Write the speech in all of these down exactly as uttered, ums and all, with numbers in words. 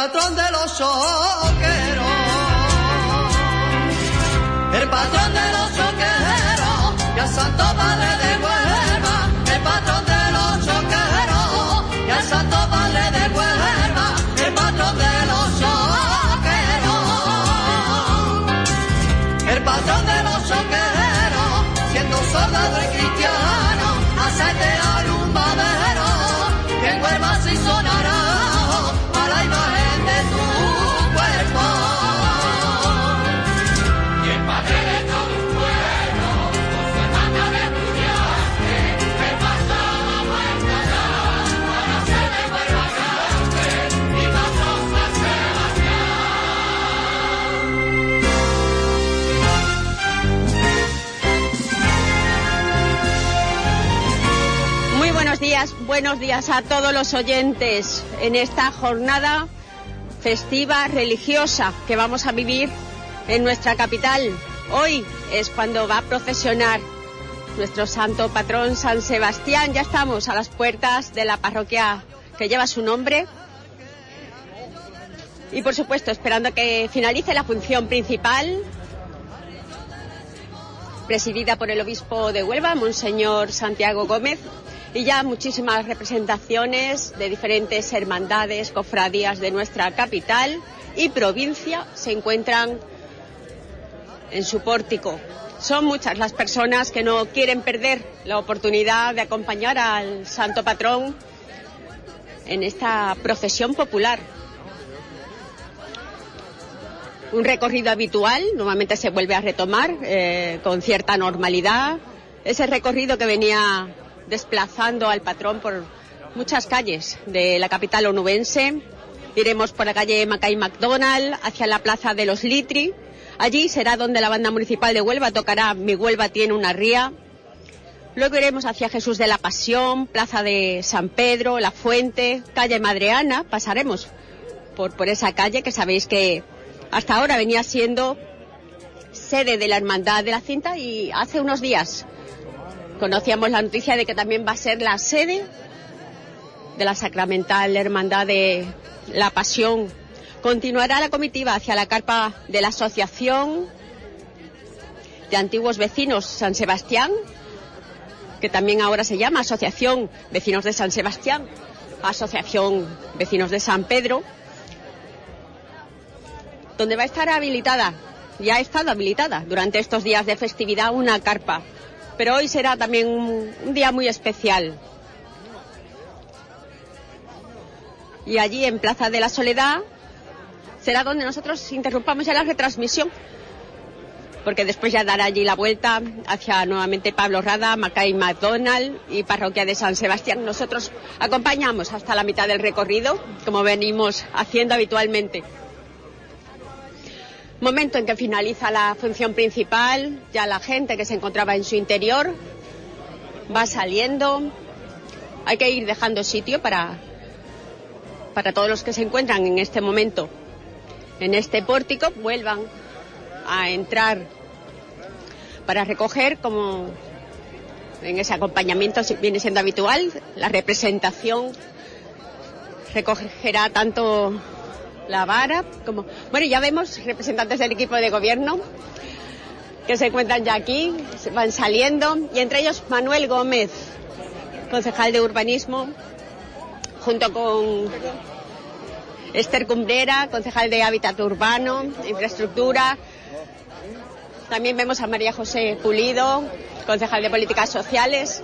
patrón de los choqueros, el patrón de los choqueros, y al Santo Padre de Huelva, el patrón de los choqueros, y al Santo Padre de Huelva, el patrón de los choqueros, el patrón de los choqueros, siendo soldado y cristiano, hacete alumbadero, que en Huelva sí sonará a la imagen de tu cuerpo. Y el padre de todo un pueblo, con su hermana de estudiante, que pasaba vuelta ya, para ser de Huelva grande, y patrón San Sebastián. Muy buenos días, buenos días a todos los oyentes en esta jornada festiva religiosa que vamos a vivir en nuestra capital. Hoy es cuando va a procesionar nuestro santo patrón San Sebastián. Ya estamos a las puertas de la parroquia que lleva su nombre y, por supuesto, esperando que finalice la función principal, presidida por el obispo de Huelva, Monseñor Santiago Gómez, y ya muchísimas representaciones de diferentes hermandades, cofradías de nuestra capital y provincia se encuentran en su pórtico. Son muchas las personas que no quieren perder la oportunidad de acompañar al santo patrón en esta procesión popular. Un recorrido habitual, normalmente se vuelve a retomar eh, con cierta normalidad. Ese recorrido que venía desplazando al patrón por muchas calles de la capital onubense. Iremos por la calle Mackay MacDonald hacia la plaza de los Litri. Allí será donde la banda municipal de Huelva tocará Mi Huelva tiene una ría. Luego iremos hacia Jesús de la Pasión, plaza de San Pedro, La Fuente, calle Madreana. Pasaremos por, por esa calle que sabéis que hasta ahora venía siendo sede de la Hermandad de la Cinta y hace unos días conocíamos la noticia de que también va a ser la sede de la Sacramental Hermandad de la Pasión. Continuará la comitiva hacia la carpa de la Asociación de Antiguos Vecinos San Sebastián, que también ahora se llama Asociación Vecinos de San Sebastián, Asociación Vecinos de San Pedro, donde va a estar habilitada, ya ha estado habilitada durante estos días de festividad, una carpa. Pero hoy será también un, un día muy especial. Y allí en Plaza de la Soledad será donde nosotros interrumpamos ya la retransmisión, porque después ya dará allí la vuelta hacia nuevamente Pablo Rada, Mackay MacDonald y Parroquia de San Sebastián. Nosotros acompañamos hasta la mitad del recorrido, como venimos haciendo habitualmente. Momento en que finaliza la función principal, ya la gente que se encontraba en su interior va saliendo. Hay que ir dejando sitio para, para todos los que se encuentran en este momento en este pórtico, vuelvan a entrar para recoger, como en ese acompañamiento viene siendo habitual, la representación recogerá tanto la vara como... Bueno, ya vemos representantes del equipo de gobierno que se encuentran ya aquí, van saliendo, y entre ellos Manuel Gómez, concejal de urbanismo, junto con Esther Cumbrera, concejal de hábitat urbano, infraestructura. También vemos a María José Pulido, concejal de políticas sociales,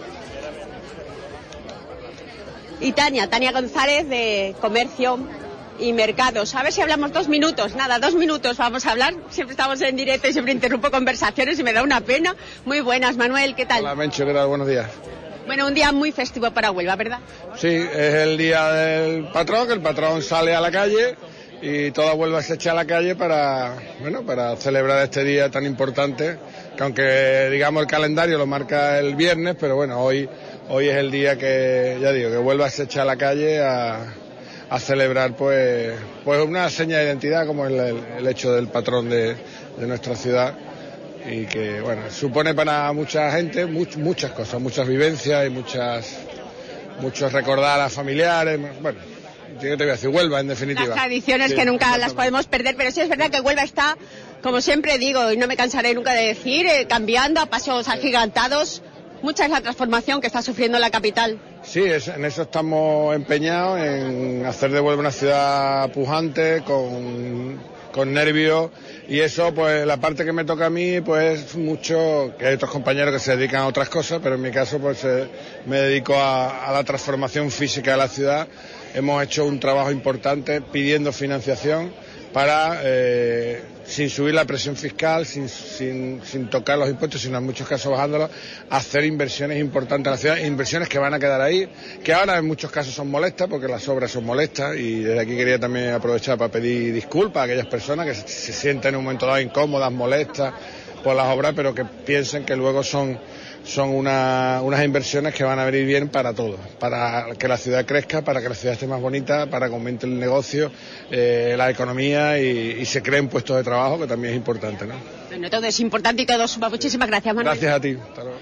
y Tania, Tania González, de comercio y mercados. A ver si hablamos dos minutos, nada, dos minutos vamos a hablar. Siempre estamos en directo y siempre interrumpo conversaciones y me da una pena. Muy buenas, Manuel, ¿qué tal? Hola, Mencho, ¿qué tal? Buenos días. Bueno, un día muy festivo para Huelva, ¿verdad? Sí, es el día del patrón, que el patrón sale a la calle y toda Huelva se echa a la calle para, bueno, para celebrar este día tan importante, que aunque digamos el calendario lo marca el viernes, pero bueno, hoy, hoy es el día que, ya digo, que Huelva se echa a la calle a... a celebrar pues pues una seña de identidad como el, el, el hecho del patrón de, de nuestra ciudad, y que bueno, supone para mucha gente much, muchas cosas, muchas vivencias y muchas muchos recordar a familiares, bueno, ¿qué te voy a decir? Huelva, en definitiva. Las tradiciones sí, que nunca las podemos perder, pero sí es verdad que Huelva está, como siempre digo, y no me cansaré nunca de decir, eh, cambiando a pasos agigantados. Mucha es la transformación que está sufriendo la capital. Sí, es, en eso estamos empeñados, en hacer de Huelva una ciudad pujante, con, con nervios, y eso, pues la parte que me toca a mí, pues mucho, que hay otros compañeros que se dedican a otras cosas, pero en mi caso, pues eh, me dedico a, a la transformación física de la ciudad. Hemos hecho un trabajo importante pidiendo financiación para, eh, sin subir la presión fiscal, sin, sin, sin tocar los impuestos, sino en muchos casos bajándolos, hacer inversiones importantes en la ciudad, inversiones que van a quedar ahí, que ahora en muchos casos son molestas, porque las obras son molestas, y desde aquí quería también aprovechar para pedir disculpas a aquellas personas que se, se sienten en un momento dado incómodas, molestas por las obras, pero que piensen que luego son son una, unas inversiones que van a venir bien para todos, para que la ciudad crezca, para que la ciudad esté más bonita, para que aumente el negocio, eh, la economía y, y se creen puestos de trabajo, que también es importante, ¿no? Bueno, todo es importante y todo suma. Muchísimas gracias, Manuel. Gracias a ti. Hasta luego.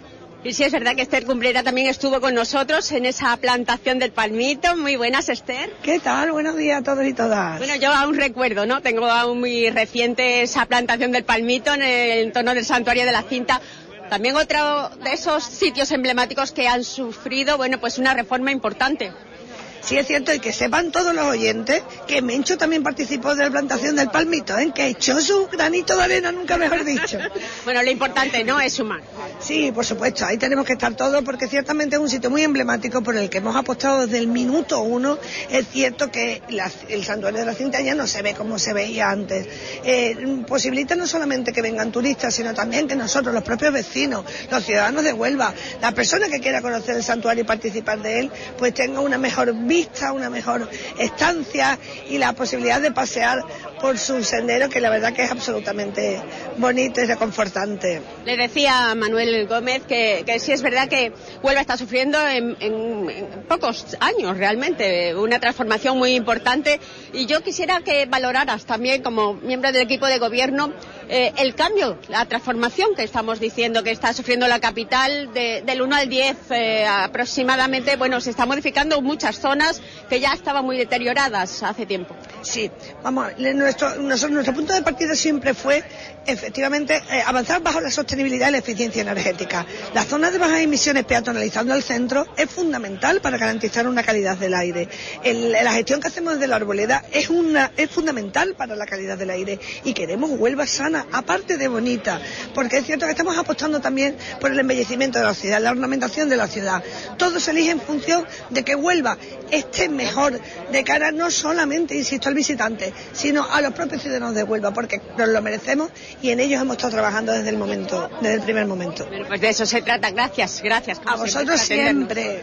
Y sí, es verdad que Esther Cumbrera también estuvo con nosotros en esa plantación del palmito. Muy buenas, Esther. ¿Qué tal? Buenos días a todos y todas. Bueno, yo aún recuerdo, ¿no? Tengo aún muy reciente esa plantación del palmito en el entorno del Santuario de la Cinta. También otro de esos sitios emblemáticos que han sufrido, bueno, pues una reforma importante. Sí, es cierto, y que sepan todos los oyentes que Mencho también participó de la plantación del palmito, ¿eh? Que echó su granito de arena, nunca mejor dicho. Bueno, lo importante, ¿no?, es sumar. Sí, por supuesto, ahí tenemos que estar todos, porque ciertamente es un sitio muy emblemático por el que hemos apostado desde el minuto uno. Es cierto que la, el Santuario de la Cinta ya no se ve como se veía antes. Eh, posibilita no solamente que vengan turistas, sino también que nosotros, los propios vecinos, los ciudadanos de Huelva, la persona que quiera conocer el santuario y participar de él, pues tenga una mejor vista, una mejor estancia y la posibilidad de pasear por su sendero, que la verdad que es absolutamente bonito y reconfortante. Le decía a Manuel Gómez que, que sí es verdad que Huelva está sufriendo en, en, en pocos años realmente una transformación muy importante, y yo quisiera que valoraras también como miembro del equipo de gobierno eh, el cambio, la transformación que estamos diciendo que está sufriendo la capital de, del uno al diez eh, aproximadamente. Bueno, se está modificando muchas zonas que ya estaban muy deterioradas hace tiempo. Sí, vamos, nuestro, nuestro, nuestro punto de partida siempre fue efectivamente eh, avanzar bajo la sostenibilidad y la eficiencia energética. La zona de bajas emisiones peatonalizando el centro es fundamental para garantizar una calidad del aire. El, la gestión que hacemos desde la Arboleda es, una, es fundamental para la calidad del aire, y queremos Huelva sana, aparte de bonita, porque es cierto que estamos apostando también por el embellecimiento de la ciudad, la ornamentación de la ciudad. Todo se elige en función de que Huelva esté mejor de cara no solamente, insisto, al visitante, sino a los propios ciudadanos de Huelva, porque nos lo merecemos y en ellos hemos estado trabajando desde el momento, desde el primer momento. Bueno, pues de eso se trata. Gracias, gracias. A vosotros siempre.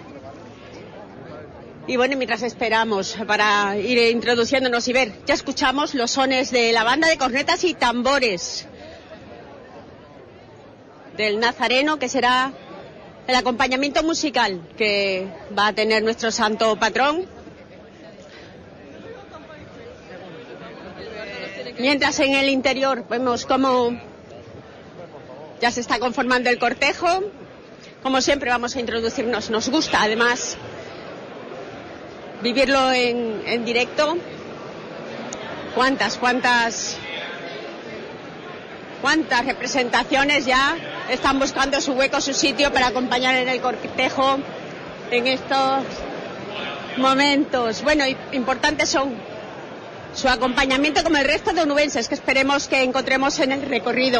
Y bueno, mientras esperamos para ir introduciéndonos y ver, ya escuchamos los sones de la banda de cornetas y tambores del Nazareno, que será el acompañamiento musical que va a tener nuestro santo patrón. Mientras en el interior vemos cómo ya se está conformando el cortejo. Como siempre vamos a introducirnos, nos gusta además vivirlo en, en directo. Cuántas, cuántas, cuántas representaciones ya están buscando su hueco, su sitio para acompañar en el cortejo en estos momentos. Bueno, importantes son su acompañamiento como el resto de onubenses que esperemos que encontremos en el recorrido.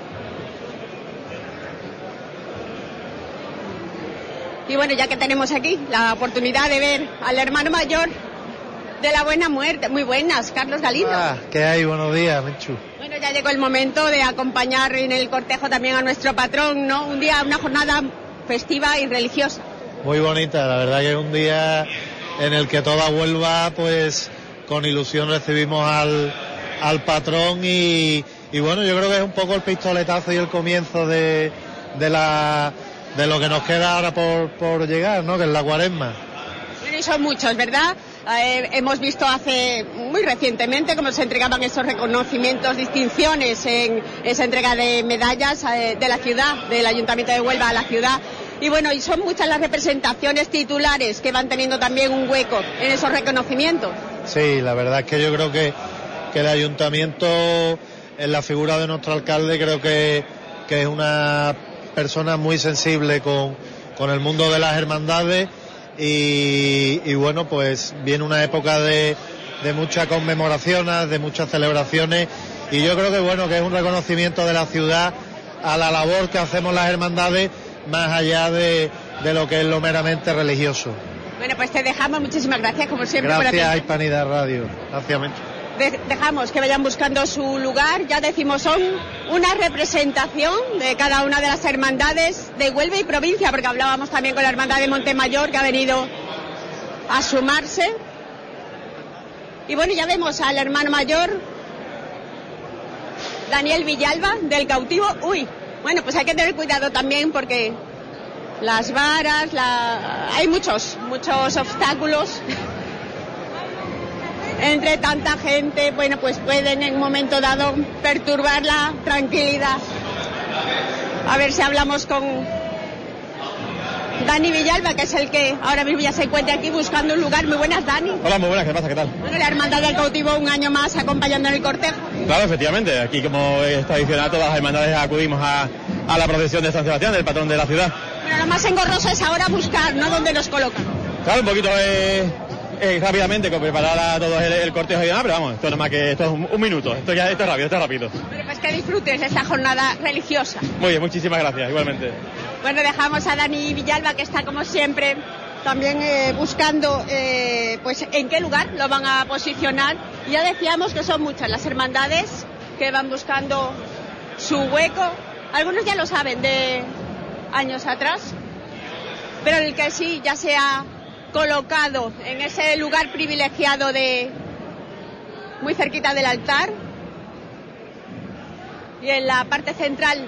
Y bueno, ya que tenemos aquí la oportunidad de ver al hermano mayor de la Buena Muerte. Muy buenas, Carlos Galindo. Ah, ¿qué hay? Buenos días, Menchu. Bueno, ya llegó el momento de acompañar en el cortejo también a nuestro patrón, ¿no? Un día, una jornada festiva y religiosa. Muy bonita, la verdad que es un día en el que toda Huelva, pues, con ilusión recibimos al, al patrón y, y bueno, yo creo que es un poco el pistoletazo y el comienzo de, de la... de lo que nos queda ahora por, por llegar, ¿no?, que es la Cuaresma. Bueno, y son muchos, ¿verdad? Eh, hemos visto hace muy recientemente cómo se entregaban esos reconocimientos, distinciones en esa entrega de medallas eh, de la ciudad, del Ayuntamiento de Huelva a la ciudad. Y bueno, y son muchas las representaciones titulares que van teniendo también un hueco en esos reconocimientos. Sí, la verdad es que yo creo que, que el ayuntamiento, en la figura de nuestro alcalde, creo que, que es una persona muy sensible con, con el mundo de las hermandades y, y bueno, pues viene una época de, de muchas conmemoraciones, de muchas celebraciones y yo creo que bueno, que es un reconocimiento de la ciudad a la labor que hacemos las hermandades más allá de, de lo que es lo meramente religioso. Bueno, pues te dejamos, muchísimas gracias como siempre. Gracias a Hispanidad Radio, gracias mucho. De- dejamos que vayan buscando su lugar, ya decimos, son una representación de cada una de las hermandades de Huelva y provincia, porque hablábamos también con la hermandad de Montemayor que ha venido a sumarse. Y bueno, ya vemos al hermano mayor Daniel Villalba del cautivo. Uy, bueno, pues hay que tener cuidado también porque las varas, la... hay muchos, muchos obstáculos. Entre tanta gente, bueno, pues pueden en un momento dado perturbar la tranquilidad. A ver si hablamos con Dani Villalba, que es el que ahora mismo ya se encuentra aquí buscando un lugar. Muy buenas, Dani. Hola, muy buenas, ¿qué pasa? ¿Qué tal? Bueno, la Hermandad del Cautivo un año más acompañando en el cortejo. Claro, efectivamente, aquí como es tradicional, todas las hermandades acudimos a, a la procesión de San Sebastián, del patrón de la ciudad. Bueno, lo más engorroso es ahora buscar, ¿no?, dónde nos colocan. Claro, un poquito eh, eh, rápidamente con preparar a todo el, el cortejo y demás, pero vamos, esto no es más que esto es un, un minuto, esto ya esto es rápido, esto es rápido. Bueno, pues que disfrutes de esta jornada religiosa. Muy bien, muchísimas gracias, igualmente. Bueno, dejamos a Dani Villalba, que está como siempre también eh, buscando eh, pues en qué lugar lo van a posicionar. Ya decíamos que son muchas las hermandades que van buscando su hueco. Algunos ya lo saben de años atrás, pero el que sí ya se ha colocado en ese lugar privilegiado de muy cerquita del altar y en la parte central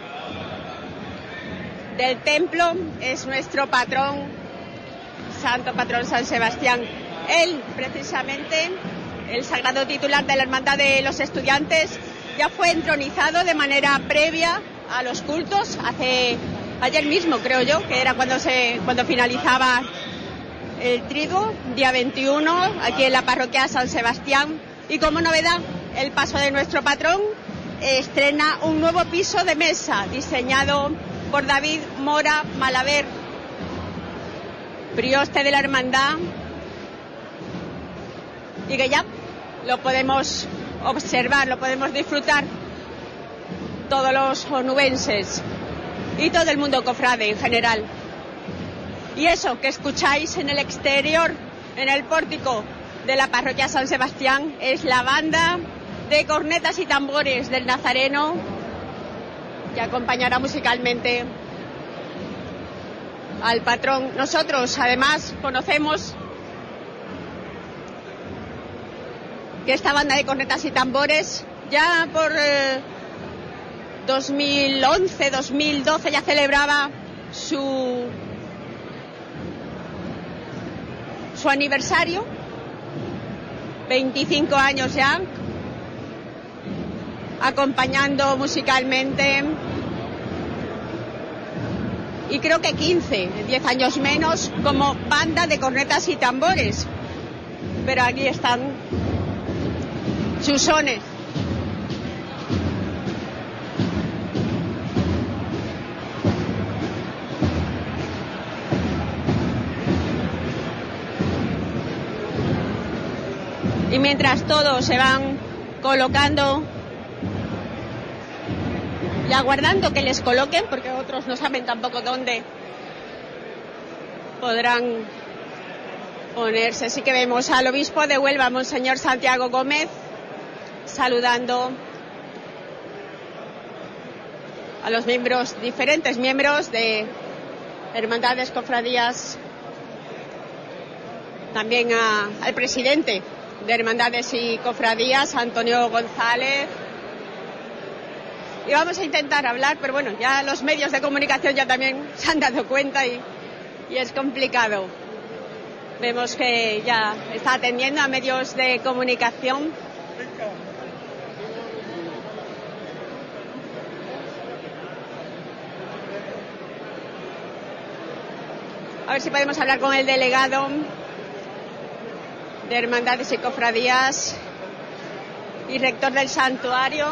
del templo es nuestro patrón, santo patrón San Sebastián. Él, precisamente, el sagrado titular de la Hermandad de los Estudiantes, ya fue entronizado de manera previa a los cultos, hace ayer mismo, creo yo, que era cuando se cuando finalizaba el triduo, día veintiuno, aquí en la parroquia San Sebastián. Y como novedad, el paso de nuestro patrón estrena un nuevo piso de mesa, diseñado por David Mora Malaver, prioste de la hermandad, y que ya lo podemos observar, lo podemos disfrutar todos los onubenses y todo el mundo cofrade en general. Y eso que escucháis en el exterior, en el pórtico de la parroquia San Sebastián, es la banda de cornetas y tambores del Nazareno, que acompañará musicalmente al patrón. Nosotros, además, conocemos que esta banda de cornetas y tambores ya por eh, dos mil once, dos mil doce ya celebraba su su aniversario, veinticinco años ya, acompañando musicalmente, y creo que quince, diez años menos, como banda de cornetas y tambores. Pero aquí están sus sones. Y mientras todos se van colocando y aguardando que les coloquen, porque otros no saben tampoco dónde podrán ponerse. Así que vemos al obispo de Huelva, Monseñor Santiago Gómez, saludando a los miembros, diferentes miembros de hermandades, cofradías, también a, al presidente de hermandades y cofradías, Antonio González. Y vamos a intentar hablar, pero bueno, ya los medios de comunicación ya también se han dado cuenta y, y es complicado. Vemos que ya está atendiendo a medios de comunicación. A ver si podemos hablar con el delegado de Hermandades y Cofradías y rector del santuario,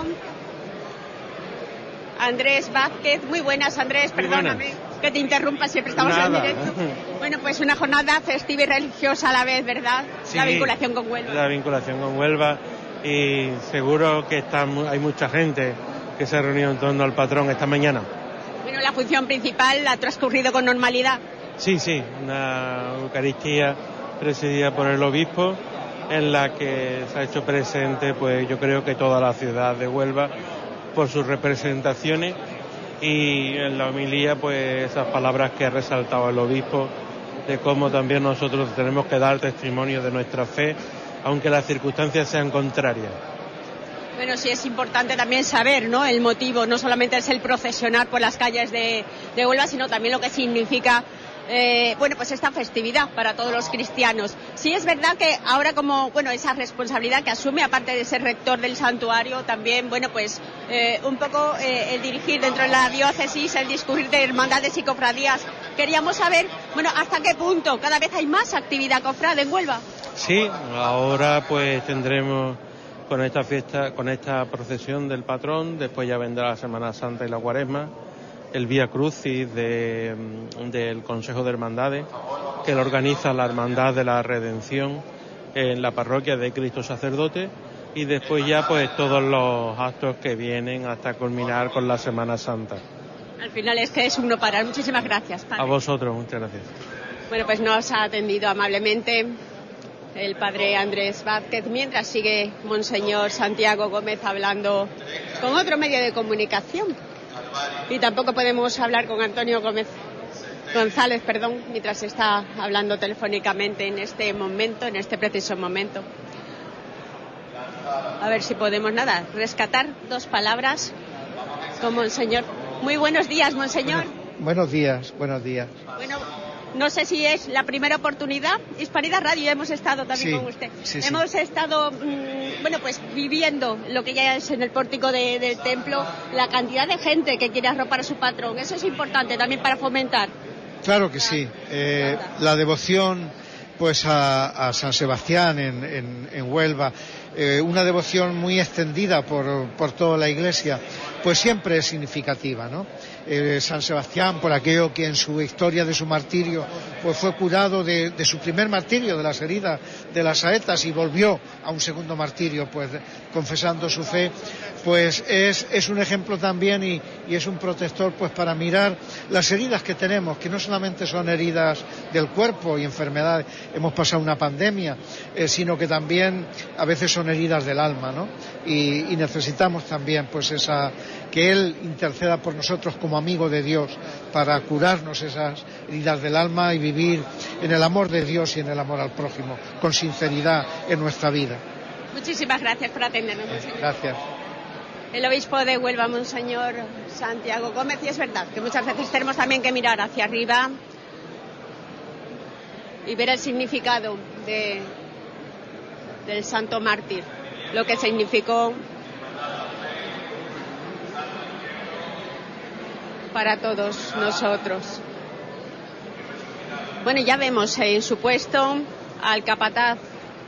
Andrés Vázquez. Muy buenas, Andrés, Muy perdóname buenas. que te interrumpa, siempre estamos Nada. en directo. Bueno, pues una jornada festiva y religiosa a la vez, ¿verdad? Sí, la vinculación con Huelva. La vinculación con Huelva, y seguro que está, mu- hay mucha gente que se ha reunido en torno al patrón esta mañana. Bueno, la función principal ha transcurrido con normalidad. Sí, sí, una Eucaristía presidida por el obispo, en la que se ha hecho presente, pues yo creo que toda la ciudad de Huelva, por sus representaciones, y en la homilía, pues esas palabras que ha resaltado el obispo, de cómo también nosotros tenemos que dar testimonio de nuestra fe, aunque las circunstancias sean contrarias. Bueno, sí es importante también saber, ¿no?, el motivo, no solamente es el procesionar por las calles de, de Huelva, sino también lo que significa Eh, bueno, pues esta festividad para todos los cristianos. Sí es verdad que ahora, como, bueno, esa responsabilidad que asume, aparte de ser rector del santuario, también, bueno, pues eh, un poco eh, el dirigir dentro de la diócesis, el discurrir de hermandades y cofradías. Queríamos saber, bueno, hasta qué punto cada vez hay más actividad cofrade en Huelva. Sí, ahora pues tendremos con esta fiesta, con esta procesión del patrón, después ya vendrá la Semana Santa y la Cuaresma, el Vía Crucis de, del Consejo de Hermandades, que lo organiza la Hermandad de la Redención en la parroquia de Cristo Sacerdote, y después ya pues todos los actos que vienen hasta culminar con la Semana Santa. Al final es que es un no parar. Muchísimas gracias, padre. A vosotros, muchas gracias. Bueno, pues nos ha atendido amablemente el padre Andrés Vázquez, mientras sigue Monseñor Santiago Gómez hablando con otro medio de comunicación. Y tampoco podemos hablar con Antonio Gómez González, perdón, mientras está hablando telefónicamente en este momento, en este preciso momento. A ver si podemos, nada, rescatar dos palabras con Monseñor. Muy buenos días, Monseñor. Bueno, buenos días, buenos días. Bueno, no sé si es la primera oportunidad. Hispanidad Radio hemos estado también Sí, con usted. sí, sí. Hemos estado, mmm, bueno, pues viviendo lo que ya es en el pórtico de- del templo, la cantidad de gente que quiere arropar a su patrón. Eso es importante también para fomentar. Claro que sí. Eh, la devoción pues a, a San Sebastián en, en, en Huelva, eh, una devoción muy extendida por, por toda la Iglesia, pues siempre es significativa, ¿no? Eh, San Sebastián, por aquello que en su historia de su martirio pues fue curado de, de su primer martirio, de las heridas de las saetas, y volvió a un segundo martirio, pues confesando su fe, pues es, es un ejemplo también, y, y es un protector pues para mirar las heridas que tenemos, que no solamente son heridas del cuerpo y enfermedades, hemos pasado una pandemia, eh, sino que también a veces son heridas del alma, ¿no? Y, y necesitamos también pues esa, que Él interceda por nosotros como amigo de Dios para curarnos esas heridas del alma y vivir en el amor de Dios y en el amor al prójimo, con sinceridad en nuestra vida. Muchísimas gracias por atendernos, Monseñor. Gracias. El obispo de Huelva, Monseñor Santiago Gómez, y es verdad que muchas veces tenemos también que mirar hacia arriba y ver el significado de, del santo mártir, lo que significó para todos nosotros. Bueno, ya vemos en su puesto al capataz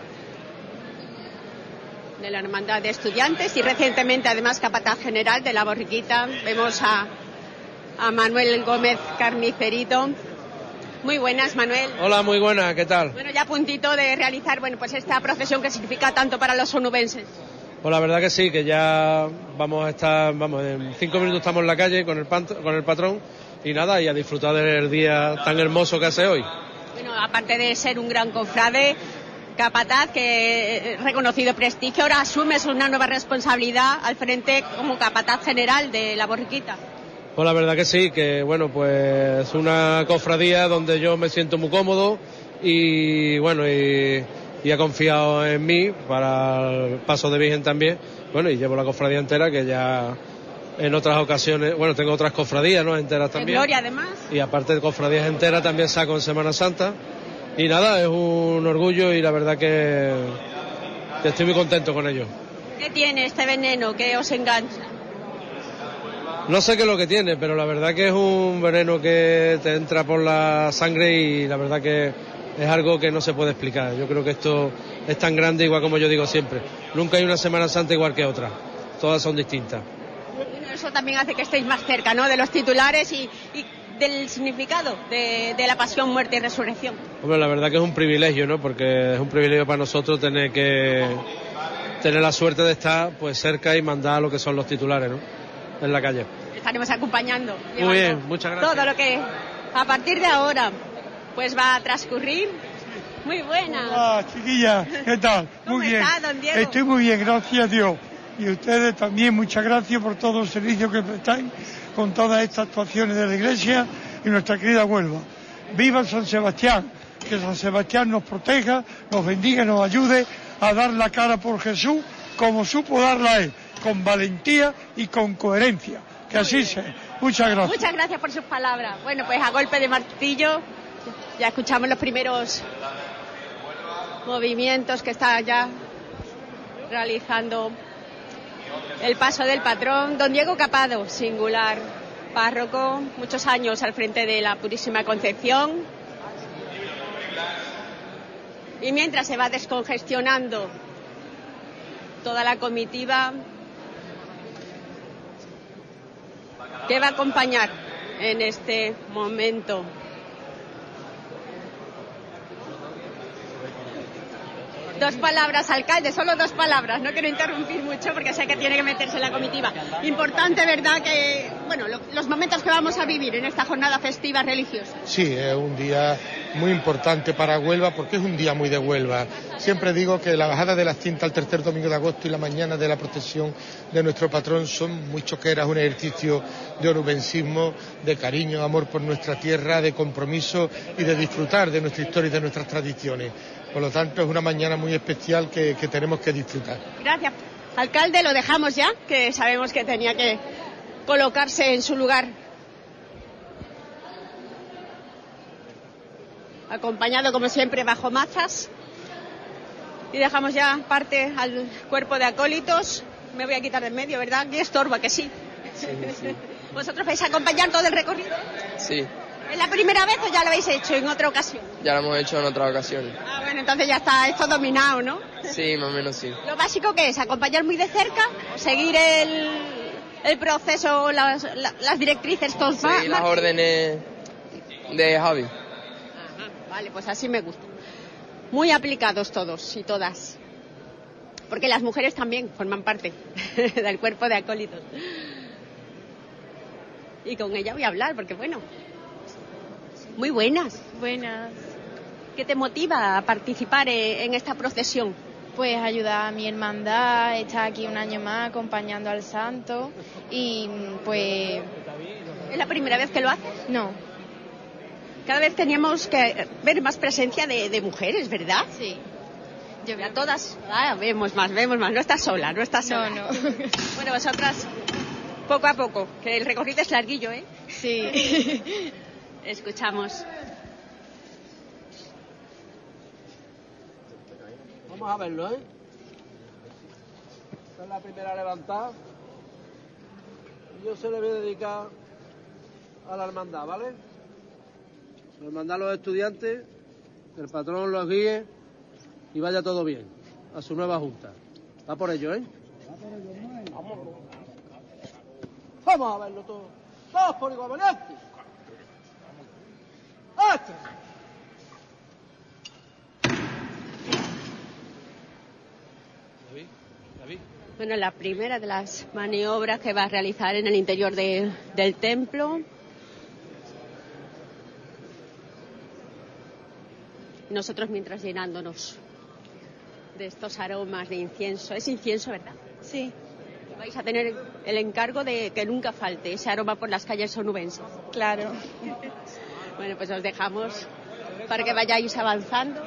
de la Hermandad de Estudiantes y recientemente además capataz general de la Borriquita. Vemos a, a Manuel Gómez Carnicerito. Muy buenas, Manuel. Hola, muy buenas, ¿qué tal? Bueno, ya a puntito de realizar, bueno, pues esta procesión que significa tanto para los onubenses. Pues la verdad que sí, que ya vamos a estar, vamos, en cinco minutos estamos en la calle con el, pan, con el patrón, y nada, y a disfrutar del día tan hermoso que hace hoy. Bueno, aparte de ser un gran cofrade, capataz, que reconocido prestigio, ahora asumes una nueva responsabilidad al frente como capataz general de la Borriquita. Pues la verdad que sí, que bueno, pues es una cofradía donde yo me siento muy cómodo y bueno, y, y ha confiado en mí para el paso de Virgen también. Bueno, y llevo la cofradía entera, que ya en otras ocasiones, bueno, tengo otras cofradías, ¿no?, enteras también. En Gloria, además. Y aparte de cofradías enteras, también saco en Semana Santa. Y nada, es un orgullo y la verdad que, que estoy muy contento con ello. ¿Qué tiene este veneno que os engancha? No sé qué es lo que tiene, pero la verdad que es un veneno que te entra por la sangre y la verdad que es algo que no se puede explicar. Yo creo que esto es tan grande, igual como yo digo siempre. Nunca hay una Semana Santa igual que otra. Todas son distintas. Bueno, eso también hace que estéis más cerca, ¿no?, de los titulares y, y del significado de, de la pasión, muerte y resurrección. Hombre, la verdad que es un privilegio, ¿no? Porque es un privilegio para nosotros tener que tener la suerte de estar pues cerca y mandar lo que son los titulares, ¿no?, en la calle. Estaremos acompañando. Muy bien, muchas gracias. Todo lo que a partir de ahora pues va a transcurrir. Muy buena. Hola, chiquilla, ¿qué tal? ¿Cómo muy bien. está, don Diego? Estoy muy bien, gracias a Dios. Y ustedes también, muchas gracias por todo el servicio que prestáis con todas estas actuaciones de la Iglesia y nuestra querida Huelva. ¡Viva San Sebastián! Que San Sebastián nos proteja, nos bendiga y nos ayude a dar la cara por Jesús como supo darla él, con valentía y con coherencia. Que así sea. Muchas gracias. Muchas gracias por sus palabras. Bueno, pues a golpe de martillo ya escuchamos los primeros movimientos que está ya realizando el paso del patrón. Don Diego Capado, singular párroco, muchos años al frente de la Purísima Concepción. Y mientras se va descongestionando toda la comitiva que va a acompañar en este momento. Dos palabras, alcalde, solo dos palabras. No quiero interrumpir mucho porque sé que tiene que meterse en la comitiva. Importante, ¿verdad?, que, bueno, lo, los momentos que vamos a vivir en esta jornada festiva religiosa. Sí, es un día muy importante para Huelva porque es un día muy de Huelva. Siempre digo que la bajada de las cintas el tercer domingo de agosto y la mañana de la procesión de nuestro patrón son muy choqueras, un ejercicio de orubensismo, de cariño, amor por nuestra tierra, de compromiso y de disfrutar de nuestra historia y de nuestras tradiciones. Por lo tanto, es una mañana muy especial que, que tenemos que disfrutar. Gracias. Alcalde, lo dejamos ya, que sabemos que tenía que colocarse en su lugar. Acompañado, como siempre, bajo mazas. Y dejamos ya parte al cuerpo de acólitos. Me voy a quitar de en medio, ¿verdad? Y estorba, que sí. Sí, sí. ¿Vosotros vais a acompañar todo el recorrido? Sí. ¿Es la primera vez o ya lo habéis hecho en otra ocasión? Ya lo hemos hecho en otras ocasiones. Ah, bueno, entonces ya está esto dominado, ¿no? Sí, más o menos sí. ¿Lo básico qué es? ¿Acompañar muy de cerca? ¿Seguir el, el proceso, las, las directrices que os Sí, va- las órdenes de Javi. Ajá, vale, pues así me gusta. Muy aplicados todos y todas. Porque las mujeres también forman parte del cuerpo de acólitos. Y con ella voy a hablar, porque bueno... Muy buenas. Buenas. ¿Qué te motiva a participar en esta procesión? Pues ayudar a mi hermandad, estar aquí un año más acompañando al santo y pues... ¿Es la primera vez que lo haces? No. Cada vez teníamos que ver más presencia de, de mujeres, ¿verdad? Sí. Yo veo a todas. Ah, vemos más, vemos más. No estás sola, no estás sola. No, no. Bueno, vosotras, poco a poco, que el recorrido es larguillo, ¿eh? Sí. Escuchamos. Vamos a verlo, ¿eh? Esta es la primera levantada. Y yo se le voy a dedicar a la hermandad, ¿vale? La hermandad a los estudiantes, que el patrón los guíe y vaya todo bien a su nueva junta. Va por ello, ¿eh? Vamos. Vamos a verlo todo. Todos por igual, valiente. ¡Este! David, David. Bueno, la primera de las maniobras que va a realizar en el interior de, del templo. Nosotros mientras llenándonos de estos aromas de incienso. Es incienso, ¿verdad? Sí. Vais a tener el encargo de que nunca falte ese aroma por las calles onubenses. Claro. Bueno, pues os dejamos para que vayáis avanzando.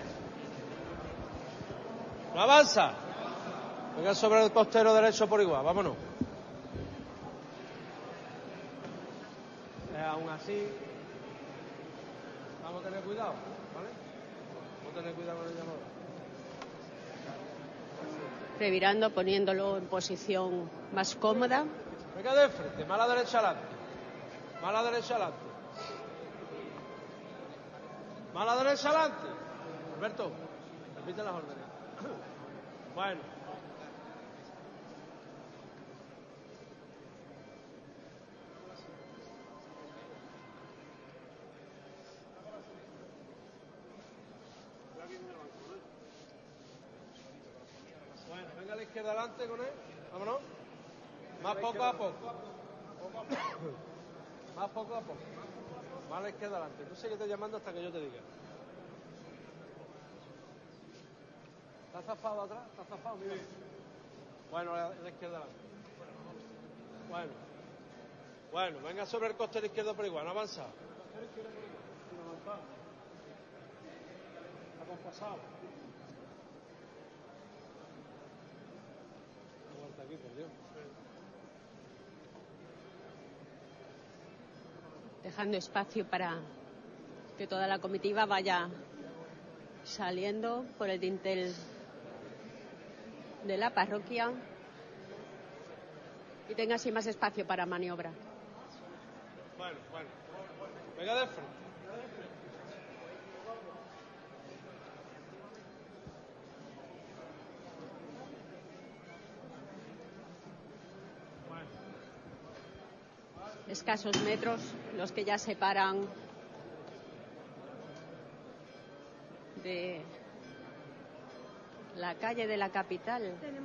¡No avanza! Venga sobre el costero derecho por igual, vámonos. Eh, aún así, vamos a tener cuidado, ¿vale? Vamos a tener cuidado con el llamado. Revirando, poniéndolo en posición más cómoda. Venga de frente, mala derecha adelante. Mala derecha adelante. Mala derecha adelante. Alberto, repite las órdenes. Bueno. Bueno, venga a la izquierda adelante con él. Vámonos. Más poco a poco. Más poco a poco. Más a la izquierda adelante. No sé qué te llamando hasta que yo te diga. ¿Estás zafado atrás? ¿Estás zafado? Mira. Bueno, a la izquierda adelante. Bueno. Bueno, venga sobre el costero izquierdo por igual, no avanza. Ha compasado. Aguanta aquí, por Dios. Dejando espacio para que toda la comitiva vaya saliendo por el dintel de la parroquia y tenga así más espacio para maniobra. Bueno, bueno. Venga de frente. Escasos metros los que ya separan de la calle de la capital.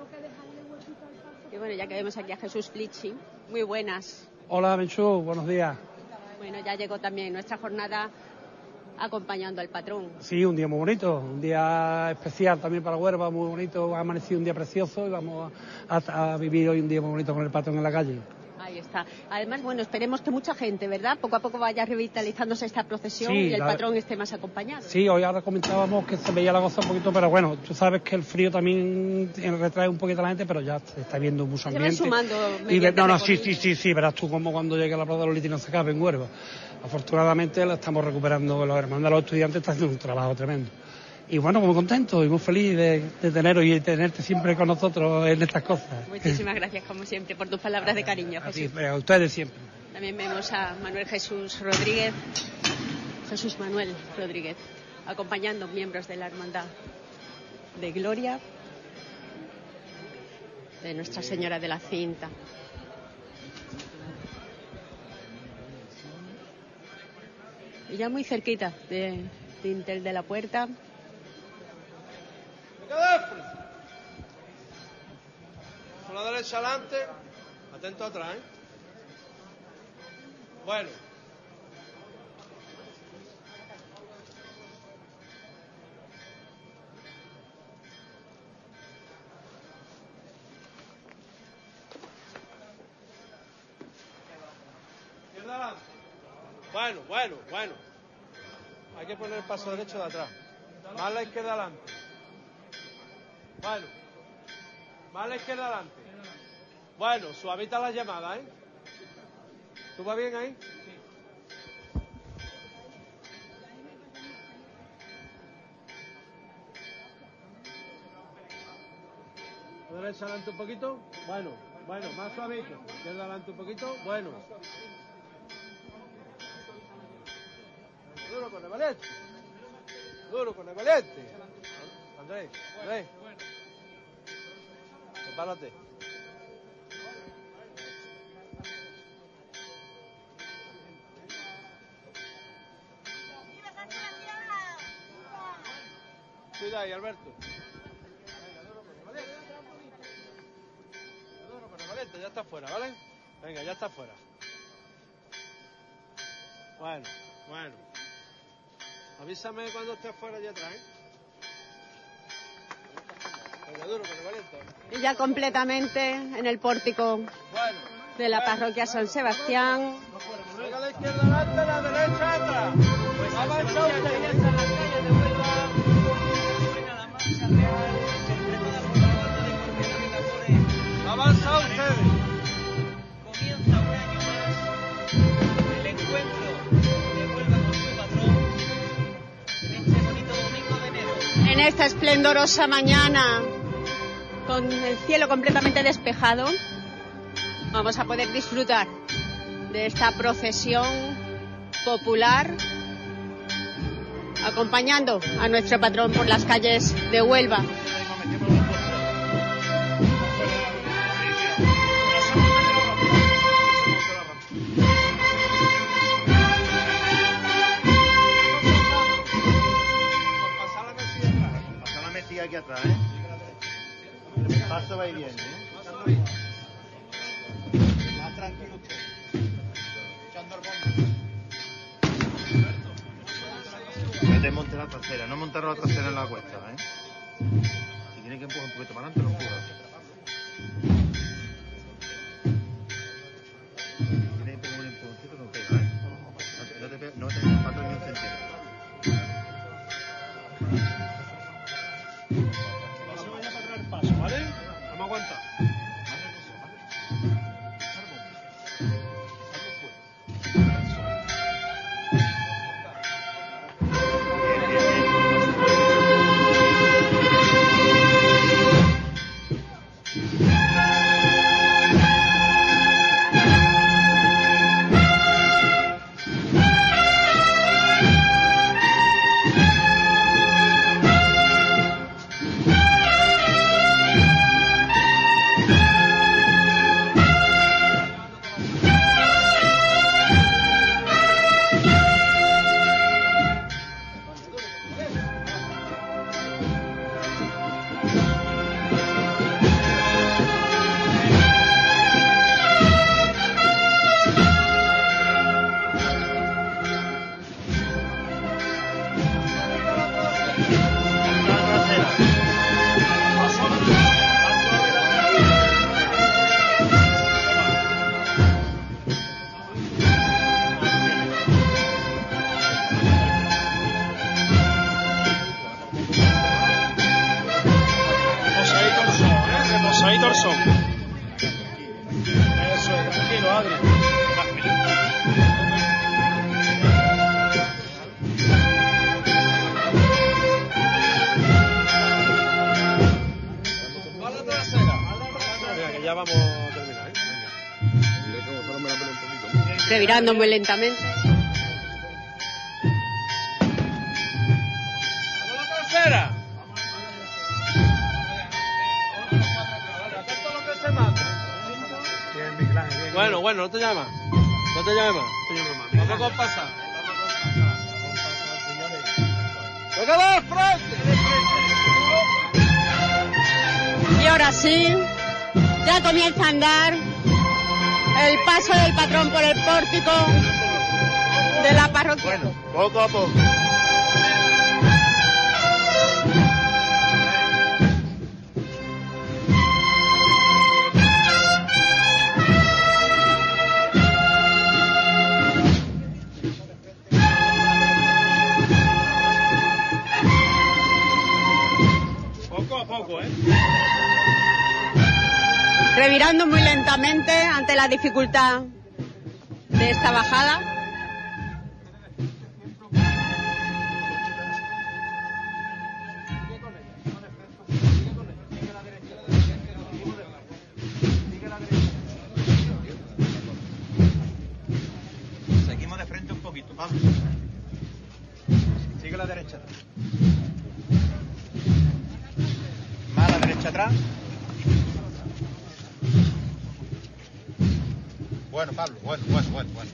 Y bueno, ya que vemos aquí a Jesús Flichi, muy buenas. Hola, Menchú, buenos días. Bueno, ya llegó también nuestra jornada acompañando al patrón. Sí, un día muy bonito, un día especial también para Huelva, muy bonito, ha amanecido un día precioso y vamos a, a vivir hoy un día muy bonito con el patrón en la calle. Ahí está. Además, bueno, esperemos que mucha gente, ¿verdad? Poco a poco vaya revitalizándose esta procesión Sí, y el la... patrón esté más acompañado. Sí, hoy ahora comentábamos que se veía la goza un poquito, pero bueno, tú sabes que el frío también retrae un poquito a la gente, pero ya se está viendo mucho ambiente. Se van sumando. Y ve... No, no, sí, sí, sí, sí, verás tú como cuando llegue la Plaza de los Litinos se acabe en Huelva. Afortunadamente la estamos recuperando, los hermanos de los estudiantes están haciendo un trabajo tremendo. Y bueno, muy contento y muy feliz de, de teneros y de tenerte siempre con nosotros en estas cosas. Muchísimas gracias, como siempre, por tus palabras de cariño, Jesús. A, ti, a ustedes siempre. También vemos a Manuel Jesús Rodríguez, Jesús Manuel Rodríguez, acompañando miembros de la Hermandad de Gloria de Nuestra Señora de la Cinta. Y ya muy cerquita de dintel de la puerta. Con la derecha adelante, atento atrás, ¿eh? Bueno. Izquierda adelante. Bueno, bueno, bueno. Hay que poner el paso derecho de atrás. Más la izquierda adelante. Bueno. Más la izquierda adelante. Bueno, suavita la llamada, ¿eh? ¿Tú vas bien ahí? Sí. Derecha adelante un poquito. Bueno, bueno, más suavito. Izquierda adelante un poquito. Bueno. Duro con el valiente. Duro con el valiente. Andrés, Andrés. Prepárate. Cuida ahí, Alberto. Venga, duro con el valiente. Duro con el valiente, ya está fuera, ¿vale? Venga, ya está fuera. Bueno, bueno. Avísame cuando estés fuera allá atrás, ¿eh? Venga, duro con el valiente. Y ya completamente en el pórtico bueno, de la parroquia San Sebastián. Venga a la izquierda adelante, la derecha atrás. Pues avanza usted. Avanza ustedes. Comienza un año más el encuentro de Huelva con su patrón en este bonito domingo de enero. En esta esplendorosa mañana, con el cielo completamente despejado, vamos a poder disfrutar de esta procesión popular, acompañando a nuestro patrón por las calles de Huelva. Aquí atrás, ¿eh? El paso va a ir bien, ¿eh? Más tranquilo usted. Echando el bombo. Vete, monte la trasera, no montar la trasera en la cuesta, ¿eh? Si tiene que empujar un poquito para adelante, lo empuja. Tiene que pegar un empujoncito, no pega, ¿eh? No te, no te empatas ni un centímetro. Paso, ¿vale? Vamos a aguantar. Revirando muy lentamente. ¡Vamos a la trasera! Bueno, bueno, no te llamas. No te llames más. Vamos a compasar. ¡Toca de frente! Y ahora sí, ya comienza a andar el paso del patrón por el pórtico de la parroquia. Bueno, poco a poco. Poco a poco, ¿eh? Revirando muy lentamente ante la dificultad de esta bajada. Seguimos de frente un poquito, vamos. Sigue la derecha atrás. Más a la derecha atrás. Bueno, Pablo, bueno, bueno, bueno, bueno.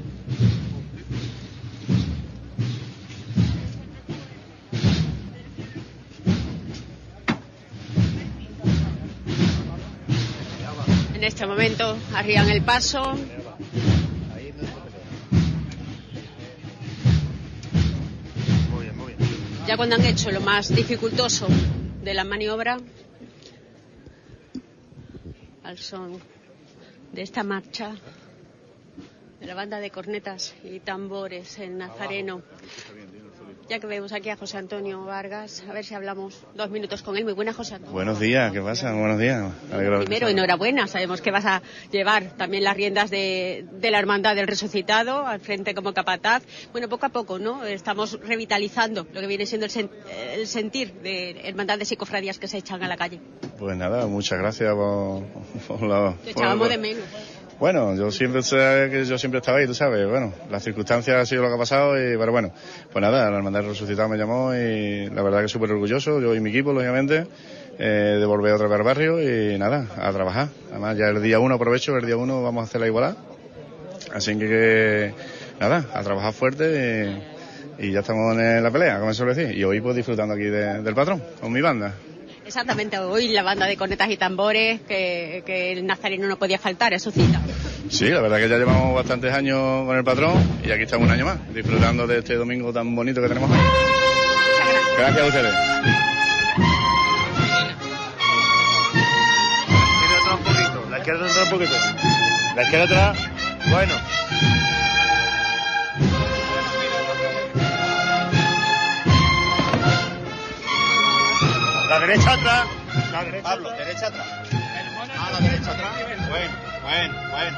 En este momento arriban el paso. Muy bien, muy bien. Ya cuando han hecho lo más dificultoso de la maniobra, al son de esta marcha de la banda de cornetas y tambores en Nazareno. Ya que vemos aquí a José Antonio Vargas, a ver si hablamos dos minutos con él. Muy buenas, José Antonio. Buenos días, ¿qué pasa? Buenos días. Alegro Primero, enhorabuena. Sabemos que vas a llevar también las riendas de, de la Hermandad del Resucitado al frente como capataz. Bueno, poco a poco, ¿no? Estamos revitalizando lo que viene siendo el, sen, el sentir de hermandades y cofradías que se echan a la calle. Pues nada, muchas gracias por, por la... Te echábamos por, de menos. Bueno, yo siempre sé que yo siempre estaba ahí, tú sabes, bueno, las circunstancias han sido lo que ha pasado y pero bueno, pues nada, la Hermandad Resucitado me llamó y la verdad que súper orgulloso, yo y mi equipo, lógicamente, eh, de volver otra vez al barrio y nada, a trabajar. Además ya el día uno aprovecho, el día uno vamos a hacer la igualdad, así que, que nada, a trabajar fuerte y, y ya estamos en la pelea, como se suele decir, y hoy pues disfrutando aquí de, del patrón, con mi banda. Exactamente, hoy la banda de cornetas y tambores, que, que el nazareno no podía faltar, es su cita. Sí, la verdad que ya llevamos bastantes años con el patrón y aquí estamos un año más, disfrutando de este domingo tan bonito que tenemos hoy. Gracias a ustedes. La izquierda atrás un poquito, la izquierda atrás un poquito. La izquierda atrás, bueno. La derecha atrás. La derecha. Pablo, derecha atrás. Ah, la derecha atrás. Bueno, bueno, bueno.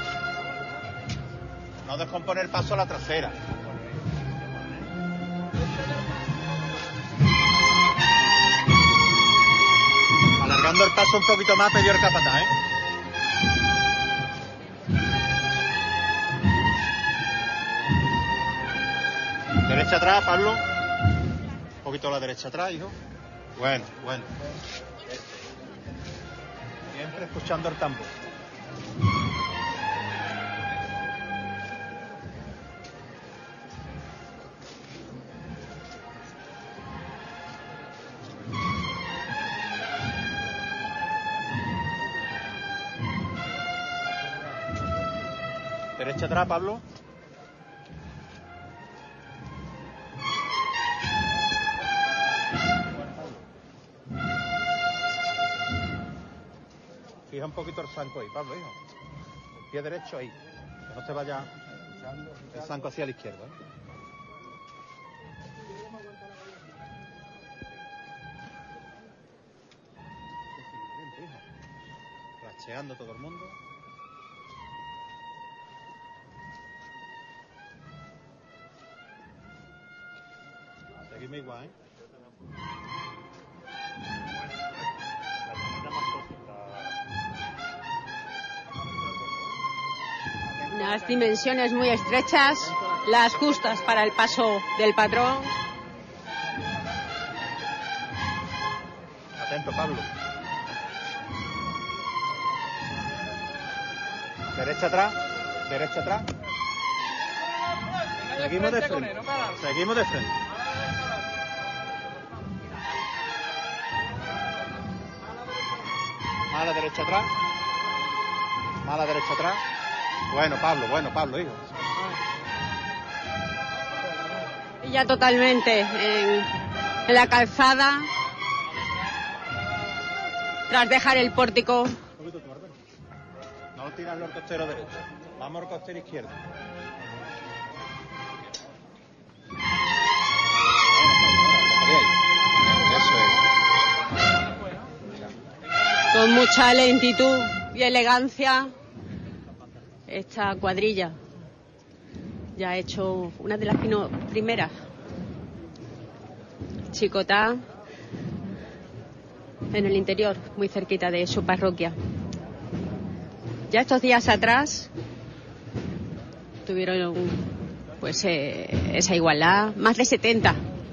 No descomponer el paso a la trasera. Alargando el paso un poquito más, pidió el capataz, ¿eh? Derecha atrás, Pablo. Un poquito a la derecha atrás, hijo. Bueno, bueno. Siempre escuchando el tambor. Derecha atrás, Pablo. Fija un poquito el zanco ahí, Pablo, hijo. El pie derecho ahí. Que no se vaya el zanco hacia la izquierda, ¿eh? Racheando todo el mundo. Seguimos igual, ¿eh? Unas dimensiones muy estrechas, las justas para el paso del patrón. Atento, Pablo. Derecha atrás, derecha atrás. Seguimos de frente. Seguimos de frente. Más a la derecha atrás. Más a la derecha atrás. Bueno, Pablo, bueno, Pablo, hijo. Y ya totalmente en, en la calzada, tras dejar el pórtico. No tiras el costero derecho. Vamos al costero izquierdo. Con mucha lentitud y elegancia, esta cuadrilla ya ha hecho una de las pino- primeras chicotá en el interior, muy cerquita de su parroquia. Ya estos días atrás tuvieron pues eh, esa igualdad, más de setenta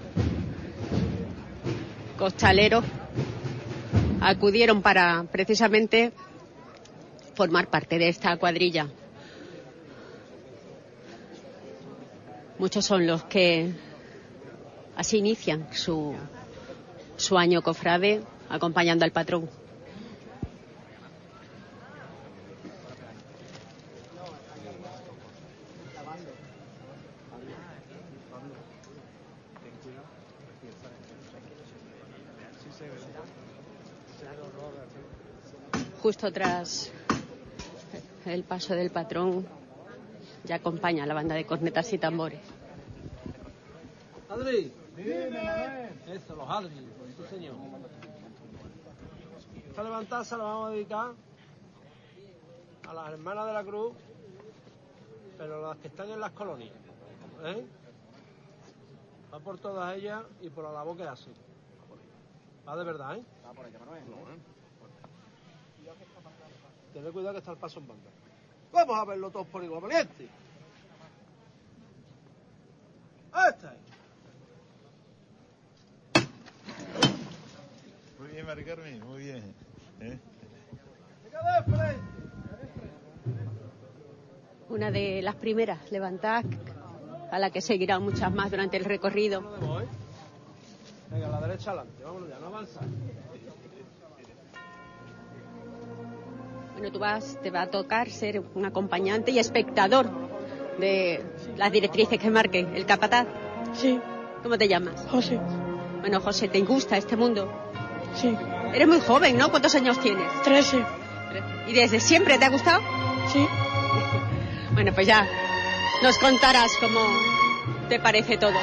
costaleros acudieron para precisamente formar parte de esta cuadrilla. Muchos son los que así inician su, su año cofrade acompañando al patrón. Justo tras el paso del patrón ya acompaña a la banda de cornetas y tambores. Adri, eso, los Adri, sí señor. Esta levantada se la vamos a dedicar a las hermanas de la Cruz, pero las que están en las colonias, ¿eh? Va por todas ellas y por la labor que hacen. Va de verdad, ¿eh? Va por ella, Manuel. Tened cuidado que está el paso en banda. Vamos a verlo todos por igual, valiente. Este. Muy bien, Mari Carmen, muy bien. ¿Eh? Una de las primeras levantadas, a la que seguirán muchas más durante el recorrido. Venga, a la derecha adelante, vámonos ya, no avanza. Bueno, tú vas, te va a tocar ser un acompañante y espectador de las directrices que marque el capataz. Sí. ¿Cómo te llamas? José. Bueno, José, ¿te gusta este mundo? Sí. Eres muy joven, ¿no? ¿Cuántos años tienes? Trece. ¿Y desde siempre te ha gustado? Sí. Bueno, pues ya nos contarás cómo te parece todo.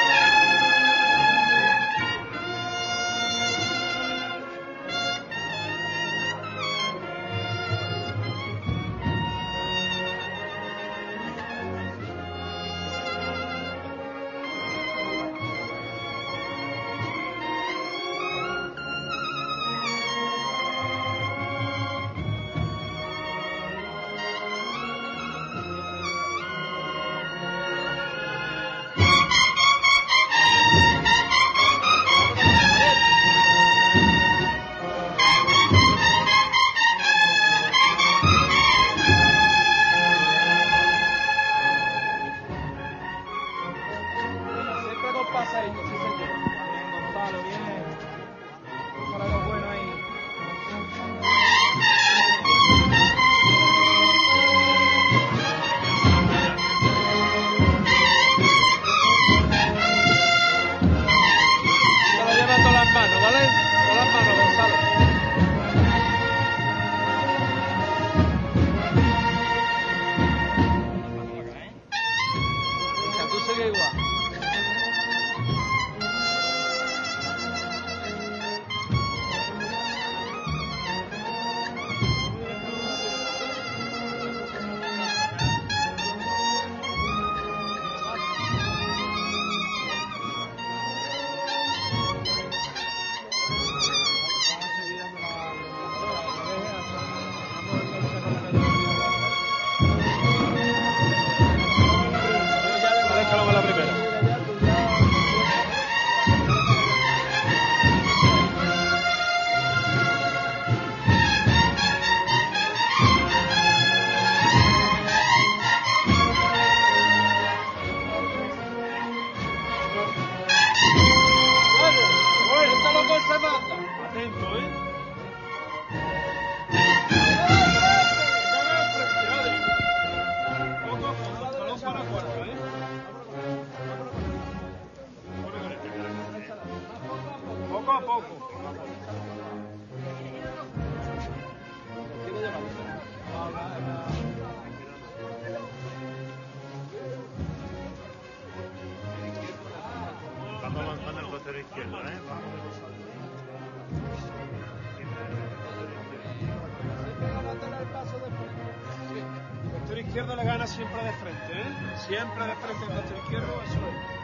Izquierdo le gana siempre de frente, ¿eh? Siempre de frente el costero izquierdo, eso es.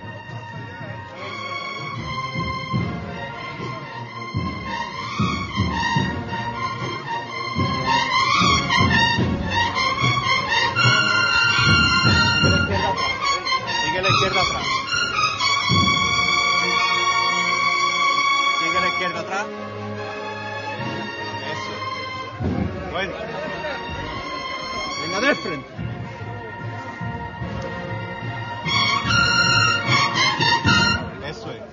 Sigue la izquierda atrás. Sigue la izquierda atrás. Eso. Bueno. Venga de frente. Eso es.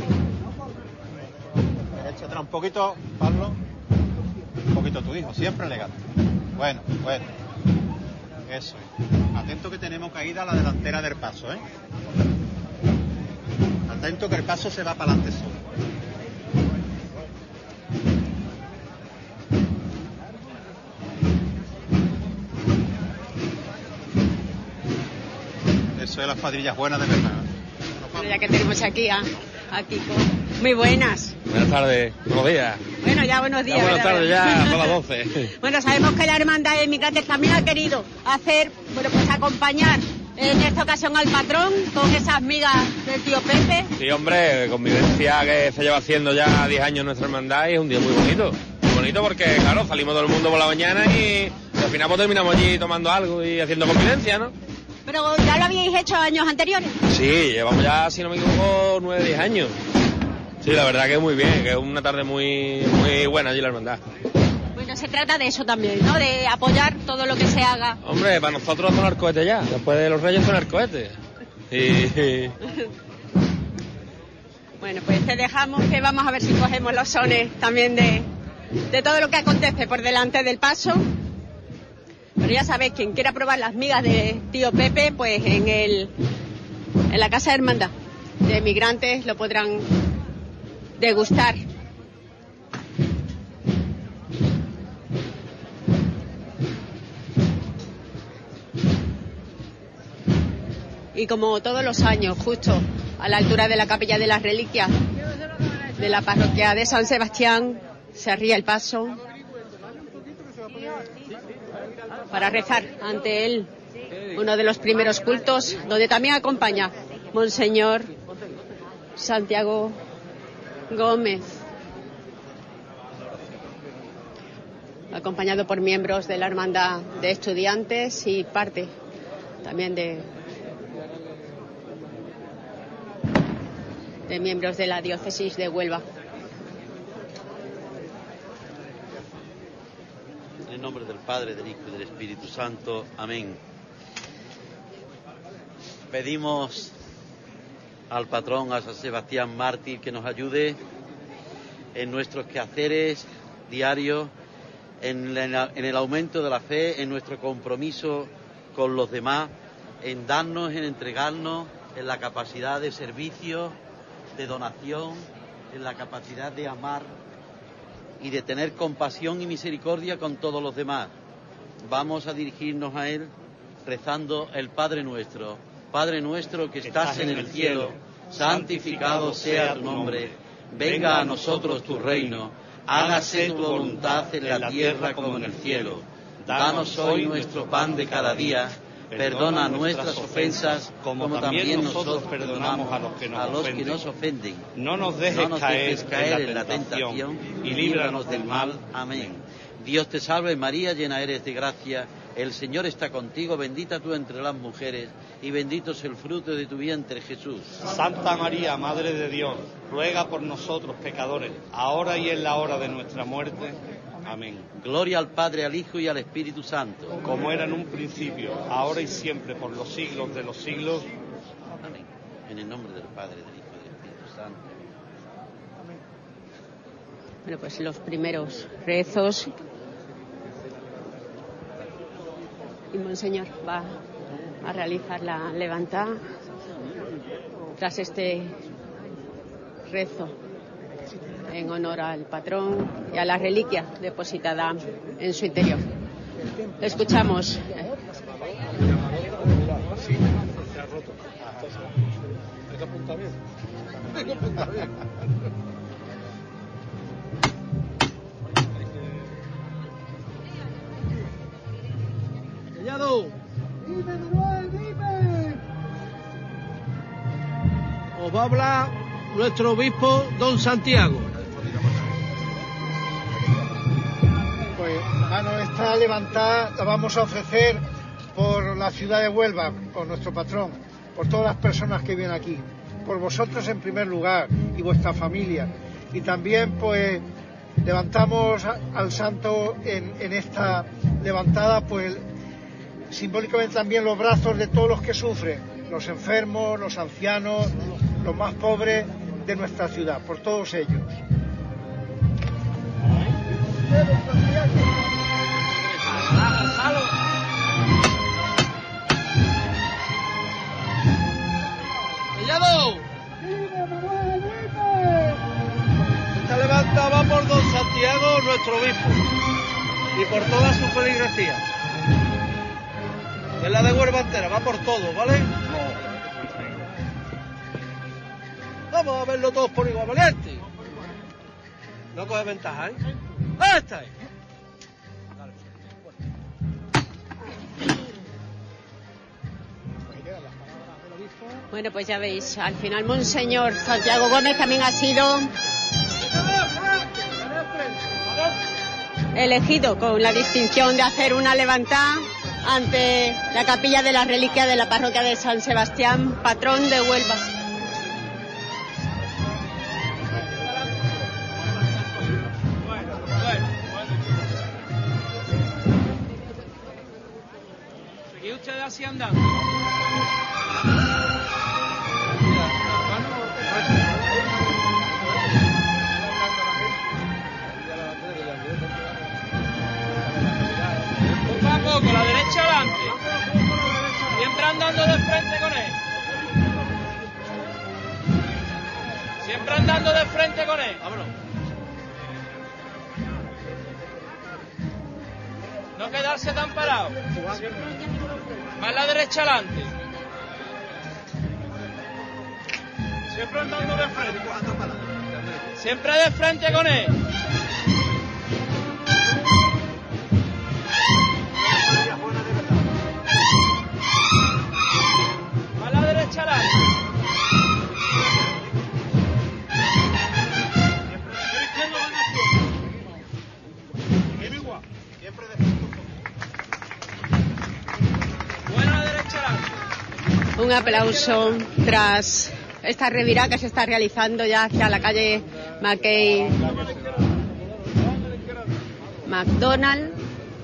Derecha atrás un poquito, Pablo. Un poquito tu hijo, siempre elegante. Bueno, bueno. Eso es. Atento que tenemos caída a la delantera del paso, ¿eh? Atento que el paso se va para adelante solo. Eso es las cuadrillas buenas de verdad. Bueno, ya que tenemos aquí a, a Kiko. Muy buenas. Buenas tardes, buenos días. Bueno, ya buenos días. Ya buenas tardes, ya son las doce. Bueno, sabemos que la Hermandad de Migrantes también ha querido hacer, bueno, pues acompañar en esta ocasión al patrón con esas migas del tío Pepe. Sí, hombre, convivencia que se lleva haciendo ya diez años en nuestra hermandad y es un día muy bonito. Muy bonito porque, claro, salimos todo el mundo por la mañana y final pues terminamos allí tomando algo y haciendo convivencia, ¿no? Pero ya lo habíais hecho años anteriores. Sí, llevamos ya, si no me equivoco, nueve, diez años. Sí, la verdad que muy bien, que es una tarde muy, muy buena allí la hermandad. Bueno, se trata de eso también, ¿no? De apoyar todo lo que se haga. Hombre, para nosotros sonar cohetes ya, después de los Reyes sonar cohetes. Y... Bueno, pues te dejamos que vamos a ver si cogemos los sones también de, de todo lo que acontece por delante del paso. Pero ya sabéis, quien quiera probar las migas de tío Pepe, pues en el en la Casa de Hermandad de Migrantes lo podrán degustar. Y como todos los años, justo a la altura de la Capilla de las Reliquias de la parroquia de San Sebastián, se arría el paso para rezar ante él uno de los primeros cultos, donde también acompaña Monseñor Santiago Gómez, acompañado por miembros de la Hermandad de Estudiantes y parte también de de miembros de la Diócesis de Huelva. En el nombre del Padre, del Hijo y del Espíritu Santo. Amén. Pedimos al patrón, a San Sebastián Mártir, que nos ayude en nuestros quehaceres diarios, en, la, en el aumento de la fe, en nuestro compromiso con los demás, en darnos, en entregarnos, en la capacidad de servicio, de donación, en la capacidad de amar y de tener compasión y misericordia con todos los demás. Vamos a dirigirnos a Él rezando el Padre Nuestro. Padre nuestro que estás en el cielo, santificado sea tu nombre. Venga a nosotros tu reino. Hágase tu voluntad en la tierra como en el cielo. Danos hoy nuestro pan de cada día. Perdona nuestras ofensas, como también nosotros perdonamos a los que nos, a los que nos ofenden. No nos dejes, no nos dejes caer, caer en la tentación, tentación y líbranos del mal. Amén. Dios te salve María, llena eres de gracia, el Señor está contigo, bendita tú entre las mujeres, y bendito es el fruto de tu vientre, Jesús. Santa María, Madre de Dios, ruega por nosotros pecadores, ahora y en la hora de nuestra muerte. Amén. Gloria al Padre, al Hijo y al Espíritu Santo. Como era en un principio, ahora y siempre, por los siglos de los siglos. Amén. En el nombre del Padre, del Hijo y del Espíritu Santo. Amén. Bueno, pues los primeros rezos. Y Monseñor va a realizar la levantada tras este rezo en honor al patrón y a la reliquia depositada en su interior. Escuchamos. Callado. Os va a hablar nuestro obispo, don Santiago. Pues, hermano, esta levantada la vamos a ofrecer por la ciudad de Huelva, por nuestro patrón, por todas las personas que vienen aquí, por vosotros en primer lugar y vuestra familia. Y también, pues, levantamos al santo en, en esta levantada, pues, simbólicamente también los brazos de todos los que sufren, los enfermos, los ancianos, los más pobres de nuestra ciudad, por todos ellos. ¡Mellado! Esta levanta va por don Santiago, nuestro obispo, y por toda su feligresía. Es la de Huelva entera, va por todo, ¿vale? Vamos a verlo todos por igual, valiente. No coge ventaja, ¿eh? ¡Ahí está! Bueno, pues ya veis, al final Monseñor Santiago Gómez también ha sido elegido con la distinción de hacer una levantada ante la capilla de las reliquias de la parroquia de San Sebastián, patrón de Huelva. Seguid ustedes así andando. Poco a poco, la derecha adelante. Siempre andando de frente con él. Siempre andando de frente con él. Vámonos. No quedarse tan parado. Más la derecha adelante. Siempre andando de frente. Siempre de frente con él. Más la derecha adelante. Un aplauso tras esta revirada que se está realizando ya hacia la calle Mackay McDonald.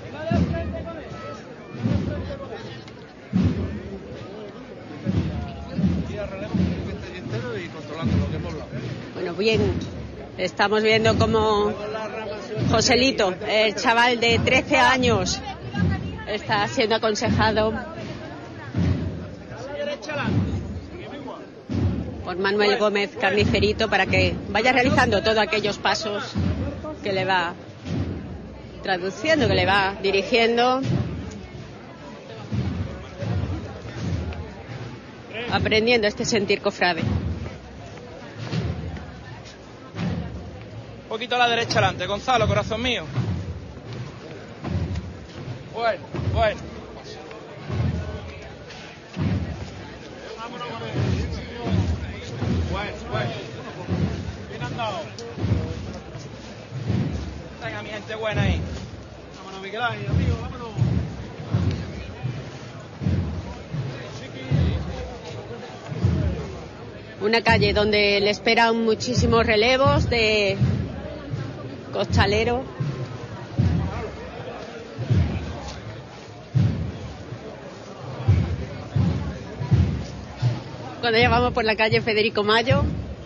Bueno, bien, estamos viendo como Joselito, el chaval de trece años, está siendo aconsejado por Manuel Gómez Carnicerito para que vaya realizando todos aquellos pasos que le va traduciendo, que le va dirigiendo, aprendiendo este sentir cofrade. Un poquito a la derecha adelante, Gonzalo, corazón mío. Bueno, bueno. Bueno, bueno. Bien andado. Venga, mi gente buena ahí. Vámonos, Miguel Ángel, amigo, vámonos. Una calle donde le esperan muchísimos relevos de costaleros. Cuando ya vamos por la calle Federico Mayo.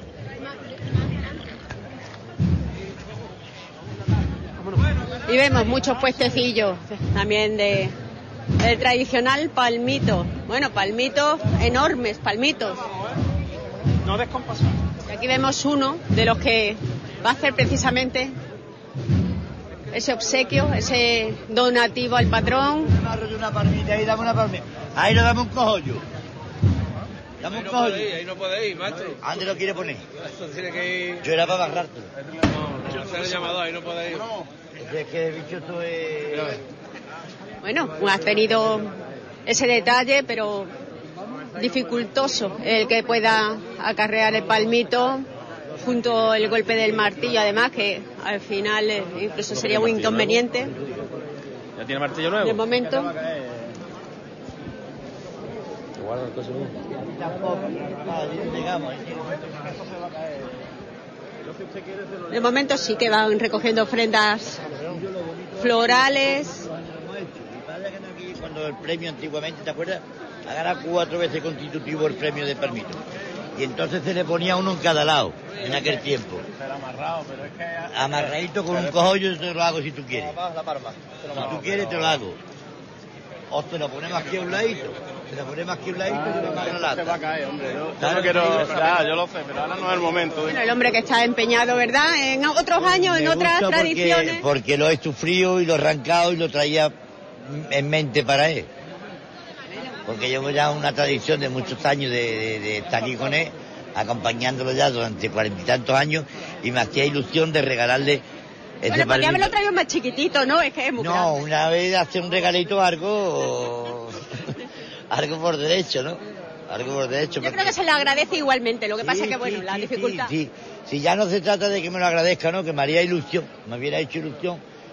Y vemos muchos puestecillos también de el tradicional palmito. Bueno, palmitos enormes, palmitos. No descompasar. Y aquí vemos uno de los que va a hacer precisamente ese obsequio, ese donativo al patrón. Una palmita ahí, dame una palmita. Ahí le damos un cojollo. Dame un Ahí no cojollo. puede ir, ahí no puede ir, maestro. ¿A dónde lo quiere poner? Eso tiene que ir. Yo era para agarrarte. No, no, hacer el llamado, ahí no puede ir. Es que el bicho esto es... Bueno, has tenido ese detalle, pero dificultoso el que pueda acarrear el palmito junto al golpe del martillo, además que al final eh, incluso sería un inconveniente. ¿Ya tiene martillo nuevo? De momento. De momento sí que van recogiendo ofrendas florales. Cuando el premio antiguamente, ¿te acuerdas? Ha ganado cuatro veces constitutivo el premio de palmito. Y entonces se le ponía uno en cada lado, en aquel tiempo. Amarradito con un cojollo, yo te lo hago si tú quieres. Si tú quieres, te lo hago. O te lo ponemos aquí a un ladito. Te lo ponemos aquí a un ladito y te lo ponemos a la lata. Se va a caer, hombre. Yo, yo no quiero... Ya, yo lo sé, pero ahora no es el momento. ¿eh? Bueno, el hombre que está empeñado, ¿verdad? En otros años, en Me otras gusta porque- tradiciones. Porque lo he sufrido y lo he arrancado y lo traía en mente para él. Porque llevo ya una tradición de muchos años de, de- de estar aquí con él, acompañándolo ya durante cuarenta y tantos años, y me hacía ilusión de regalarle ese Bueno, podría haberlo palmito. traído más chiquitito, ¿no? Es que es muy No, grande. una vez hace un regalito algo, algo por derecho, ¿no? Algo por derecho. Yo creo que se le agradece igualmente, lo que pasa Sí, es que, bueno, sí, la sí, dificultad. Sí, sí. Si ya no se trata de que me lo agradezca, ¿no? Que me haría ilusión, me hubiera hecho ilusión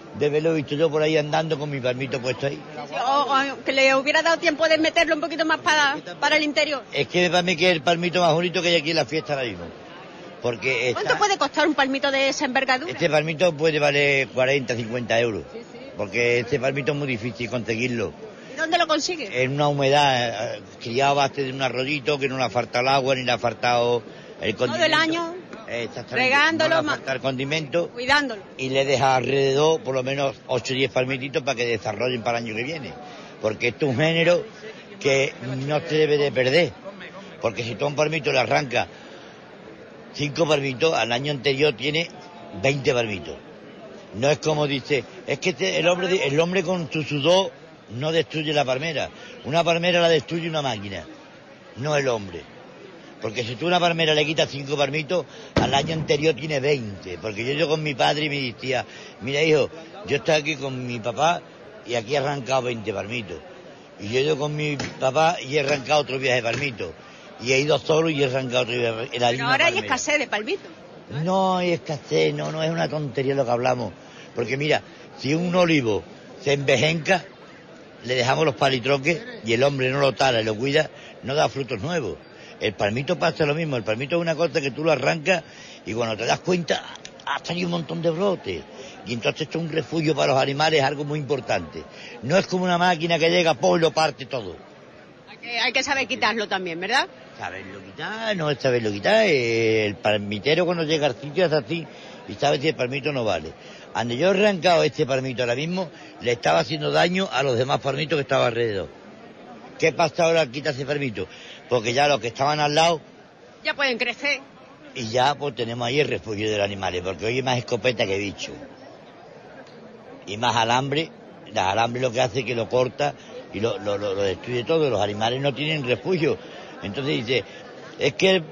de verlo visto yo por ahí andando con mi palmito puesto ahí. O, o que le hubiera dado tiempo de meterlo un poquito más para, para el interior. Es que para mí que es el palmito más bonito que hay aquí en la fiesta ahora mismo. Porque está, ¿cuánto puede costar un palmito de esa envergadura? Este palmito puede valer cuarenta, cincuenta euros. Sí, sí. Porque este palmito es muy difícil conseguirlo. ¿Y dónde lo consigue? En una humedad, eh, criado a base de un arroyito que no le ha faltado el agua ni le ha faltado el condimento. Todo el año. Exactamente. Regándolo, no le ha faltado el condimento. Cuidándolo. Y le deja alrededor por lo menos ocho o diez palmititos para que desarrollen para el año que viene. Porque esto es un género que no se debe de perder. Porque si tú a un palmito le arranca cinco palmitos, al año anterior tiene veinte palmitos. No es como dice, es que este, el hombre el hombre con su sudor no destruye la palmera. Una palmera la destruye una máquina, no el hombre. Porque si tú a una palmera le quitas cinco palmitos, al año anterior tiene veinte. Porque yo, yo con mi padre me decía, mira hijo, yo estoy aquí con mi papá y aquí he arrancado veinte palmitos. Y yo, yo con mi papá y he arrancado otro viaje de palmitos. Y he ido solo y he arrancado otro viaje. Pero ahora hay escasez de palmitos. No hay escasez, no, no es una tontería lo que hablamos. Porque mira, si un olivo se envejenca, le dejamos los palitroques y el hombre no lo tala y lo cuida, no da frutos nuevos. El palmito pasa lo mismo, el palmito es una cosa que tú lo arrancas y cuando te das cuenta ha salido un montón de brotes. Y entonces esto es un refugio para los animales, algo muy importante. No es como una máquina que llega, pues lo parte todo. Hay que, hay que saber quitarlo también, ¿verdad? Saberlo quitar, no es saberlo quitar. El palmitero cuando llega al sitio hace así y sabe si el palmito no vale. Cuando yo he arrancado este palmito ahora mismo, le estaba haciendo daño a los demás palmitos que estaban alrededor. ¿Qué pasa ahora al quitar ese palmito? Porque ya los que estaban al lado... Ya pueden crecer. Y ya pues tenemos ahí el refugio de los animales, porque hoy hay más escopeta que bicho. Y más alambre, el alambre lo que hace es que lo corta y lo, lo, lo, lo destruye todo. Los animales no tienen refugio. Entonces dice, es que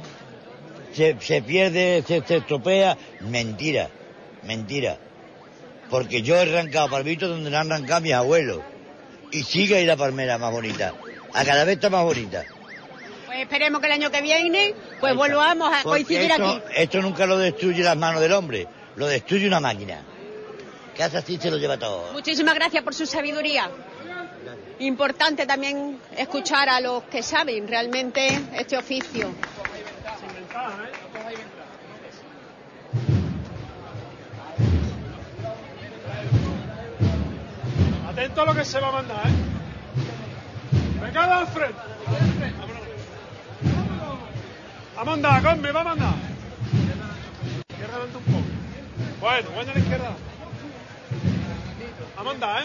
se, se pierde, se, se estropea. Mentira, mentira. Porque yo he arrancado palmitos donde no han arrancado mis abuelos. Y sigue ahí la palmera más bonita. A cada vez está más bonita. Pues esperemos que el año que viene pues volvamos a coincidir esto, aquí. Esto nunca lo destruye las manos del hombre, lo destruye una máquina. Que hace así se lo lleva todo. Muchísimas gracias por su sabiduría. Importante también escuchar a los que saben realmente este oficio. Atento a lo que se va a mandar, ¿eh? Venga, al frente. Va a mandar, conme, va a mandar. Izquierda adelante un poco. Bueno, bueno a la izquierda. Va a mandar, ¿eh?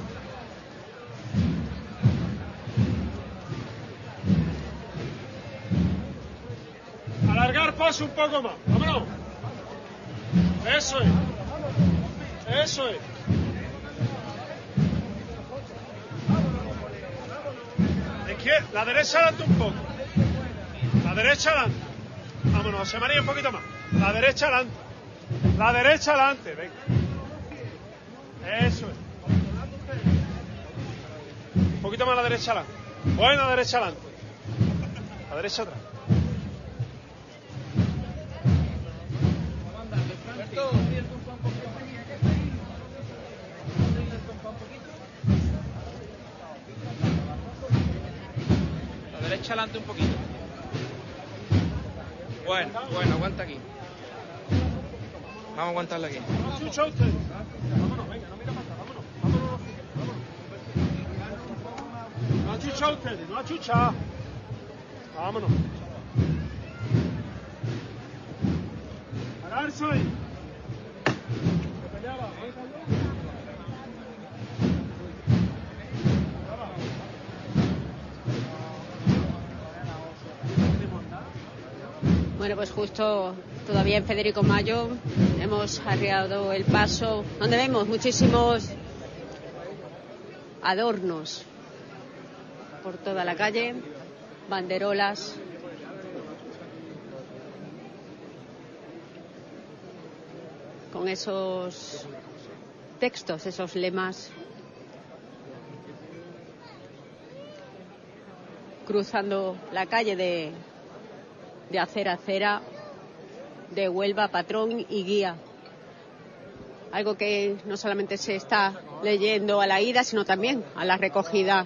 Alargar paso un poco más. Vámonos. Eso es. Eso es. La derecha adelante un poco. La derecha adelante. Vámonos, José María, un poquito más. La derecha adelante. La derecha adelante, venga. Eso es. Un poquito más la derecha adelante. Buena derecha adelante. La derecha atrás. Derecha adelante un poquito. Bueno, bueno, aguanta aquí. Vamos a aguantarla aquí. Chucha usted. Vámonos, venga, no mira más atrás, vámonos. Vámonos. No achucha ustedes, no achucha. Vámonos. Agarse ahí. Bueno, pues justo todavía en Federico Mayo hemos arriado el paso, donde vemos muchísimos adornos por toda la calle, banderolas. Con esos textos, esos lemas, cruzando la calle de de acera a acera, de Huelva, patrón y guía. algo que no solamente se está leyendo a la ida, sino también a la recogida.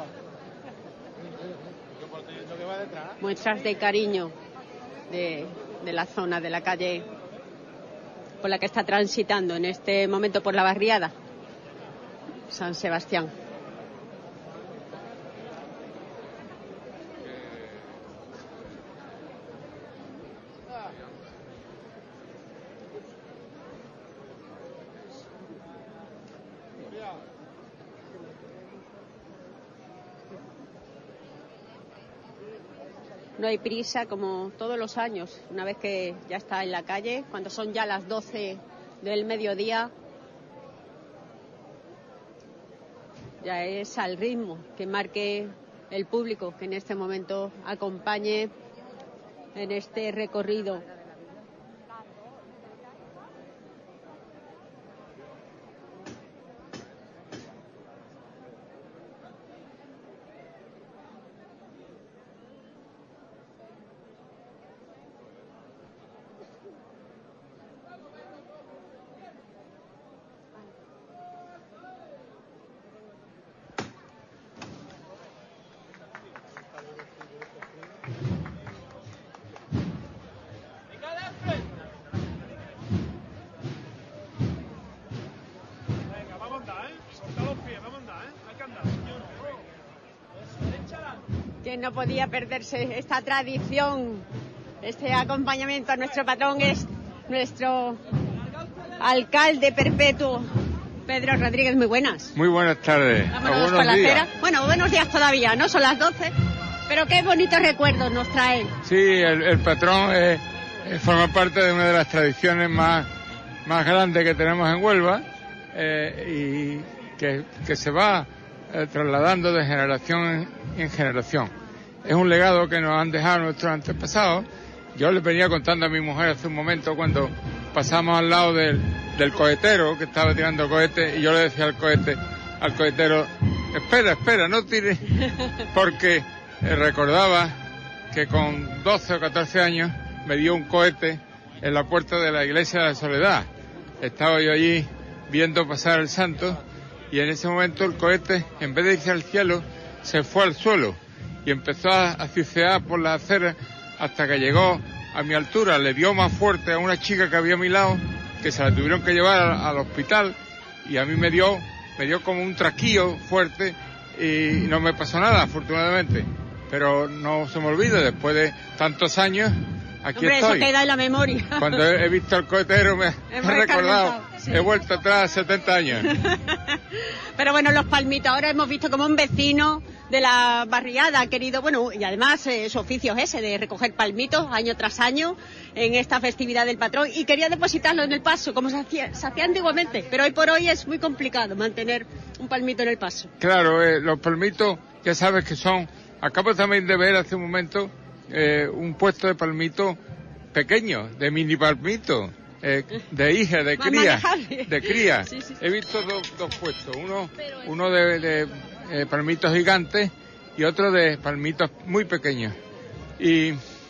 Muestras de cariño de, de la zona, de la calle por la que está transitando en este momento por la barriada San Sebastián. No hay prisa, como todos los años, una vez que ya está en la calle, cuando son ya las doce del mediodía, ya es al ritmo que marque el público que en este momento acompañe en este recorrido. Que no podía perderse esta tradición, este acompañamiento a nuestro patrón es nuestro alcalde perpetuo, Pedro Rodríguez. Muy buenas. Muy buenas tardes. Vámonos por la acera. Bueno, buenos días todavía, ¿no? Son las doce, pero qué bonitos recuerdos nos traen. Sí, el, el patrón eh, eh, forma parte de una de las tradiciones más, más grandes que tenemos en Huelva eh, y que, que se va eh, trasladando de generación en generación. Es un legado que nos han dejado nuestros antepasados. Yo les venía contando a mi mujer hace un momento cuando pasamos al lado del, del cohetero que estaba tirando cohetes y yo le decía al cohete, al cohetero, espera, espera, no tires, porque eh, recordaba que con doce o catorce años me dio un cohete en la puerta de la iglesia de la Soledad. Estaba yo allí viendo pasar el santo y en ese momento el cohete, en vez de irse al cielo, se fue al suelo y empezó a cicear por la acera hasta que llegó a mi altura. Le dio más fuerte a una chica que había a mi lado, que se la tuvieron que llevar al, al hospital, y a mí me dio, me dio como un trasquillo fuerte y no me pasó nada, afortunadamente. Pero no se me olvida, después de tantos años, aquí Hombre, estoy. Eso queda en la memoria. Cuando he, he visto al cohetero me he recordado, sí. He vuelto atrás setenta años. Pero bueno, los palmitos, ahora hemos visto como un vecino de la barriada ha querido, bueno, y además eh, su oficio es ese, de recoger palmitos año tras año en esta festividad del patrón, y quería depositarlo en el paso, como se hacía, se hacía antiguamente, pero hoy por hoy es muy complicado mantener un palmito en el paso. Claro, eh, los palmitos, ya sabes que son, acabo también de ver hace un momento eh, un puesto de palmitos pequeño, de mini palmitos. Eh, de hija, de cría, de cría. Sí, sí, sí. He visto dos, dos puestos, uno, uno de, de eh, palmitos gigantes y otro de palmitos muy pequeños. Y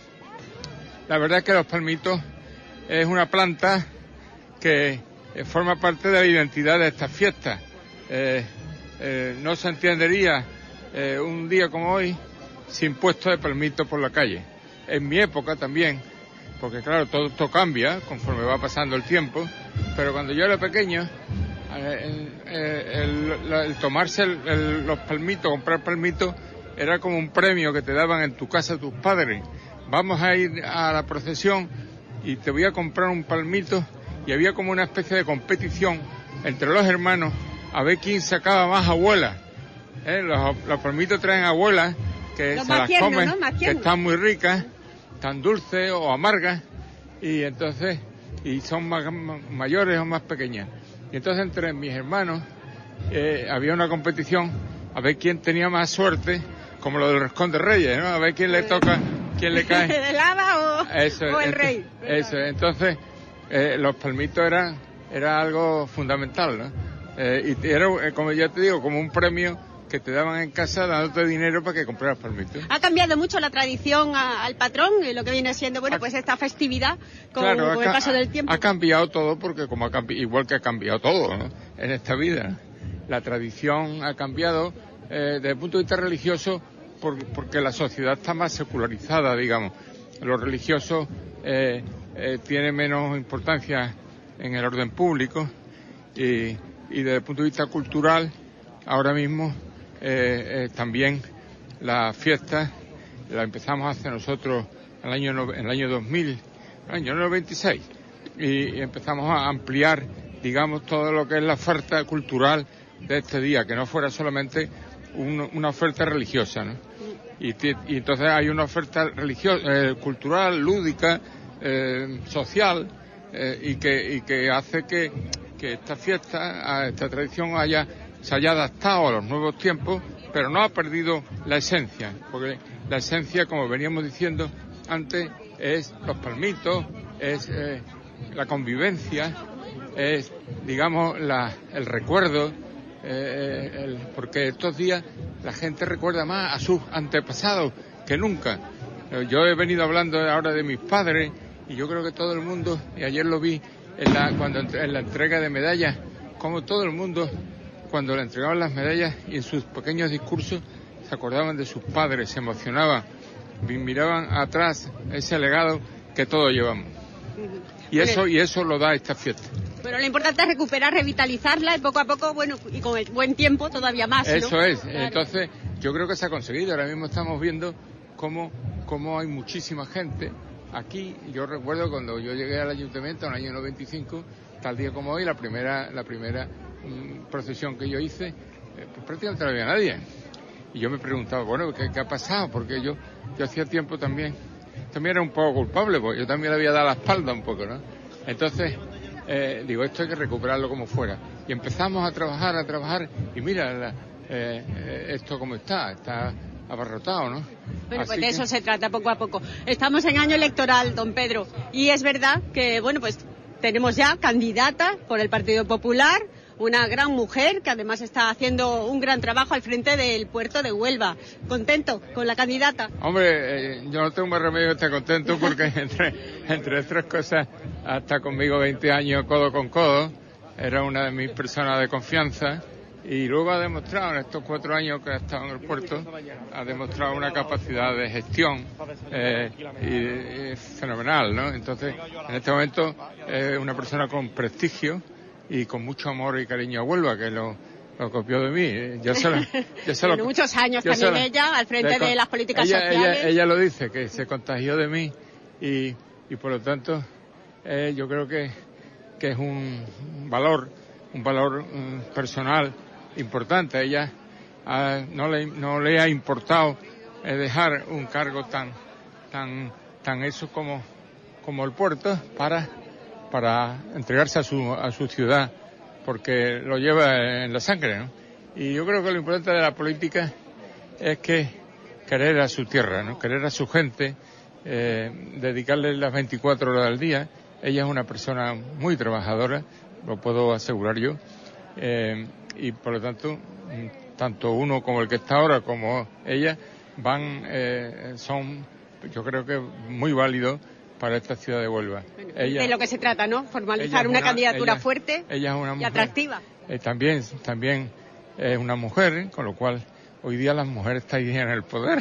la verdad es que los palmitos es una planta que eh, forma parte de la identidad de estas fiestas. Eh, eh, no se entendería eh, un día como hoy sin puestos de palmitos por la calle. En mi época también, porque claro, todo esto cambia conforme va pasando el tiempo, pero cuando yo era pequeño, el, el, el, el tomarse el, el, los palmitos, comprar palmitos, era como un premio que te daban en tu casa tus padres. Vamos a ir a la procesión y te voy a comprar un palmito, y había como una especie de competición entre los hermanos a ver quién sacaba más abuelas. ¿Eh? Los, los palmitos traen abuelas que los se las tierno, comen, ¿no? que están muy ricas, tan dulces o amargas, y entonces y son más, más mayores o más pequeñas. Y entonces entre mis hermanos eh, había una competición a ver quién tenía más suerte, como lo del roscón de Reyes, ¿no? A ver quién le toca, quién le cae. ¿El hada o, eso, o el ent- rey? Eso, entonces eh, los palmitos eran era algo fundamental, ¿no? Eh, y era, eh, como ya te digo, como un premio que te daban en casa dándote dinero para que compraras palmitos. Ha cambiado mucho la tradición a, al patrón, lo que viene siendo, bueno, pues esta festividad con, claro, con el paso del tiempo. Ha cambiado todo porque como ha cambi- igual que ha cambiado todo, ¿no?, en esta vida. La tradición ha cambiado eh, desde el punto de vista religioso por, porque la sociedad está más secularizada, digamos. Lo religioso eh, eh, tiene menos importancia en el orden público y, y desde el punto de vista cultural, ahora mismo eh, eh, también la fiesta la empezamos a hacer nosotros en el año, no, en el año dos mil, el año noventa y seis, y, y empezamos a ampliar, digamos, todo lo que es la oferta cultural de este día, que no fuera solamente un, una oferta religiosa, ¿no? Y, y entonces hay una oferta religiosa, eh, cultural, lúdica, eh, social, eh, y que y que hace que, que esta fiesta, esta tradición haya se haya adaptado a los nuevos tiempos, pero no ha perdido la esencia, porque la esencia, como veníamos diciendo antes, es los palmitos, es eh, la convivencia, es, digamos, la, el recuerdo, eh, el, porque estos días la gente recuerda más a sus antepasados que nunca. Yo he venido hablando ahora de mis padres y yo creo que todo el mundo, y ayer lo vi en la, cuando en la entrega de medallas, como todo el mundo, cuando le entregaban las medallas y en sus pequeños discursos se acordaban de sus padres, se emocionaban, miraban atrás ese legado que todos llevamos. Y eso, y eso lo da esta fiesta. Pero lo importante es recuperar, revitalizarla y poco a poco, bueno, y con el buen tiempo todavía más, ¿no? Eso es. Claro. Entonces, yo creo que se ha conseguido. Ahora mismo estamos viendo cómo, cómo hay muchísima gente aquí. Yo recuerdo cuando yo llegué al ayuntamiento en el año noventa y cinco, tal día como hoy, la primera, la primera mmm, procesión que yo hice, eh, pues prácticamente no había nadie. Y yo me preguntaba, bueno, ¿qué, qué ha pasado? Porque yo, yo hacía tiempo también, también era un poco culpable, porque yo también le había dado la espalda un poco, ¿no? Entonces, eh, digo, esto hay que recuperarlo como fuera. Y empezamos a trabajar, a trabajar, y mira, la, eh, esto como está, está abarrotado, ¿no? Bueno, Así pues de que... eso se trata poco a poco. Estamos en año electoral, don Pedro, y es verdad que, bueno, pues tenemos ya candidata por el Partido Popular, una gran mujer que además está haciendo un gran trabajo al frente del puerto de Huelva. ¿Contento con la candidata? Hombre, eh, yo no tengo más remedio que estar contento porque entre, entre otras cosas, hasta conmigo veinte años codo con codo, era una de mis personas de confianza y luego ha demostrado en estos cuatro años que ha estado en el puerto, ha demostrado una capacidad de gestión eh, y, y fenomenal, ¿no? Entonces, en este momento es una persona con prestigio y con mucho amor y cariño a Huelva, que lo, lo copió de mí. Yo se lo, yo se bueno, lo, muchos años yo también se lo, ella, al frente de, de las políticas ella, sociales. Ella, ella lo dice, que se contagió de mí y, y por lo tanto eh, yo creo que, que es un valor, un valor um, personal importante. Ella uh, no, le, no le ha importado eh, dejar un cargo tan, tan, tan eso como, como el puerto para... para entregarse a su a su ciudad, porque lo lleva en la sangre, ¿no? Y yo creo que lo importante de la política es que querer a su tierra, ¿no? Querer a su gente, eh, dedicarle las veinticuatro horas al día. Ella es una persona muy trabajadora, lo puedo asegurar yo, eh, y por lo tanto, tanto uno como el que está ahora como ella van, eh, son, yo creo que muy válidos para esta ciudad de Huelva. Bueno, ella, de lo que se trata, ¿no? Formalizar una, una candidatura ella, fuerte ella es una y mujer, atractiva. Eh, también, también es una mujer, con lo cual hoy día las mujeres están en el poder.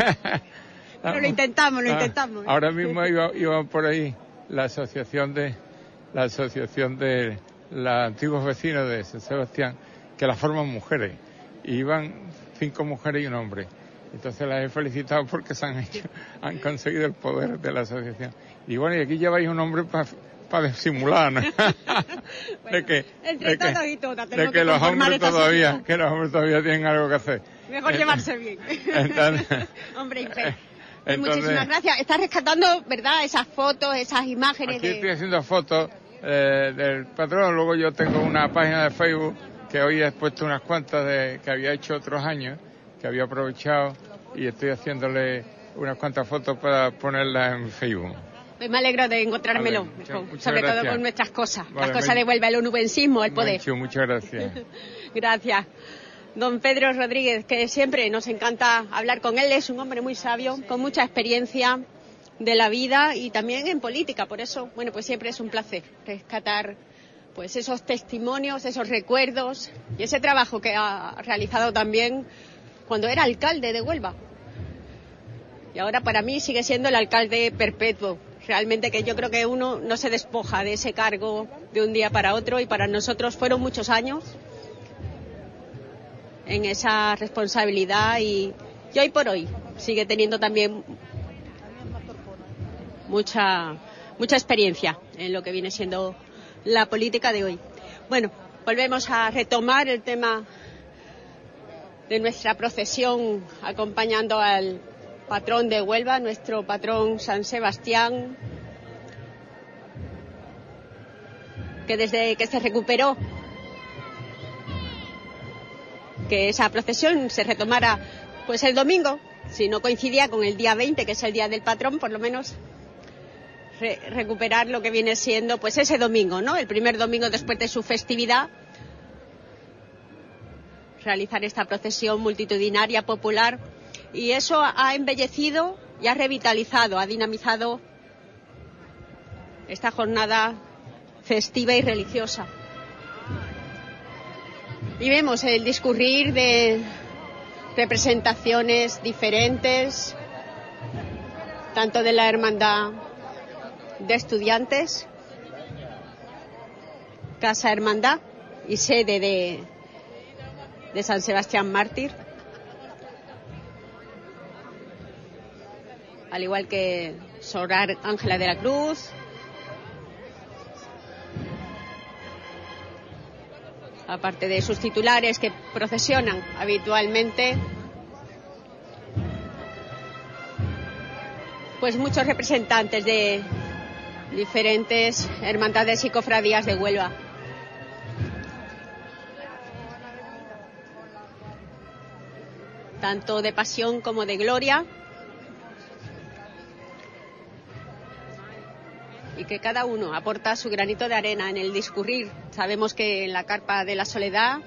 Pero lo intentamos, lo ah, intentamos. Ahora mismo iba, iba por ahí la asociación de la asociación de los antiguos vecinos de San Sebastián, que la forman mujeres, y iban cinco mujeres y un hombre. Entonces las he felicitado porque se han hecho, han conseguido el poder de la asociación. Y bueno, y aquí lleváis un hombre para pa disimular, ¿no? Bueno, de que, entre de todos que, y todas de tenemos que, que los hombres esta todavía, sociedad. que los hombres todavía tienen algo que hacer. Mejor Eh, llevarse bien. Entonces, Hombre y fe. entonces, Muchísimas gracias. Estás rescatando, ¿verdad?, esas fotos, esas imágenes aquí de... estoy haciendo fotos eh, del patrón. Luego yo tengo una página de Facebook que hoy he puesto unas cuantas de, que había hecho otros años, que había aprovechado, y estoy haciéndole unas cuantas fotos para ponerlas en Facebook. Pues me alegro de encontrármelo, Vale, muchas, con- muchas sobre gracias. todo con nuestras cosas. Vale, Las cosas me- de Huelva, el onubencismo, el poder. Mancho, muchas gracias. Gracias. don Pedro Rodríguez, que siempre nos encanta hablar con él. Es un hombre muy sabio, con mucha experiencia de la vida y también en política. Por eso, bueno, pues siempre es un placer rescatar pues esos testimonios, esos recuerdos y ese trabajo que ha realizado también cuando era alcalde de Huelva. Y ahora para mí sigue siendo el alcalde perpetuo. Realmente que yo creo que uno no se despoja de ese cargo de un día para otro, y para nosotros fueron muchos años en esa responsabilidad y, y hoy por hoy sigue teniendo también mucha, mucha experiencia en lo que viene siendo la política de hoy. Bueno, volvemos a retomar el tema de nuestra procesión acompañando al patrón de Huelva, nuestro patrón San Sebastián, que desde que se recuperó que esa procesión se retomara pues el domingo, si no coincidía con el día veinte, que es el día del patrón, por lo menos re- recuperar lo que viene siendo pues ese domingo, ¿no? El primer domingo después de su festividad, realizar esta procesión multitudinaria popular. Y eso ha embellecido y ha revitalizado, ha dinamizado esta jornada festiva y religiosa. Y vemos el discurrir de representaciones diferentes, tanto de la Hermandad de Estudiantes, Casa Hermandad y sede de, de San Sebastián Mártir, al igual que Sor Ángela de la Cruz, aparte de sus titulares que procesionan habitualmente, pues muchos representantes de diferentes hermandades y cofradías de Huelva. Tanto de pasión como de gloria, y que cada uno aporta su granito de arena en el discurrir. Sabemos que en la Carpa de la Soledad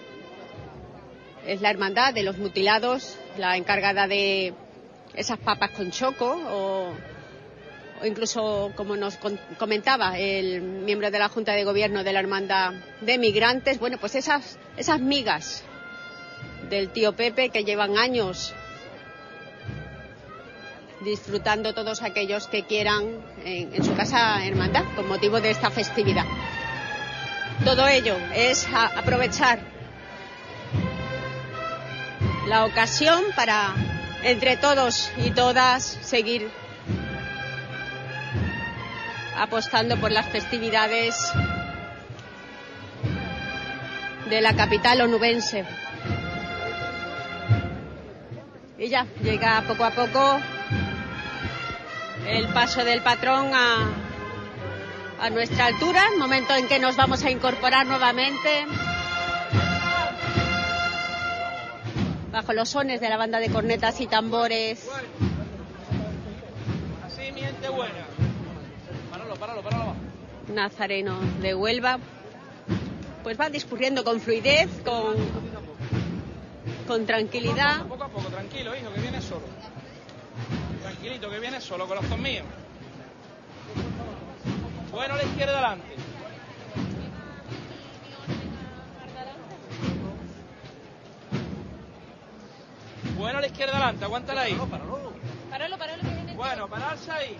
es la Hermandad de los Mutilados la encargada de esas papas con choco, o, o incluso, como nos con, comentaba el miembro de la Junta de Gobierno de la Hermandad de Migrantes, bueno, pues esas, esas migas del tío Pepe que llevan años disfrutando todos aquellos que quieran en, en su casa hermandad con motivo de esta festividad. Todo ello es a, aprovechar la ocasión para entre todos y todas seguir apostando por las festividades de la capital onubense. Y ya llega poco a poco el paso del patrón a, a nuestra altura, momento en que nos vamos a incorporar nuevamente bajo los sones de la banda de cornetas y tambores. Así, mi gente buena. Páralo, páralo, páralo. Nazareno de Huelva, pues va discurriendo con fluidez, con, con tranquilidad. Poco a poco, tranquilo, hijo, que viene solo. Tranquilito, que viene solo, corazón mío. Bueno, a la izquierda adelante. Bueno, a la izquierda adelante, aguántala ahí. Páralo, páralo, páralo, que viene. Bueno, pararse ahí.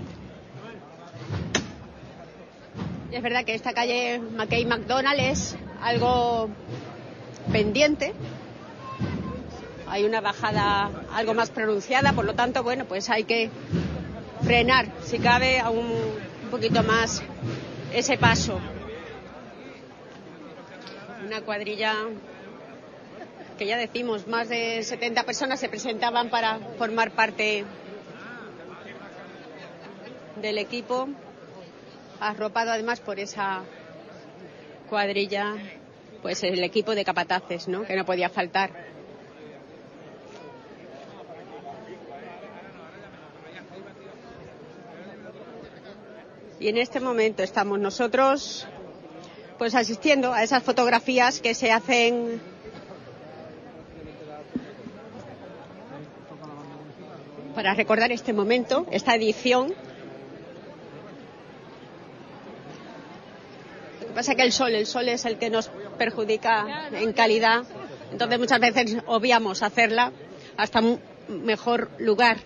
Y es verdad que esta calle Mackay McDonald es algo pendiente. Hay una bajada algo más pronunciada, por lo tanto, bueno, pues hay que frenar, si cabe, aún un poquito más ese paso. Una cuadrilla que ya decimos, más de setenta personas se presentaban para formar parte del equipo, arropado además por esa cuadrilla, pues el equipo de capataces, ¿no?, que no podía faltar. Y en este momento estamos nosotros pues asistiendo a esas fotografías que se hacen para recordar este momento, esta edición. Lo que pasa es que el sol, el sol es el que nos perjudica en calidad, entonces muchas veces obviamos hacerla hasta un mejor lugar,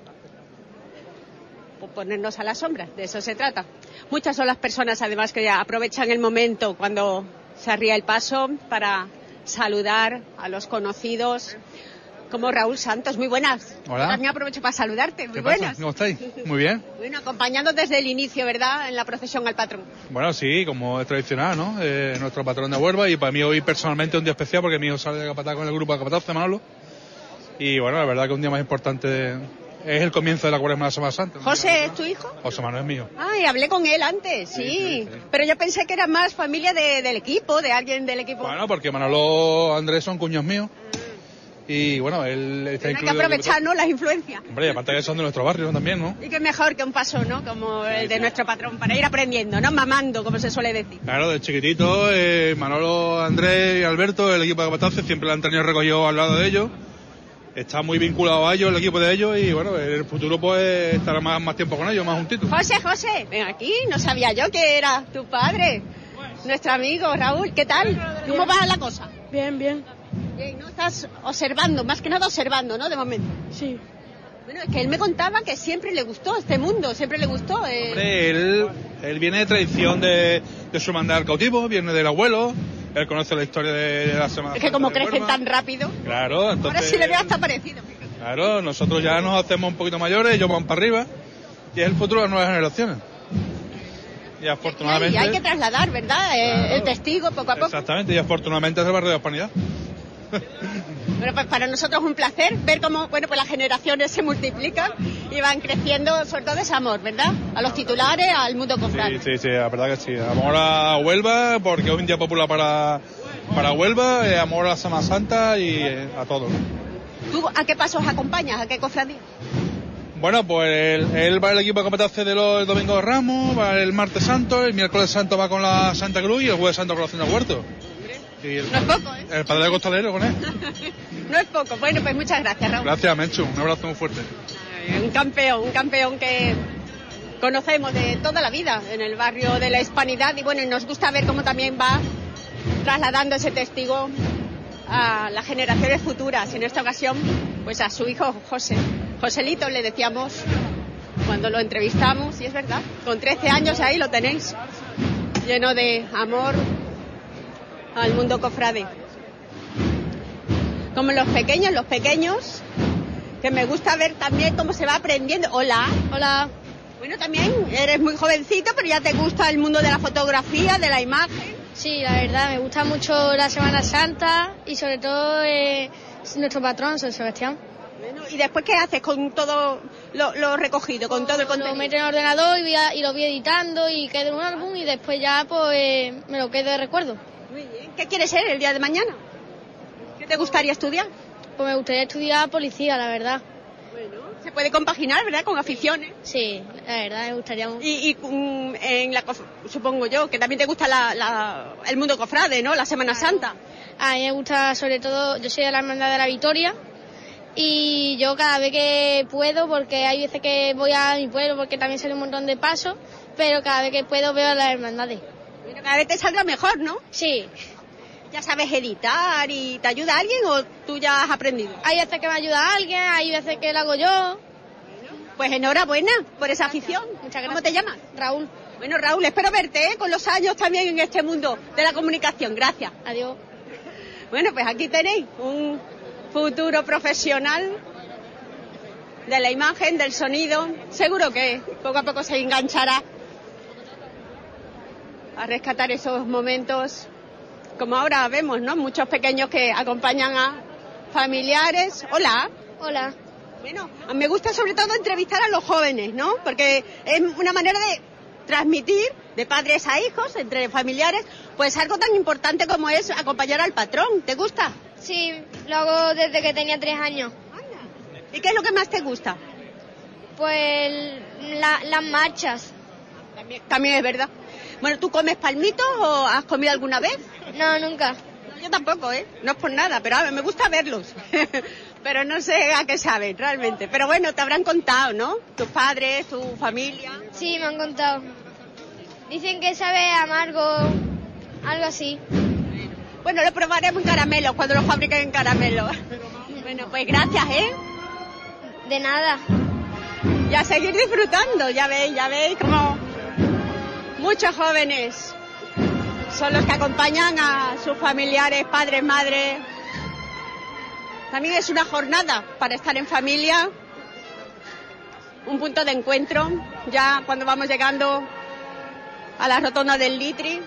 o ponernos a la sombra, de eso se trata. Muchas son las personas además que ya aprovechan el momento cuando se arría el paso para saludar a los conocidos, como Raúl Santos. Muy buenas. Hola. También aprovecho para saludarte. Muy ¿Qué pasa? buenas. ¿Cómo estáis? Muy bien. Bueno, acompañando desde el inicio, ¿verdad?, en la procesión al patrón. Bueno, sí, como es tradicional, ¿no? Eh, nuestro patrón de Huelva, y para mí hoy personalmente un día especial porque mi hijo sale de Capataz con el grupo de Capataz de Manolo. Y bueno, la verdad que un día más importante es el comienzo de la Cuaresma de la Semana Santa. ¿José es tu hijo? José Manuel es mío. Ay, hablé con él antes, sí. Sí, sí, sí. Pero yo pensé que era más familia de- del equipo, de alguien del equipo. Bueno, porque Manolo Andrés son cuños míos. Y bueno, él está Hay que incluido. aprovechar, ¿no?, las influencias. Hombre, y aparte que son de nuestro barrio también, ¿no? Y qué mejor que un paso, ¿no?, como el de nuestro patrón, para ir aprendiendo, ¿no?, mamando, como se suele decir. Claro, de chiquitito, eh, Manolo, Andrés y Alberto, el equipo de Capataces, siempre lo han tenido recogido al lado de ellos. Está muy vinculado a ellos, el equipo de ellos, y bueno, en el futuro pues estará más, más tiempo con ellos, más juntitos. José, José, ven aquí, no sabía yo que era tu padre, nuestro amigo Raúl, ¿qué tal? ¿Cómo va la cosa? Bien, bien. Bien, ¿no? Estás observando, más que nada observando, ¿no?, de momento. Sí. Bueno, es que él me contaba que siempre le gustó este mundo, siempre le gustó. Eh... Hombre, él, él viene de tradición de, de su hermandad al cautivo, viene del abuelo, él conoce la historia de, de la Semana Es que Santa como de crecen Huelva. tan rápido, Claro, entonces... ahora sí le veo hasta parecido. Claro, nosotros ya nos hacemos un poquito mayores, ellos van para arriba, y es el futuro de las nuevas generaciones. Y afortunadamente... Y hay que trasladar, ¿verdad?, eh, el testigo poco a poco. Exactamente, y afortunadamente es el barrio de la Hispanidad. Bueno, pues para nosotros es un placer ver cómo, bueno, pues las generaciones se multiplican y van creciendo, sobre todo ese amor, ¿verdad?, a los titulares, al mundo cofrade. Sí, sí, sí, la verdad que sí. Amor a Huelva, porque es un día popular para, para Huelva, eh, amor a la Semana Santa y eh, a todo. ¿Tú a qué pasos acompañas? ¿A qué cofradía? Bueno, pues él, él va al equipo de Capataces de los Domingos de Ramos, va el martes santo, el miércoles santo va con la Santa Cruz y el jueves santo con la Hacienda Huerto. Y el, No es poco, ¿eh? el padre de costalero con él. No es poco. Bueno, pues muchas gracias, Raúl. Gracias, Menchu, un abrazo muy fuerte. Un campeón, un campeón que conocemos de toda la vida en el barrio de la Hispanidad, y bueno, y nos gusta ver cómo también va trasladando ese testigo a las generaciones futuras. En esta ocasión, pues a su hijo José. Joselito le decíamos cuando lo entrevistamos, y es verdad, con trece años ahí lo tenéis, lleno de amor al mundo cofrade. Como los pequeños, los pequeños, que me gusta ver también cómo se va aprendiendo. Hola. Hola. Bueno, también eres muy jovencito, pero ya te gusta el mundo de la fotografía, de la imagen. Sí, la verdad, me gusta mucho la Semana Santa y sobre todo eh, nuestro patrón, San Sebastián. Bueno, ¿y después qué haces con todo lo, lo recogido, con todo el contenido? Lo meto en el ordenador y, voy a- y lo voy editando y queda en un álbum y después ya pues me lo quedo de recuerdo. Muy bien. ¿Qué quieres ser el día de mañana? ¿Qué te gustaría estudiar? Pues me gustaría estudiar policía, la verdad. Bueno, se puede compaginar, ¿verdad?, con aficiones. Sí, la verdad, me gustaría mucho. Y, y mm, en la, cof- supongo yo, que también te gusta la, la- el mundo cofrade, ¿no?, la Semana Santa. A mí me gusta sobre todo, yo soy de la Hermandad de la Victoria y yo cada vez que puedo, porque hay veces que voy a mi pueblo porque también sale un montón de pasos, pero cada vez que puedo veo a las hermandades. Bueno, cada vez te saldrá mejor, ¿no? Sí. ¿Ya sabes editar y te ayuda alguien o tú ya has aprendido? Hay veces que me ayuda alguien, hay veces que lo hago yo. Pues enhorabuena por esa afición. Muchas gracias. ¿Cómo te llamas? Raúl. Bueno, Raúl, espero verte, ¿eh?, con los años también en este mundo de la comunicación. Gracias. Adiós. Bueno, pues aquí tenéis un futuro profesional de la imagen, del sonido. Seguro que poco a poco se enganchará a rescatar esos momentos, como ahora vemos, ¿no?, muchos pequeños que acompañan a familiares. Hola. Hola. Bueno, me gusta sobre todo entrevistar a los jóvenes, ¿no?, porque es una manera de transmitir de padres a hijos, entre familiares, pues algo tan importante como es acompañar al patrón. ¿Te gusta? Sí, lo hago desde que tenía tres años. ¿Y qué es lo que más te gusta? Pues la- las marchas. También, también es verdad. Bueno, ¿tú comes palmitos o has comido alguna vez? No, nunca. No, yo tampoco, ¿eh? No es por nada, pero a ver, me gusta verlos. pero no sé a qué saben realmente. Pero bueno, te habrán contado, ¿no? Tus padres, tu familia. Sí, me han contado. Dicen que sabe amargo, algo así. Bueno, lo probaremos en caramelo, cuando lo fabriquen en caramelo. Bueno, pues gracias, ¿eh? De nada. Y a seguir disfrutando, ya veis, ya veis como muchos jóvenes son los que acompañan a sus familiares, padres, madres. También es una jornada para estar en familia, un punto de encuentro, ya cuando vamos llegando a la rotonda del Litri.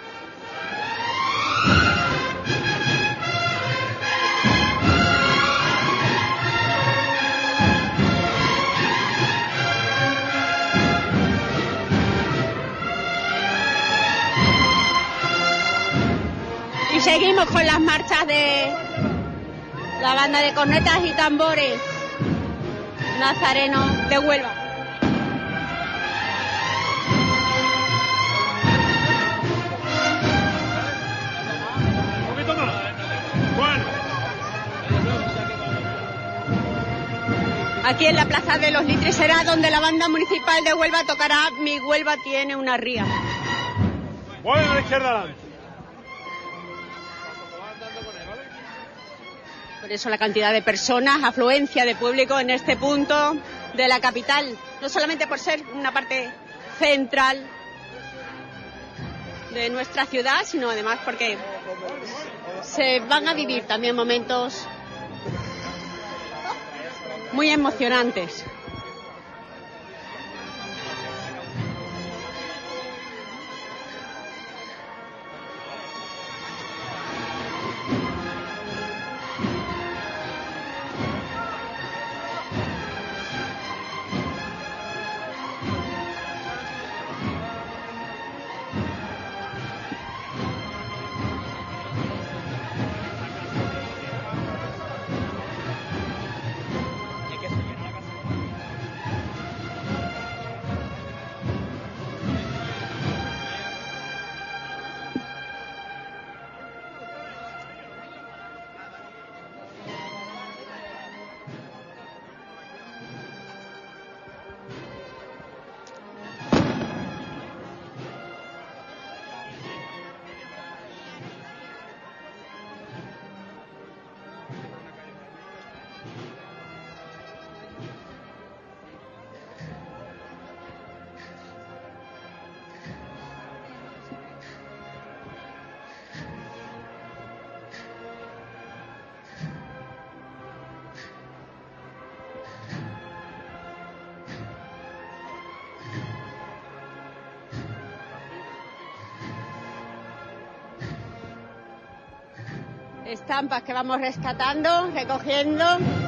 Y seguimos con las marchas de la banda de cornetas y tambores Nazareno de Huelva. Un poquito más. Bueno. Aquí en la Plaza de los Litris será donde la banda municipal de Huelva tocará Mi Huelva tiene una ría. Voy a la izquierda adelante. Por eso la cantidad de personas, afluencia de público en este punto de la capital, no solamente por ser una parte central de nuestra ciudad, sino además porque se van a vivir también momentos muy emocionantes. Estampas que vamos rescatando, recogiendo.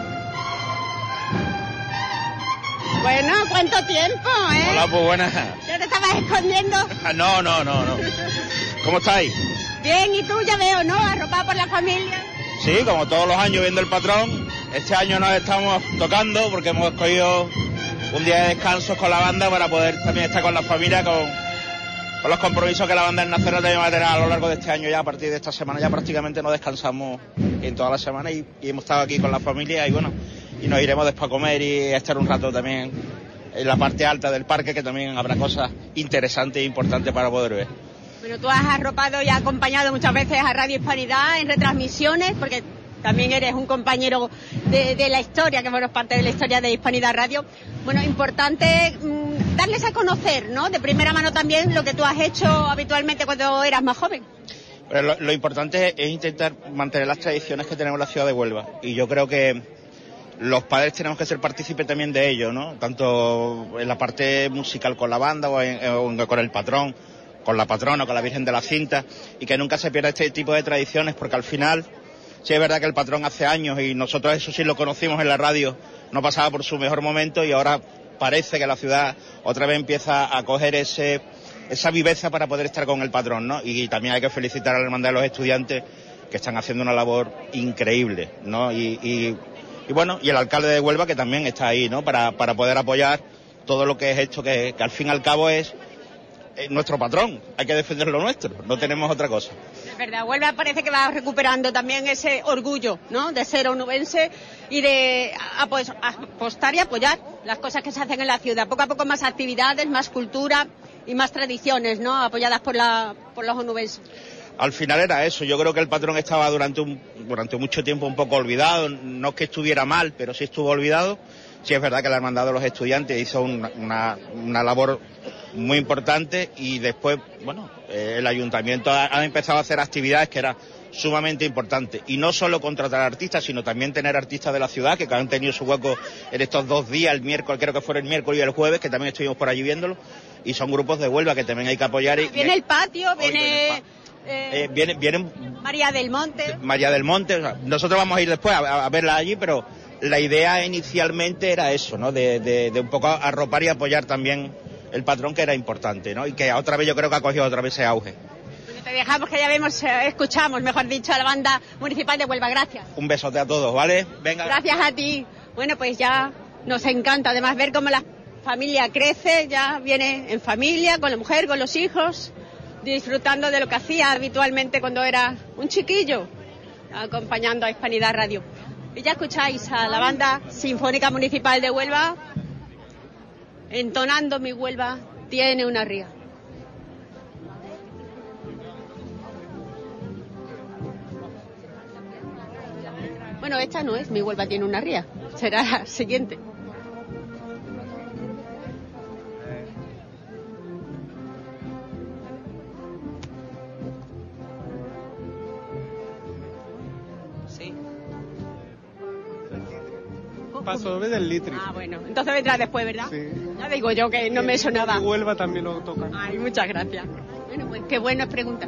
Bueno, ¿cuánto tiempo, eh? Hola, pues buenas. ¿Ya te estabas escondiendo? No, no, no, no. ¿Cómo estáis? Bien, y tú ya veo, ¿no? Arropado por la familia. Sí, como todos los años viendo el patrón. Este año nos estamos tocando porque hemos escogido un día de descanso con la banda para poder también estar con la familia, con, con los compromisos que la banda en Nazareno también va a tener a lo largo de este año. Ya a partir de esta semana ya prácticamente no descansamos en toda la semana y, y hemos estado aquí con la familia y bueno, y nos iremos después a comer y a estar un rato también en la parte alta del parque, que también habrá cosas interesantes e importantes para poder ver. Bueno, tú has arropado y acompañado muchas veces a Radio Hispanidad en retransmisiones, porque también eres un compañero de, de la historia, que bueno, es parte de la historia de Hispanidad Radio. Bueno, importante mmm, darles a conocer, ¿no? De primera mano también lo que tú has hecho habitualmente cuando eras más joven. Pero lo, lo importante es intentar mantener las tradiciones que tenemos en la ciudad de Huelva. Y yo creo que los padres tenemos que ser partícipes también de ello, ¿no? Tanto en la parte musical con la banda o, en, o con el patrón, con la patrona, con la Virgen de la Cinta, y que nunca se pierda este tipo de tradiciones, porque al final, sí es verdad que el patrón hace años, y nosotros eso sí lo conocimos en la radio, no pasaba por su mejor momento, y ahora parece que la ciudad otra vez empieza a coger ese, esa viveza para poder estar con el patrón, ¿no? Y también hay que felicitar a la Hermandad de los Estudiantes, que están haciendo una labor increíble, ¿no? Y, y, y bueno, y el alcalde de Huelva, que también está ahí, ¿no? Para, para poder apoyar todo lo que es esto, que, que al fin y al cabo es nuestro patrón, hay que defender lo nuestro, no tenemos otra cosa. Es verdad, Huelva parece que va recuperando también ese orgullo, ¿no?, de ser onubense y de pues, apostar y apoyar las cosas que se hacen en la ciudad. Poco a poco más actividades, más cultura y más tradiciones, ¿no?, apoyadas por, la, por los onubenses. Al final era eso, yo creo que el patrón estaba durante, un, durante mucho tiempo un poco olvidado, no es que estuviera mal, pero sí estuvo olvidado. Sí es verdad que la Hermandad de los Estudiantes hizo una, una, una labor muy importante y después, bueno, eh, el Ayuntamiento ha, ha empezado a hacer actividades que eran sumamente importantes. Y no solo contratar artistas, sino también tener artistas de la ciudad que han tenido su hueco en estos dos días, el miércoles, creo que fue el miércoles y el jueves, que también estuvimos por allí viéndolo. Y son grupos de Huelva que también hay que apoyar. Y, viene el patio, viene... Eh, eh, viene, vienen María del Monte. María del Monte. O sea, nosotros vamos a ir después a, a verla allí, pero la idea inicialmente era eso, ¿no? De, de, de un poco arropar y apoyar también el patrón, que era importante, ¿no? Y que otra vez yo creo que ha cogido otra vez ese auge. Bueno, te dejamos que ya vemos, eh, escuchamos, mejor dicho, a la banda municipal de Huelva. Gracias. Un besote a todos, ¿vale? Venga. Gracias a ti. Bueno, pues ya nos encanta además ver cómo la familia crece, ya viene en familia, con la mujer, con los hijos, disfrutando de lo que hacía habitualmente cuando era un chiquillo, acompañando a Hispanidad Radio. Y ya escucháis a la banda sinfónica municipal de Huelva entonando Mi Huelva tiene una ría. Bueno, esta no es Mi Huelva tiene una ría, será la siguiente. Paso doble del Litri. Ah, bueno, entonces vendrá después, ¿verdad? Sí. Ya digo yo que no me sonaba. Y Huelva también lo toca. Ay, muchas gracias. Bueno, pues qué buenas preguntas.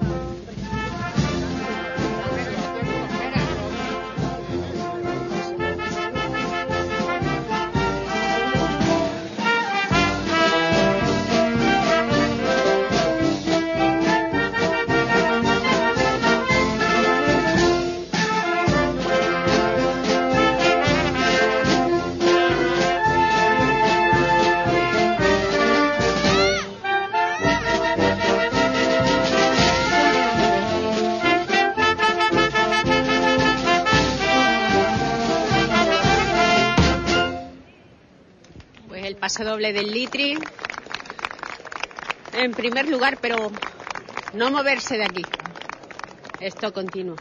Paso doble del Litri en primer lugar, pero no moverse de aquí, esto continúa.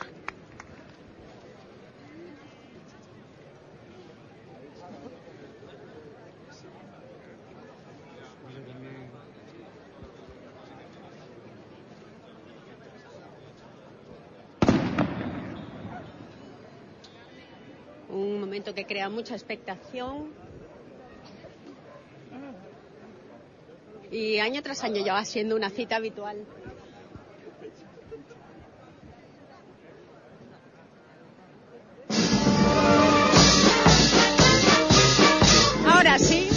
Un momento que crea mucha expectación. Y año tras año ya va siendo una cita habitual. Ahora sí.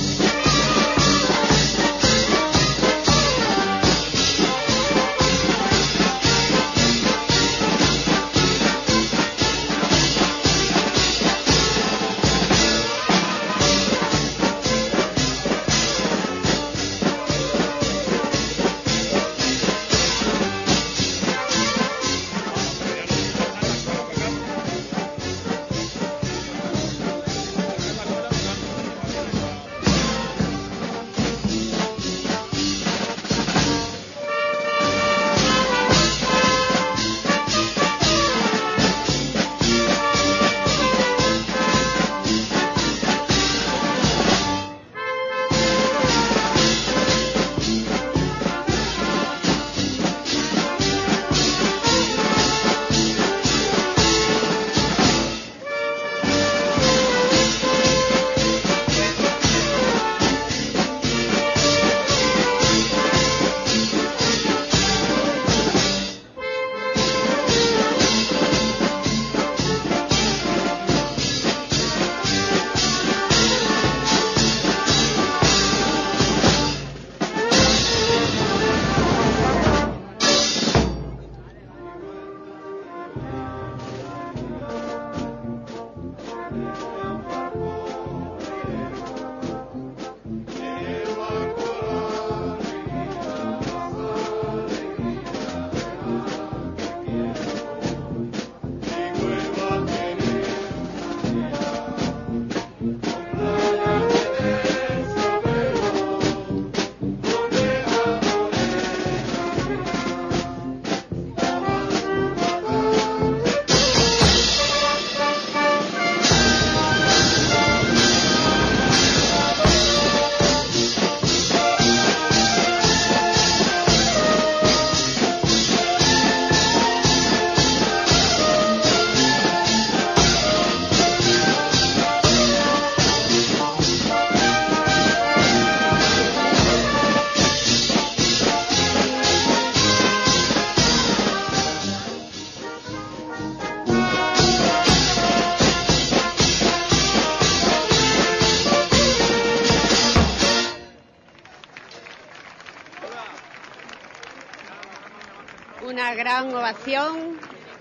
una gran ovación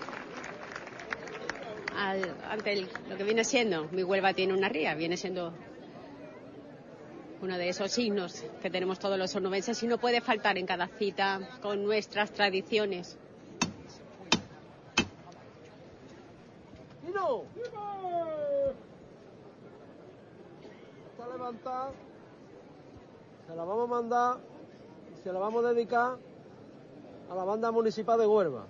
al, ante el, lo que viene siendo Mi Huelva tiene una ría, viene siendo uno de esos signos que tenemos todos los onubenses y no puede faltar en cada cita con nuestras tradiciones. ¡Nino! Está levantada, se la vamos a mandar y se la vamos a dedicar a la banda municipal de Huelva.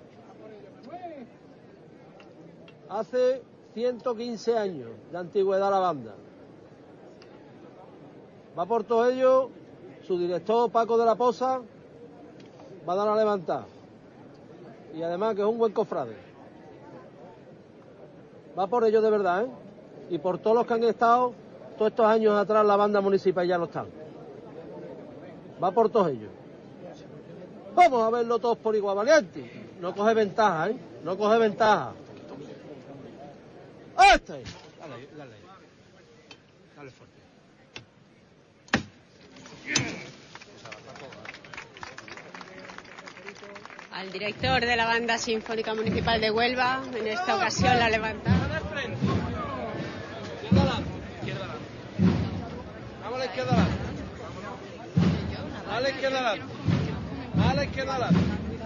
Hace ciento quince años de antigüedad la banda. Va por todo ello, su director Paco de la Poza va a dar a levantar. Y además que es un buen cofrade. Va por ello de verdad, ¿eh? Y por todos los que han estado todos estos años atrás la banda municipal ya no están. Va por todos ellos. Vamos a verlo todos por igual, valiente. No coge ventaja, ¿eh? No coge ventaja. ¡Este! Dale, dale. Dale fuerte. Al director de la Banda Sinfónica Municipal de Huelva, en esta ocasión la levanta. Vamos a la izquierda adelante. A la izquierda adelante. A la izquierda adelante.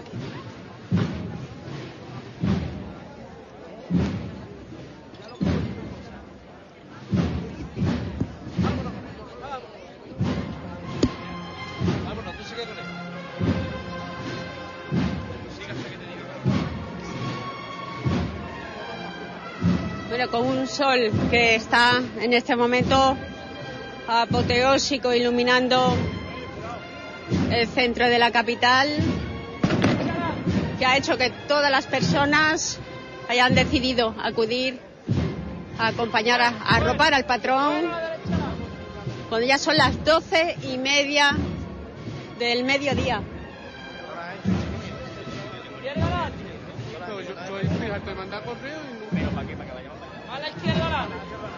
Vámonos, tú sigue con él. Bueno, con un sol que está en este momento apoteósico iluminando el centro de la capital, que ha hecho que todas las personas hayan decidido acudir a acompañar, a, a arropar al patrón, cuando ya son las doce y media del mediodía. Fíjate, mandar correo y no. ¿Para qué? ¿Para qué vayamos? A la izquierda adelante.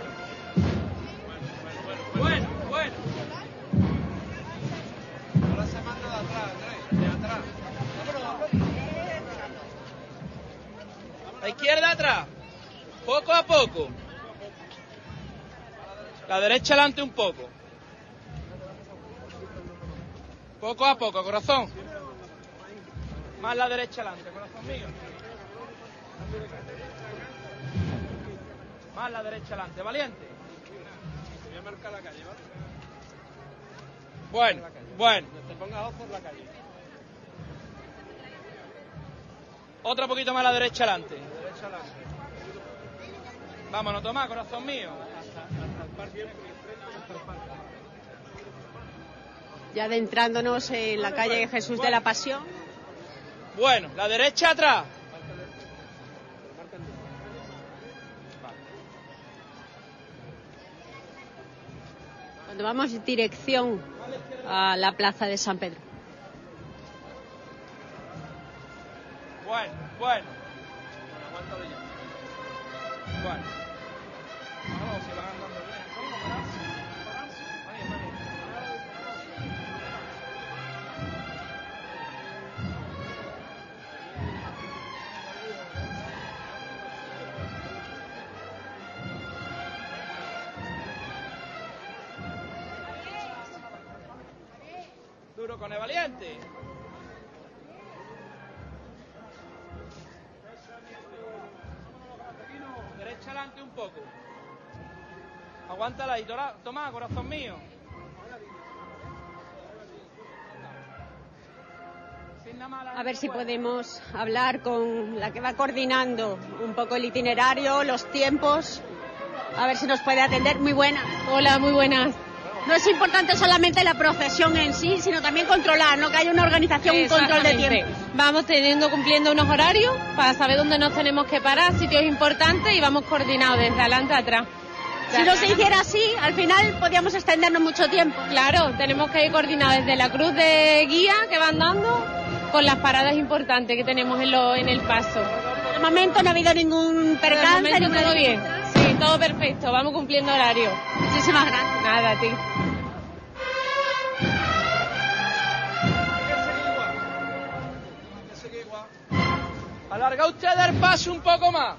Bueno, bueno. Ahora se manda de atrás, Andrés, de atrás. La izquierda atrás. Poco a poco. La derecha adelante un poco. Poco a poco, corazón. Más la derecha adelante, corazón mío. Más la derecha adelante, valiente. Te voy a marcar la calle, ¿vale? Bueno, bueno. Te pongas ojo por la calle. Otra poquito más la derecha adelante. Derecha adelante. Vámonos, Tomás, corazón mío. Hasta, hasta el parque. Hasta el parque. Ya adentrándonos en la calle Jesús de la Pasión. Bueno, la derecha atrás. Cuando vamos en dirección a la plaza de San Pedro. Bueno, bueno. Aguántalo ya. Bueno. Vamos, si van andando bien. ¿Cómo pararse? Pararse. Vale, vale. Duro con el valiente. Derecha adelante un poco. Aguántala ahí, toma, corazón mío. A ver si podemos hablar con la que va coordinando un poco el itinerario, los tiempos. A ver si nos puede atender. Muy buena. Hola, muy buenas. No es importante solamente la procesión en sí, sino también controlar, ¿no? Que haya una organización, un control de tiempo. Vamos teniendo, cumpliendo unos horarios para saber dónde nos tenemos que parar, sitios importantes, y vamos coordinados desde adelante a atrás. Si no se hiciera así, al final podríamos extendernos mucho tiempo. Claro, tenemos que ir coordinados desde la cruz de guía que van dando con las paradas importantes que tenemos en, lo, en el paso. De momento no ha habido ningún percance. De todo bien. Sí, todo perfecto. Vamos cumpliendo horario. Muchísimas gracias. Nada, a ti. pase un poco más.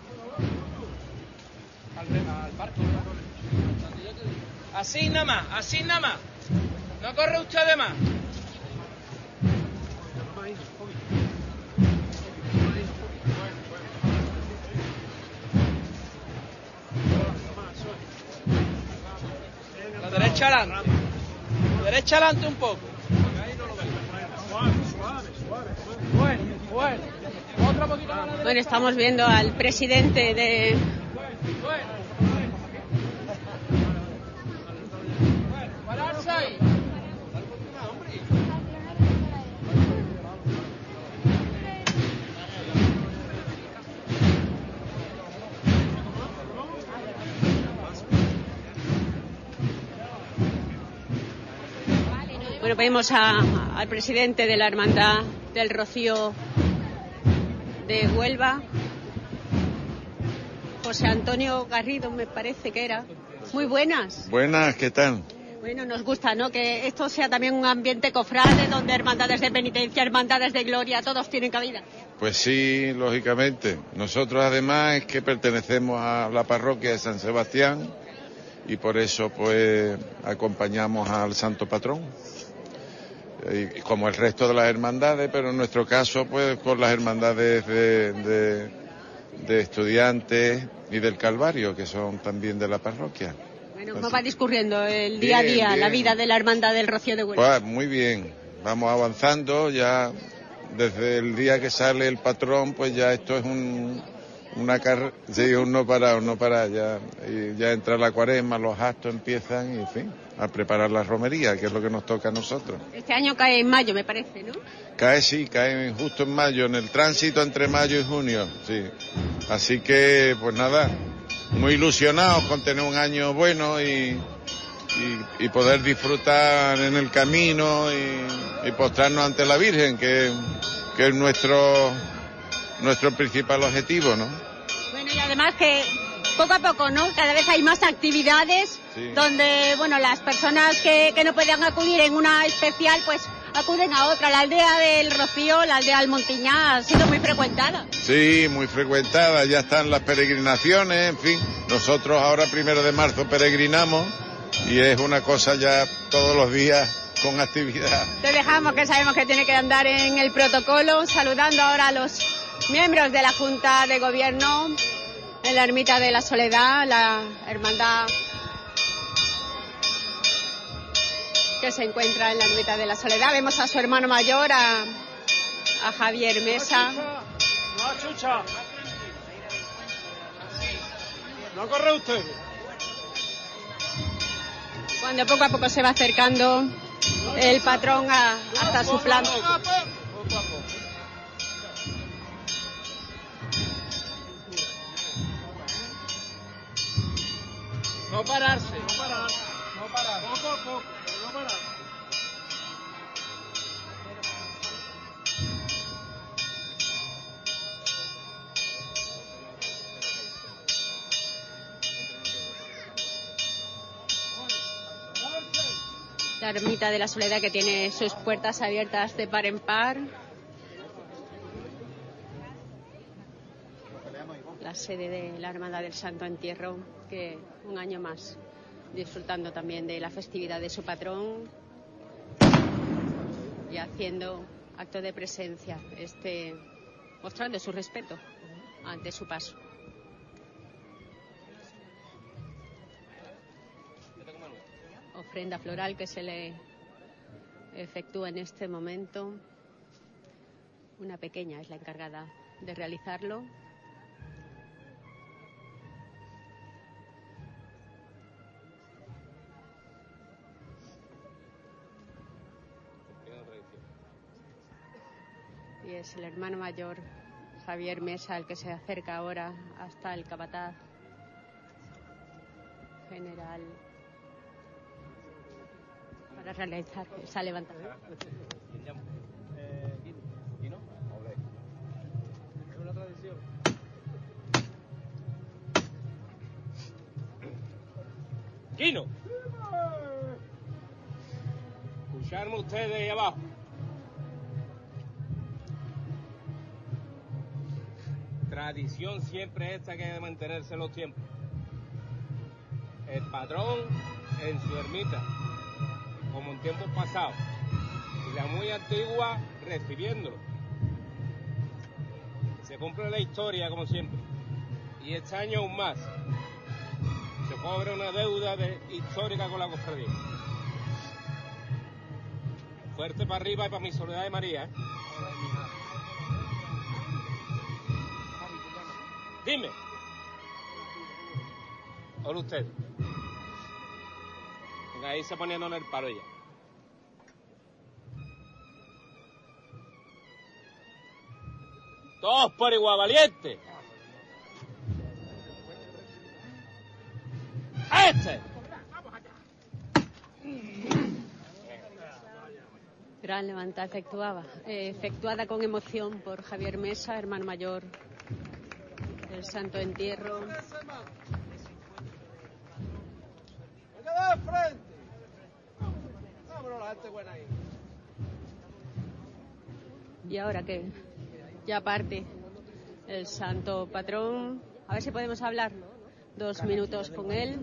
Así nada más, así nada más. No corre usted de más. La derecha adelante. Derecha adelante un poco. Bueno, bueno. Otra poquito más a la derecha. Bueno, estamos viendo al presidente de... Pararse ahí. Bueno, vemos a, al presidente de la Hermandad del Rocío de Huelva, José Antonio Garrido, me parece que era. Muy buenas. Buenas, ¿qué tal? Bueno, nos gusta, ¿no?, que esto sea también un ambiente cofrade, donde hermandades de penitencia, hermandades de gloria, todos tienen cabida. Pues sí, lógicamente. Nosotros además es que pertenecemos a la parroquia de San Sebastián y por eso pues acompañamos al Santo Patrón, y como el resto de las hermandades, pero en nuestro caso pues con las hermandades de, de, de estudiantes y del Calvario, que son también de la parroquia. Bueno, ¿cómo va discurriendo el día a día, bien, bien. la vida de la Hermandad del Rocío de Huelva? Pues muy bien, vamos avanzando ya desde el día que sale el patrón, pues ya esto es un, una carrera, sí, un no parar, un no parar, ya, y ya entra la cuaresma, los actos empiezan y en fin, a preparar la romería, que es lo que nos toca a nosotros. Este año cae en mayo, me parece, ¿no? Cae, sí, cae justo en mayo, en el tránsito entre mayo y junio, sí. Así que, pues nada, muy ilusionados con tener un año bueno y, y, y poder disfrutar en el camino y, y postrarnos ante la Virgen, que, que es nuestro, nuestro principal objetivo, ¿no? Bueno, y además que poco a poco, ¿no?, cada vez hay más actividades, sí, donde, bueno, las personas que, que no puedan acudir en una especial, pues acuden a otra. La aldea del Rocío, la aldea del Montiñá, ha sido muy frecuentada. Sí, muy frecuentada, ya están las peregrinaciones, en fin. Nosotros ahora, primero de marzo, peregrinamos y es una cosa ya todos los días con actividad. Te dejamos, que sabemos que tiene que andar en el protocolo, saludando ahora a los miembros de la Junta de Gobierno en la Ermita de la Soledad, la hermandad que se encuentra en la Ermita de la Soledad. Vemos a su hermano mayor, a, a Javier Mesa. No, chucha. No corre usted. Cuando poco a poco se va acercando el patrón a, hasta su plano. No pararse. No parar. No parar. Poco a poco, no parar. La Ermita de la Soledad, que tiene sus puertas abiertas de par en par. La sede de la Hermandad del Santo Entierro, que un año más disfrutando también de la festividad de su patrón y haciendo acto de presencia, este, mostrando su respeto ante su paso. Ofrenda floral que se le efectúa en este momento. Una pequeña es la encargada de realizarlo. Y es el hermano mayor, Javier Mesa, el que se acerca ahora hasta el capataz general para realizar esa levantada. Quino. Escucharme ustedes ahí abajo. tradición siempre esta que hay de mantenerse en los tiempos. El patrón en su ermita, como en tiempos pasados, y la muy antigua recibiéndolo. Se cumple la historia como siempre, y este año aún más. Se cobra una deuda de, histórica con la cofradía. Fuerte para arriba y para mi Soledad de María, ¿eh? Dime. Hola usted. Venga, ahí se poniendo en el paro ya. Todos por igual, valiente. ¡Este! Gran levantada efectuada, eh, efectuada con emoción por Javier Mesa, hermano mayor del Santo Entierro. ¡Venga de frente! ¡Vámonos, la gente buena ahí! ¿Y ahora qué? Ya parte el Santo Patrón. A ver si podemos hablar dos minutos con él.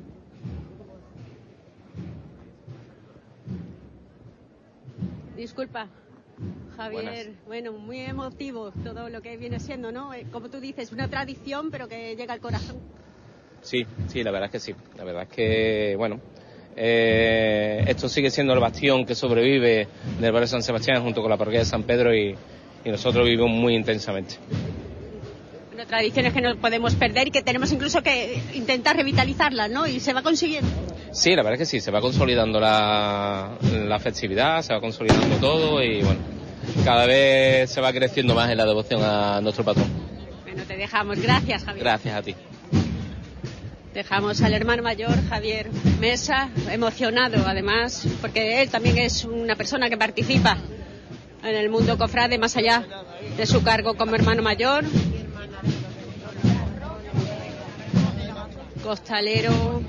Disculpa, Javier. Buenas. Bueno, muy emotivo todo lo que viene siendo, ¿no? Como tú dices, una tradición, pero que llega al corazón. Sí, sí, la verdad es que sí. La verdad es que, bueno, eh, esto sigue siendo el bastión que sobrevive del barrio de San Sebastián junto con la parroquia de San Pedro y, y nosotros vivimos muy intensamente. Bueno, tradiciones que no podemos perder y que tenemos incluso que intentar revitalizarlas, ¿no? Y se va consiguiendo. Sí, la verdad es que sí, se va consolidando la, la festividad, se va consolidando todo y bueno, cada vez se va creciendo más en la devoción a nuestro patrón. Bueno, te dejamos. Gracias, Javier. Gracias a ti. Dejamos al hermano mayor, Javier Mesa, emocionado además, porque él también es una persona que participa en el mundo cofrade, más allá de su cargo como hermano mayor. Costalero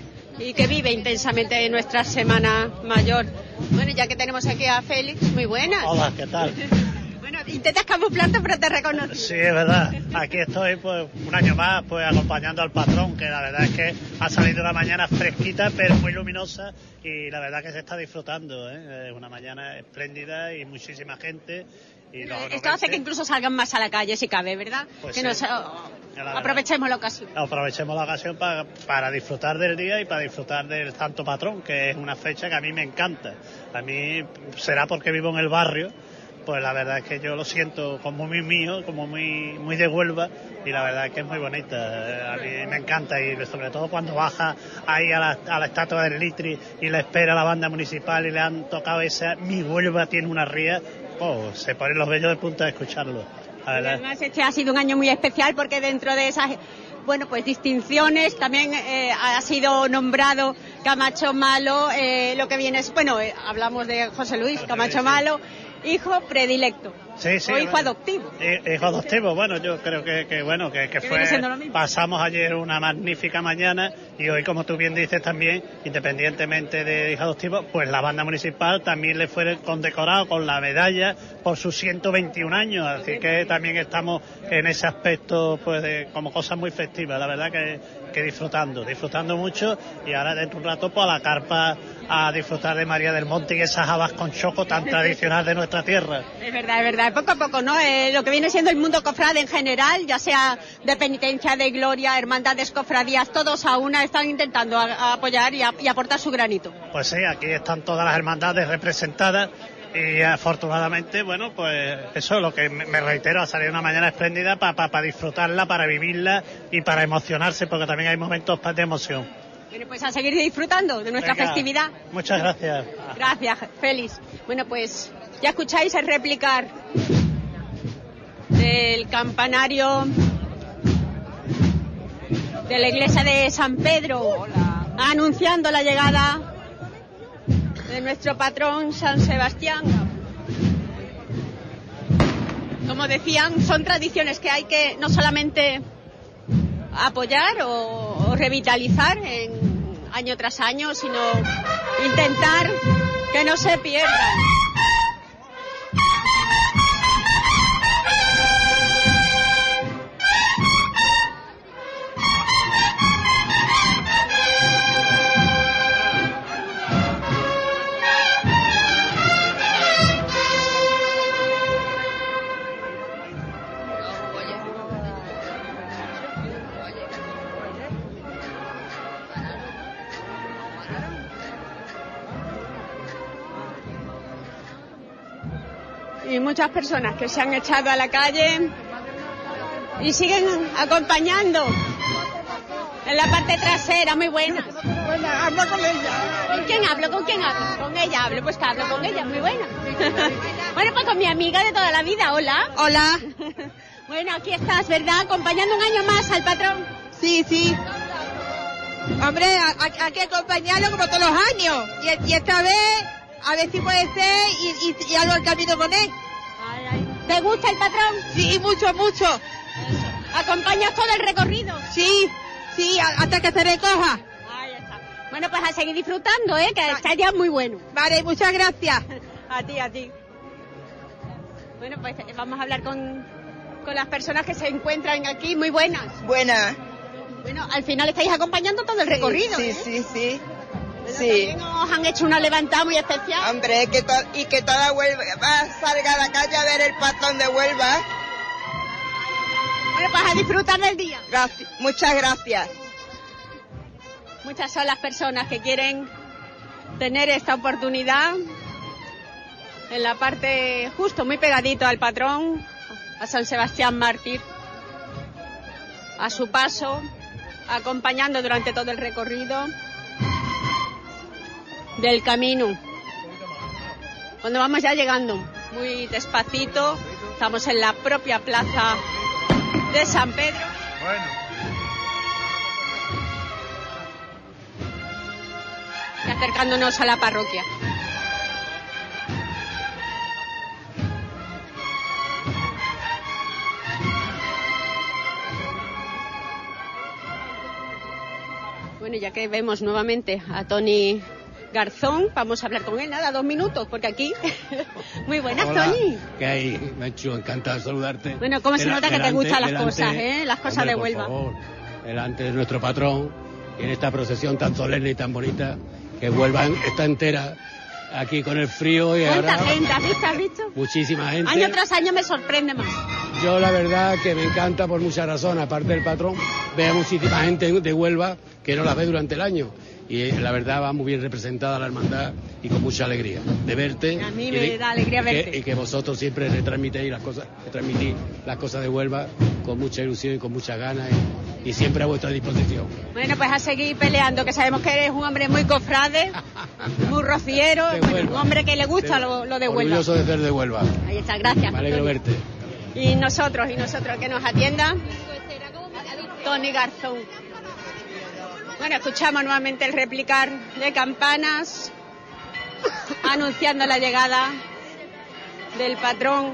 y que vive intensamente nuestra Semana Mayor. Bueno, ya que tenemos aquí a Félix, muy buenas. Hola, ¿qué tal? Bueno, intentas camuflarte, pero te reconozco. Sí, es verdad. Aquí estoy pues un año más pues acompañando al patrón, que la verdad es que ha salido una mañana fresquita, pero muy luminosa, y la verdad que se está disfrutando, ¿eh? Es una mañana espléndida y muchísima gente. Y Esto hace que incluso salgan más a la calle si cabe, ¿verdad? Pues que sí. nos oh, aprovechemos la ocasión. Aprovechemos la ocasión para, para disfrutar del día y para disfrutar del Santo Patrón, que es una fecha que a mí me encanta. A mí será porque vivo en el barrio, pues la verdad es que yo lo siento como muy mío, como muy muy de Huelva, y la verdad es que es muy bonita. A mí me encanta, y sobre todo cuando baja ahí a la, a la estatua del Litri y le espera la banda municipal y le han tocado esa Mi Huelva tiene una ría. Oh, se ponen los vellos de punta de escucharlo. Además, este ha sido un año muy especial porque dentro de esas, bueno, pues distinciones también eh, ha sido nombrado Camacho Malo, eh, lo que viene es, bueno, eh, hablamos de José Luis Camacho Malo, hijo predilecto. Sí, sí, o hijo bueno, adoptivo. Hijo adoptivo, bueno, yo creo que, que bueno, que, que fue, pasamos ayer una magnífica mañana, y hoy, como tú bien dices también, independientemente de hijo adoptivo, pues la banda municipal también le fue condecorado con la medalla por sus ciento veintiún años, así que también estamos en ese aspecto, pues de, como cosas muy festivas, la verdad que, que disfrutando, disfrutando mucho, y ahora dentro de un rato pues a la carpa a disfrutar de María del Monte y esas habas con choco tan tradicional de nuestra tierra. Es verdad, es verdad, poco a poco, ¿no? Eh, lo que viene siendo el mundo cofrade en general, ya sea de penitencia, de gloria, hermandades, cofradías, todos a una están intentando a, a apoyar y, a, y aportar su granito. Pues sí, aquí están todas las hermandades representadas, y afortunadamente, bueno, pues eso es lo que me reitero, ha salido una mañana espléndida para pa, pa disfrutarla, para vivirla y para emocionarse, porque también hay momentos de emoción. Bueno, pues a seguir disfrutando de nuestra Venga, festividad. Muchas gracias. Gracias, Félix. Bueno, pues ya escucháis el replicar del campanario de la iglesia de San Pedro, anunciando la llegada de nuestro patrón San Sebastián. Como decían, son tradiciones que hay que no solamente apoyar o, o revitalizar en año tras año, sino intentar que no se pierdan. y muchas personas que se han echado a la calle y siguen acompañando en la parte trasera, muy buena. Buena, habla con ella. ¿Con quién hablo? ¿Con quién hablo? Con ella hablo, pues que hablo con ella, muy buena. Bueno, pues con mi amiga de toda la vida, hola. Hola. Bueno, aquí estás, ¿verdad? Acompañando un año más al patrón. Sí, sí. Hombre, hay que acompañarlo como todos los años. Y, y esta vez, a ver si puede ser y, y, y algo al camino con él. Ay, ay. ¿Te gusta el patrón? Sí, mucho, mucho. ¿Acompañas todo el recorrido? Sí, sí, hasta que se recoja. Ahí está. Bueno, pues a seguir disfrutando, ¿eh? Que está ya muy bueno. Vale, muchas gracias. A ti, a ti. Bueno, pues vamos a hablar con, con las personas que se encuentran aquí. Muy buenas. Buenas. Bueno, al final estáis acompañando todo el recorrido. Sí, ¿eh? sí, sí. Bueno, sí. También os han hecho una levantada muy especial. Hombre, que to y que toda Huelva salga a la calle a ver el patrón de Huelva. Bueno, pues a disfrutar del día. Gracias. Muchas gracias. Muchas son las personas que quieren tener esta oportunidad en la parte justo, muy pegadito al patrón, a San Sebastián Mártir, a su paso, acompañando durante todo el recorrido del camino. Cuando vamos ya llegando, muy despacito, estamos en la propia plaza de San Pedro. Bueno. Y acercándonos a la parroquia. Bueno, ya que vemos nuevamente a Tony Garzón, vamos a hablar con él, nada, dos minutos, porque aquí... Muy buenas, Hola. Tony. ¿Qué hay, Menchu? Encantado de saludarte. Bueno, cómo se Dela- nota que te delante- gustan las delante- cosas, ¿eh? Las cosas Hombre, de Huelva. Por favor, delante de nuestro patrón, y en esta procesión tan solemne y tan bonita, que Huelva está entera aquí con el frío y ¿Cuánta ahora... gente? ¿Has visto? ¿Has visto? Muchísima gente. Año tras año me sorprende más. Yo la verdad que me encanta por muchas razones, aparte del patrón, veo muchísima gente de Huelva que no la ve durante el año. Y eh, la verdad va muy bien representada la hermandad y con mucha alegría de verte. A mí y me de- da alegría y que- verte. Y que vosotros siempre retransmitéis las cosas, retransmitís las cosas de Huelva con mucha ilusión y con muchas ganas y, y siempre a vuestra disposición. Bueno, pues a seguir peleando, que sabemos que eres un hombre muy cofrade, muy rociero, De bueno, Huelva. un hombre que le gusta lo, lo de Huelva. Orgulloso de ser de Huelva. Ahí está, gracias. Me alegro Tony. verte. Y nosotros, y nosotros que nos atienda, Tony Garzón. Bueno, escuchamos nuevamente el replicar de campanas, anunciando la llegada del patrón.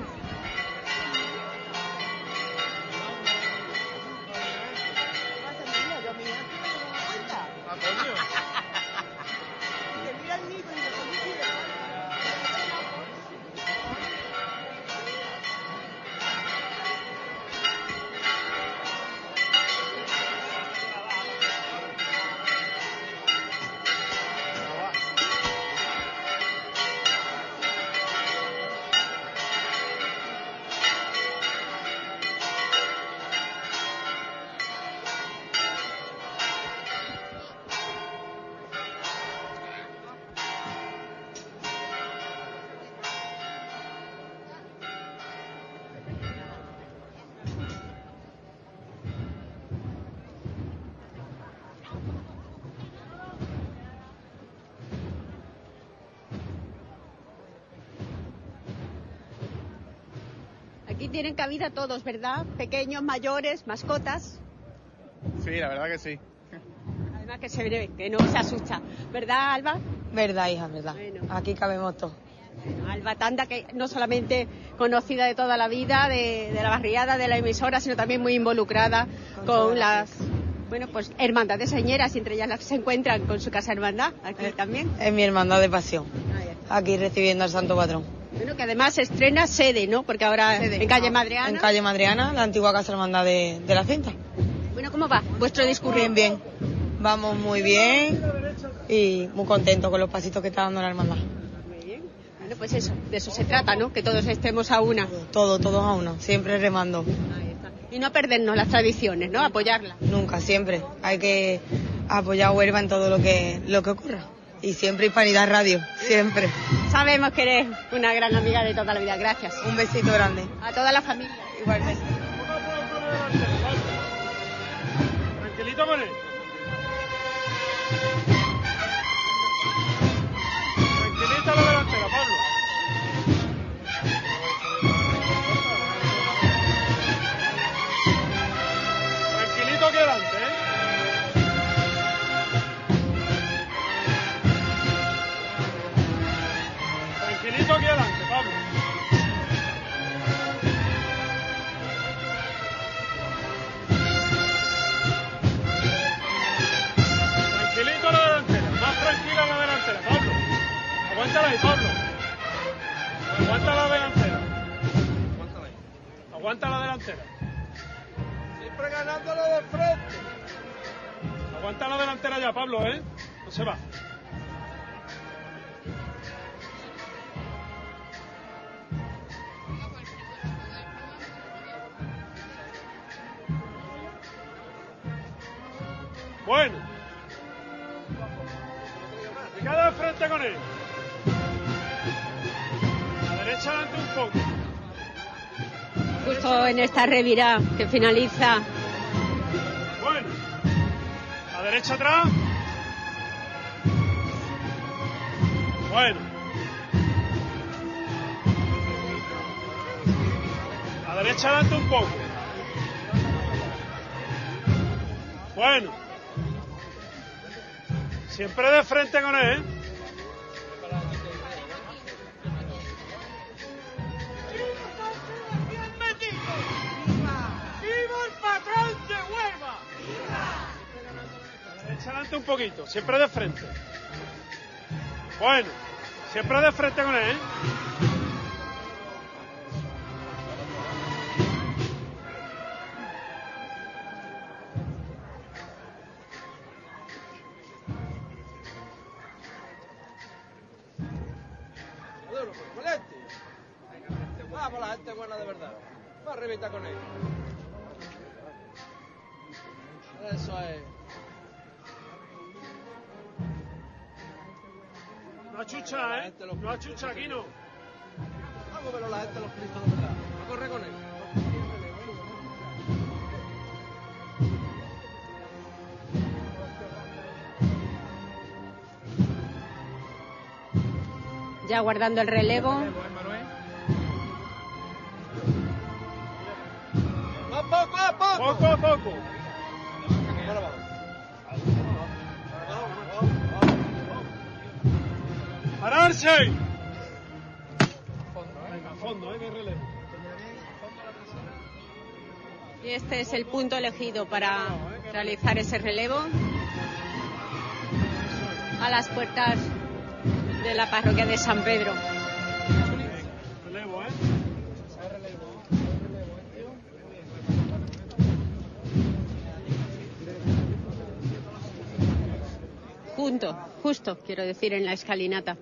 Aquí tienen cabida todos, ¿verdad? Pequeños, mayores, mascotas. Sí, la verdad que sí. Además que se ve que no se asusta. ¿Verdad, Alba? Verdad, hija, verdad. Bueno. Aquí cabemos todos. Bueno, Alba Tanda, que no solamente conocida de toda la vida, de, de la barriada, de la emisora, sino también muy involucrada con, con las, bueno, pues hermandades señeras, y entre ellas las que se encuentran con su casa hermandad, aquí Eh, también. Es mi hermandad de pasión. Aquí recibiendo al Santo Patrón. Bueno, que además estrena sede, ¿no? Porque ahora Sede. en calle Madreana. En calle Madreana, la antigua casa hermandad de, de la cinta. Bueno, ¿cómo va vuestro discurso? Bien, bien. Vamos muy bien y muy contentos con los pasitos que está dando la hermandad. Muy bien. Bueno, pues eso, de eso se trata, ¿no? Que todos estemos a una. Todo, todos a una, siempre remando. Ahí está. Y no perdernos las tradiciones, ¿no? Apoyarlas. Nunca, siempre. Hay que apoyar a Huelva en todo lo que, lo que ocurra. Y siempre Hispanidad Radio, siempre. Sabemos que eres una gran amiga de toda la vida, gracias. Un besito grande. A toda la familia. Igualmente. Tranquilito con él. Tranquilito a la delantera, Pablo. Tranquilito aquí adelante, ¿eh? Tranquilito aquí adelante, Pablo. Tranquilito a la delantera, más tranquila la delantera, Pablo. Aguántala ahí, Pablo. Aguanta la delantera. Aguanta la delantera. Siempre ganándole de frente. Aguanta la delantera ya, Pablo, ¿eh? No se va. Bueno. Queda de frente con él. A la derecha adelante un poco. Justo en esta revirada que finaliza. Bueno. A la derecha atrás. Bueno. A la derecha adelante un poco. Bueno. Siempre de frente con él. ¡Viva el patrón de Huelva! ¡Viva! Derecha adelante un poquito, siempre de frente. Bueno, siempre de frente con él. Vamos, la gente buena de verdad. Va arribita con él. Eso es. No achucha, ¿eh? No achucha, aquí no. Vamos a ver la gente los cristos de verdad. A correr con él. Ya guardando el relevo. Poco a poco. Poco a poco. ¡Pararse! Venga, a fondo, ¿eh? Que relevo. Y este es el punto elegido para realizar ese relevo. A las puertas de la parroquia de San Pedro. Relevo, ¿eh? Junto, justo, quiero decir, en la escalinata.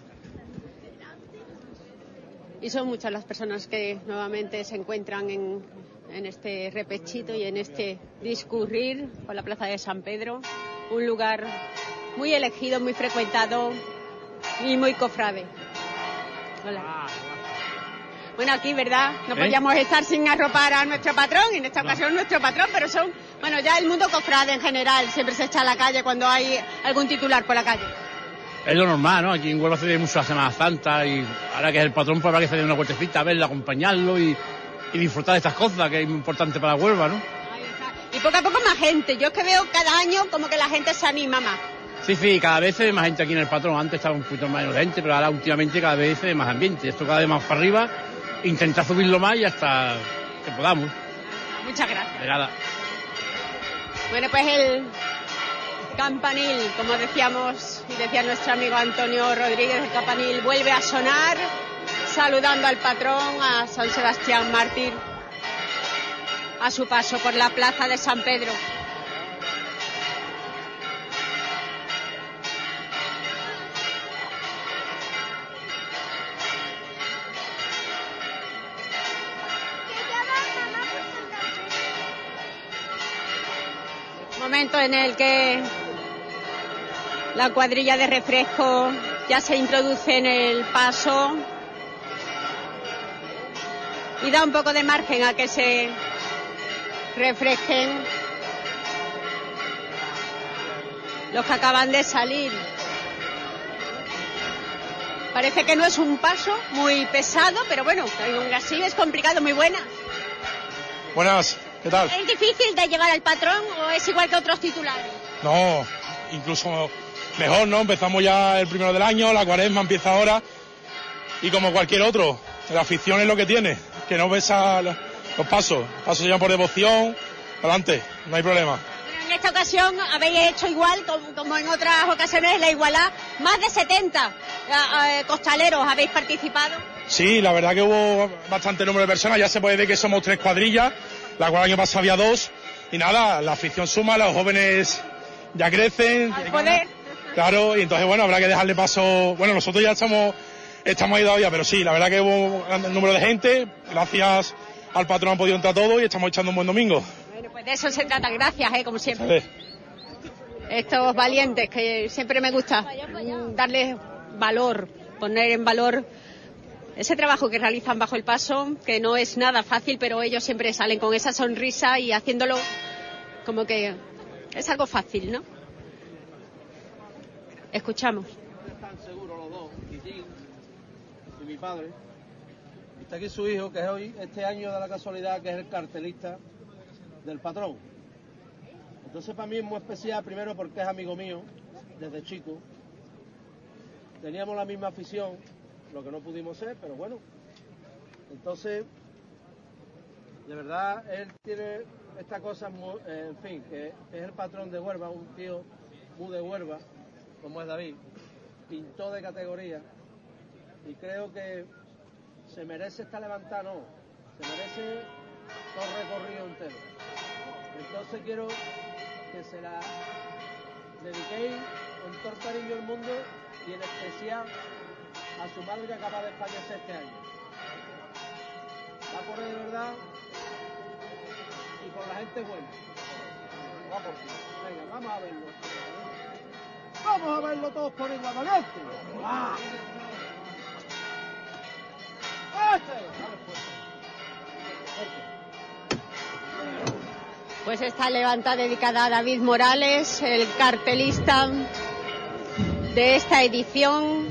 Y son muchas las personas que nuevamente se encuentran en, en este repechito y en este discurrir por la plaza de San Pedro. Un lugar muy elegido, muy frecuentado y muy cofrade. Hola. Bueno, aquí, ¿verdad? No podíamos estar sin arropar a nuestro patrón, en esta ocasión nuestro patrón, pero son, bueno, ya el mundo cofrade en general siempre se echa a la calle cuando hay algún titular por la calle. Es lo normal, ¿no? Aquí en Huelva se ve mucho la Semana Santa y ahora que es el patrón, pues habrá que hacer una vueltecita, a verlo, acompañarlo y, y disfrutar de estas cosas, que es muy importante para Huelva, ¿no? Y poco a poco más gente. Yo es que veo cada año como que la gente se anima más. Sí, sí, cada vez se ve más gente aquí en el patrón. Antes estaba un poquito menos de gente, pero ahora últimamente cada vez se ve más ambiente. Esto cada vez más para arriba, intentar subirlo más y hasta que podamos. Muchas gracias. De nada. Bueno, pues el campanil, como decíamos y decía nuestro amigo Antonio Rodríguez, el campanil vuelve a sonar, saludando al patrón, a San Sebastián Mártir, a su paso por la plaza de San Pedro. Momento en el que La cuadrilla de refresco ya se introduce en el paso y da un poco de margen a que se refresquen los que acaban de salir. Parece que no es un paso muy pesado, pero bueno, aún así es complicado. Muy buena. Buenas, ¿qué tal? ¿Es difícil de llegar al patrón o es igual que otros titulares? No, incluso mejor, ¿no? Empezamos ya el primero del año, la cuaresma empieza ahora y como cualquier otro, la afición es lo que tiene, que no besa los pasos. Los pasos se llevan por devoción, adelante, no hay problema. En esta ocasión habéis hecho igual como en otras ocasiones la igualdad, más de setenta eh, costaleros habéis participado. Sí, la verdad que hubo bastante número de personas, ya se puede ver que somos tres cuadrillas, la cual el año pasado había dos, y nada, la afición suma, los jóvenes ya crecen. Al poder. Claro, y entonces bueno, habrá que dejarle paso, bueno, nosotros ya estamos, estamos ahí todavía, pero sí, la verdad que hubo un gran número de gente, gracias al patrón han podido entrar todos y estamos echando un buen domingo. Bueno, pues de eso se trata, gracias, eh, como siempre. Sí. Estos valientes que siempre me gusta darles valor, poner en valor ese trabajo que realizan bajo el paso, que no es nada fácil, pero ellos siempre salen con esa sonrisa y haciéndolo como que es algo fácil, ¿no? Escuchamos. Están seguros los dos, Titín y mi padre. Y está aquí su hijo, que es hoy, este año de la casualidad, que es el cartelista del patrón. Entonces para mí es muy especial, primero porque es amigo mío, desde chico. Teníamos la misma afición, lo que no pudimos ser, pero bueno. Entonces, de verdad, él tiene esta cosa, muy, eh, en fin, que es el patrón de Huelva, un tío muy de Huelva, como es David, pintor de categoría, y creo que se merece esta levantada, no, se merece todo el recorrido entero. Entonces quiero que se la dediquéis con todo el cariño del mundo y en especial a su madre que acaba de fallecer este año. Va por él de verdad y por la gente buena. Va por ti. Venga, vamos a verlo. Vamos a verlo todos por igual, ¿valiente? ¡Ah! ¡Este! Dale fuerte. Pues esta levanta dedicada a David Morales, el cartelista de esta edición.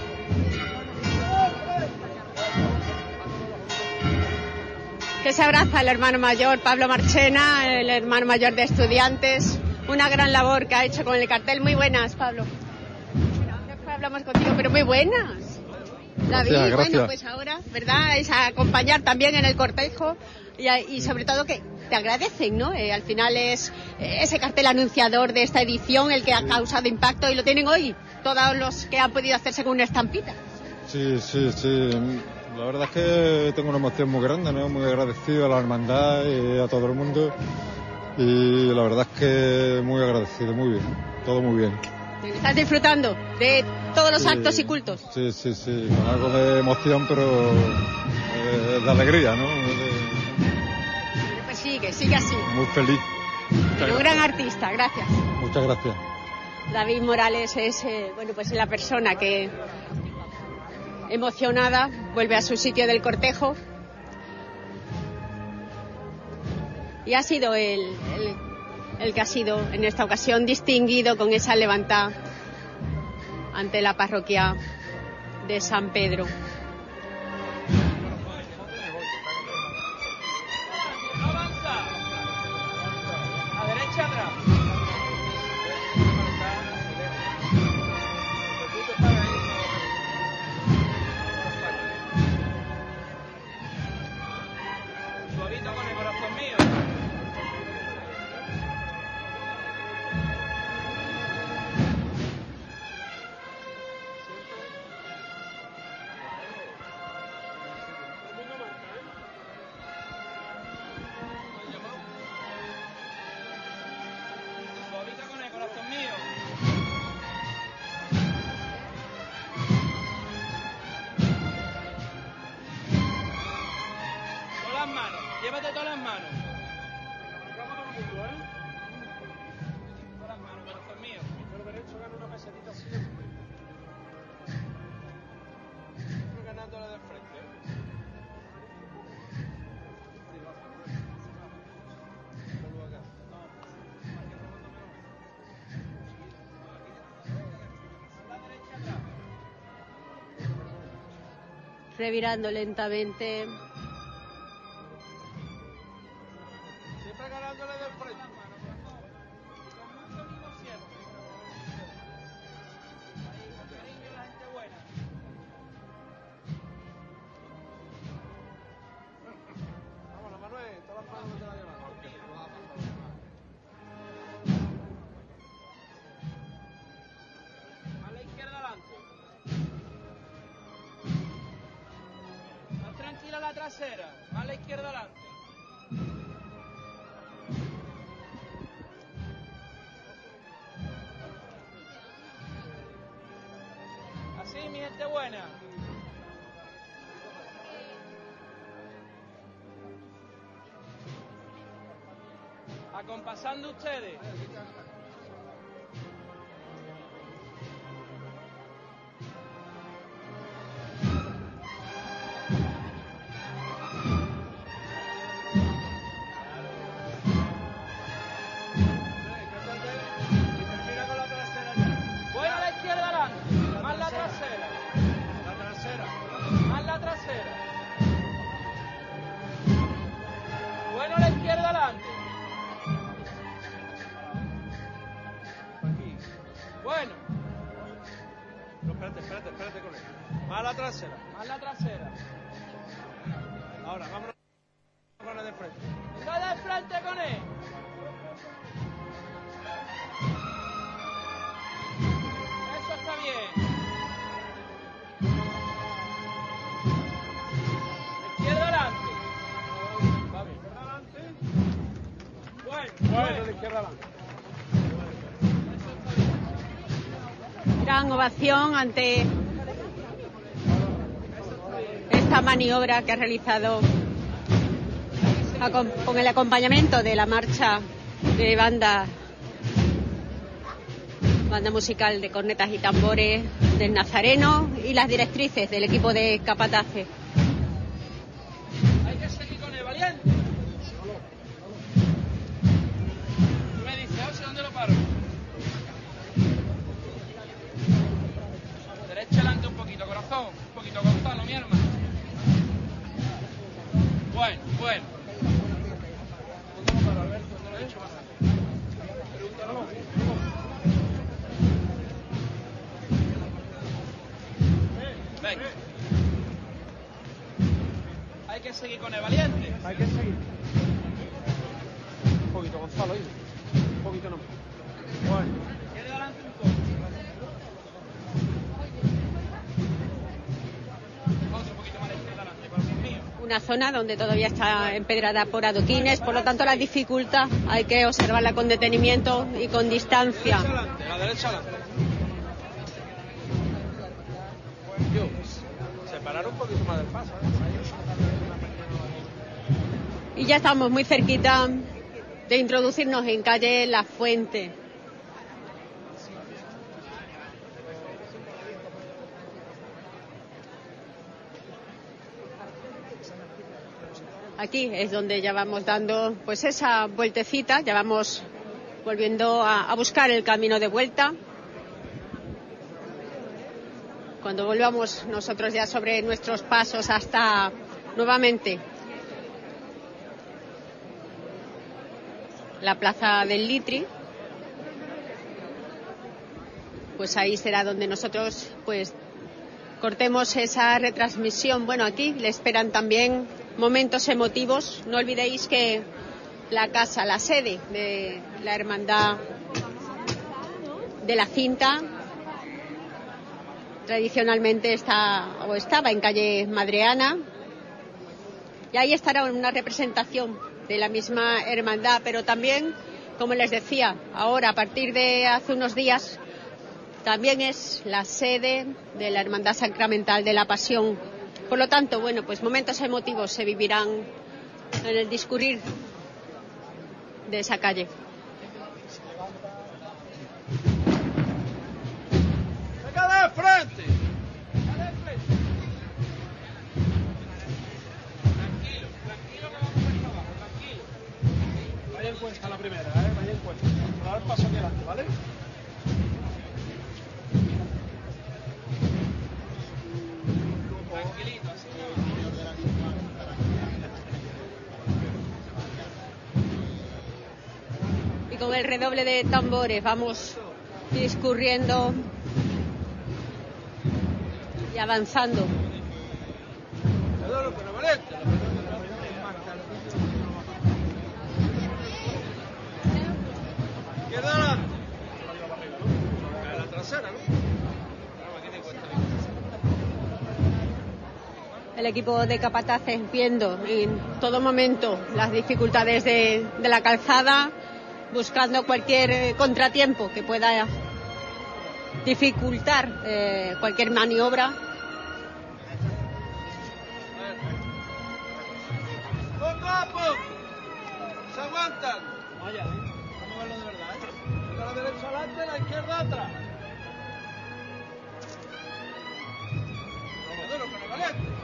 Que se abraza el hermano mayor Pablo Marchena, el hermano mayor de Estudiantes. Una gran labor que ha hecho con el cartel. Muy buenas, Pablo. Después hablamos contigo, pero muy buenas. David, Gracias, gracias. Bueno, pues ahora, ¿verdad? Es a acompañar también en el cortejo y, y sobre todo que te agradecen, ¿no? Eh, al final es eh, ese cartel anunciador de esta edición el que ha causado impacto y lo tienen hoy todos los que han podido hacerse con una estampita. Sí, sí, sí. La verdad es que tengo una emoción muy grande, ¿no? Muy agradecido a la hermandad y a todo el mundo. Y la verdad es que muy agradecido, muy bien. Todo muy bien. ¿Estás disfrutando de todos los Sí, actos y cultos? Sí, sí, sí. Con algo de emoción, pero eh, de alegría, ¿no? De- Pues sigue, sigue así. muy feliz. Un gran artista, gracias. Muchas gracias. David Morales es, eh, bueno, pues la persona que, emocionada, vuelve a su sitio del cortejo. Y ha sido el, el, el que ha sido en esta ocasión distinguido con esa levantada ante la parroquia de San Pedro. A derecha atrás. Suavito con el corazón mío. Suavito con el corazón mío. Todas las manos, llévate todas las manos. Todas las manos, corazón mío. ganándole de frente. Revirando lentamente. Siempre ganándole de frente. Vámonos, Manuel, todas las manos te la llevas. A la izquierda adelante. Más tranquila la trasera, a la izquierda adelante. Así, mi gente buena. Acompasando ustedes. Bueno, a la izquierda adelante, más la trasera. La trasera. Más la trasera. Bueno, a la izquierda adelante. Bueno. No, espérate, espérate, espérate con él. Más la trasera, más la trasera. Ahora, vámonos con él de frente. ¡Está de frente con él! Eso está bien. Izquierda adelante. Va bien. Izquierda adelante. Bueno, bueno, de izquierda adelante. Gran ovación ante esta maniobra que ha realizado con el acompañamiento de la marcha de banda banda musical de cornetas y tambores del Nazareno y las directrices del equipo de capataces. Hay que seguir con el valiente. Tú me dices, José, ¿dónde lo paro? Derecha adelante un poquito, corazón. Un poquito, Gonzalo, mi hermano. Bueno, bueno. ¿Dónde lo paro, Alberto? ¿Dónde lo he dicho más? Pregúntalo. Venga. Hay que seguir con el valiente. Hay que seguir. Un poquito, Gonzalo, ¿oíste? Un poquito nomás. Bueno. Quede adelante un poco. Vamos un poquito más de izquierda adelante, corazón mío. Una zona donde todavía está empedrada por adoquines, por lo tanto la dificultad hay que observarla con detenimiento y con distancia. La derecha adelante, la derecha adelante. Yo, separar un poquito más del paso, ¿eh? Y ya estamos muy cerquita de introducirnos en calle La Fuente. Aquí es donde ya vamos dando pues esa vueltecita, ya vamos volviendo a, a buscar el camino de vuelta. Cuando volvamos nosotros ya sobre nuestros pasos hasta nuevamente la plaza del Litri, pues ahí será donde nosotros pues cortemos esa retransmisión. Bueno, aquí le esperan también momentos emotivos. No olvidéis que la casa, la sede de la Hermandad de la Cinta, tradicionalmente está o estaba en calle Madreana, y ahí estará una representación de la misma hermandad, pero también, como les decía, ahora a partir de hace unos días también es la sede de la Hermandad Sacramental de la Pasión. Por lo tanto, bueno, pues momentos emotivos se vivirán en el discurrir de esa calle. con el redoble de tambores vamos discurriendo y avanzando. El equipo de capataces viendo en todo momento las dificultades de, de la calzada, buscando cualquier contratiempo que pueda dificultar eh, cualquier maniobra. ¡Poco a poco! ¡Se aguantan! Vaya, ¿eh? Vamos a verlo de verdad, ¿eh? La derecha adelante, la izquierda atrás. Vamos, duro, pero valiente.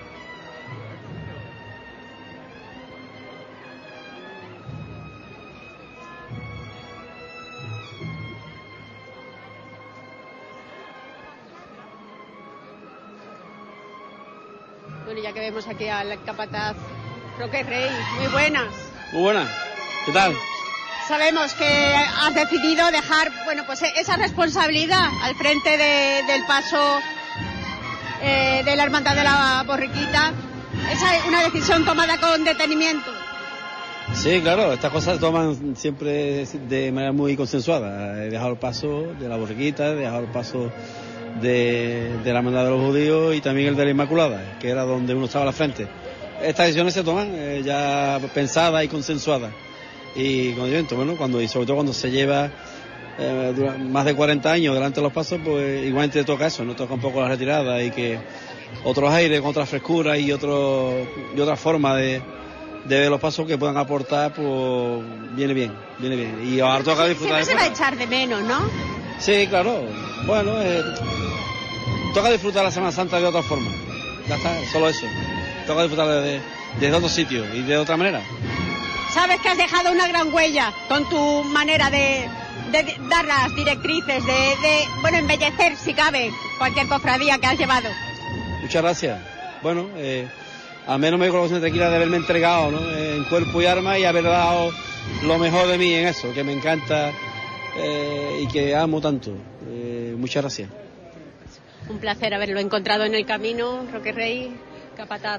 Bueno, ya que vemos aquí al capataz Roque Rey, muy buenas. Muy buenas, ¿qué tal? Sabemos que has decidido dejar, bueno, pues esa responsabilidad al frente de, del paso eh, de la Hermandad de la Borriquita. Esa es una decisión tomada con detenimiento. Sí, claro, estas cosas se toman siempre de manera muy consensuada. He dejado el paso de la Borriquita, he dejado el paso de, de la Hermandad de los Judíos y también el de la Inmaculada, que era donde uno estaba a la frente. Estas decisiones se toman eh, ya pensadas y consensuadas. Y bueno, cuando, y sobre todo cuando se lleva eh, más de cuarenta años delante de los pasos, pues igualmente toca eso, no toca un poco la retirada y que otros aires, con otra frescura y, otro, y otra forma de, de ver los pasos que puedan aportar, pues viene bien, viene bien. Y ahora toca disfrutar. Siempre se va a echar de menos, ¿no? Sí, claro. Bueno, eh, toca disfrutar la Semana Santa de otra forma. Ya está, solo eso. Toca disfrutar de, de, de otro sitio y de otra manera. Sabes que has dejado una gran huella con tu manera de, de dar las directrices, de, de, bueno, embellecer, si cabe, cualquier cofradía que has llevado. Muchas gracias. Bueno, eh, al menos me digo la tranquila de haberme entregado, ¿no?, en cuerpo y arma y haber dado lo mejor de mí en eso, que me encanta eh, y que amo tanto. Eh, muchas gracias. Un placer haberlo encontrado en el camino, Roque Rey, capataz,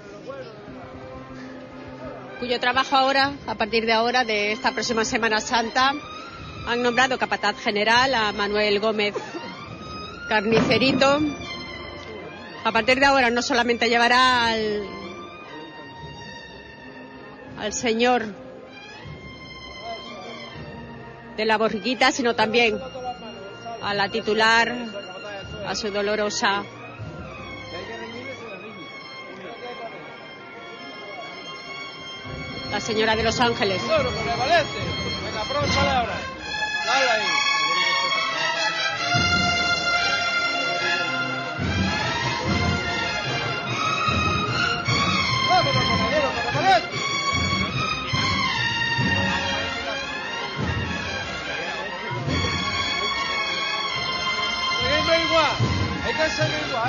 cuyo trabajo ahora, a partir de ahora, de esta próxima Semana Santa, han nombrado capataz general a Manuel Gómez Carnicerito. A partir de ahora no solamente llevará al, al señor de la Borriquita, sino también a la titular, a su dolorosa la señora de los Ángeles. Venga, aprovechale ahora. Dale ahí. Vámonos, Comadero, para Valente. Seguimos igual. Hay que seguir igual.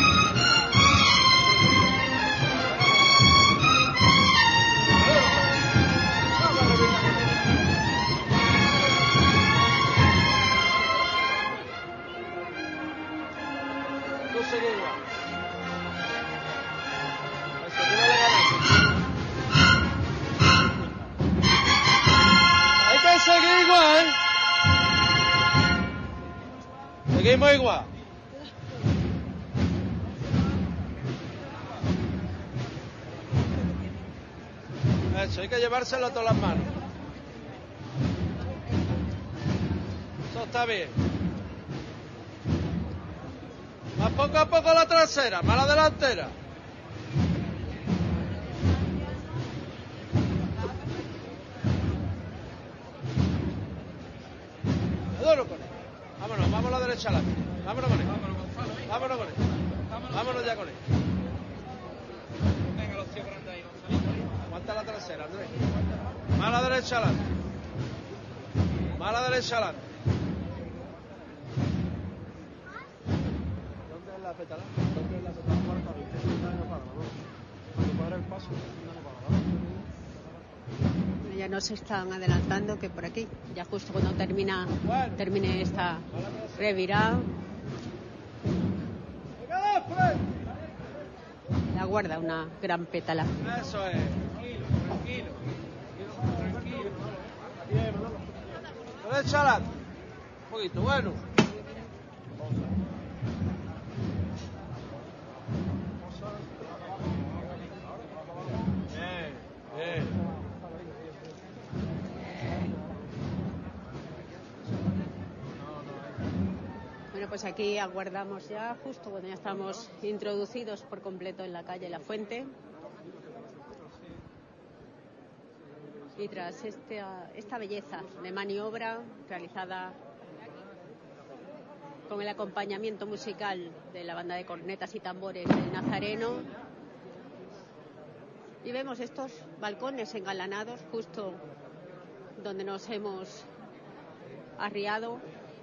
Hay que seguir igual. Seguimos igual. Eso, hay que llevárselo a todas las manos. Eso está bien. Más poco a poco la trasera, más la delantera. Duro con él. Vámonos, vamos a la derecha adelante. Vámonos con él. Vámonos con él. Vámonos ya con él. Venga, los tíos grandes ahí. Aguanta la trasera, Andrés. Más a la derecha adelante. Más a la derecha adelante. ¿Dónde es la pétala? ¿Dónde es la pétala? Cuando cuadra el paso, Ya ya nos están adelantando que por aquí, ya justo cuando termina termine esta revirada, la guarda una gran pétala. Eso es. Tranquilo, tranquilo. Tranquilo. Derecha adelante. Un poquito, bueno. Bien, bien. Bueno, pues aquí aguardamos ya, justo cuando ya estamos introducidos por completo en la calle La Fuente. Y tras esta, esta belleza de maniobra realizada con el acompañamiento musical de la banda de cornetas y tambores del Nazareno, y vemos estos balcones engalanados justo donde nos hemos arriado.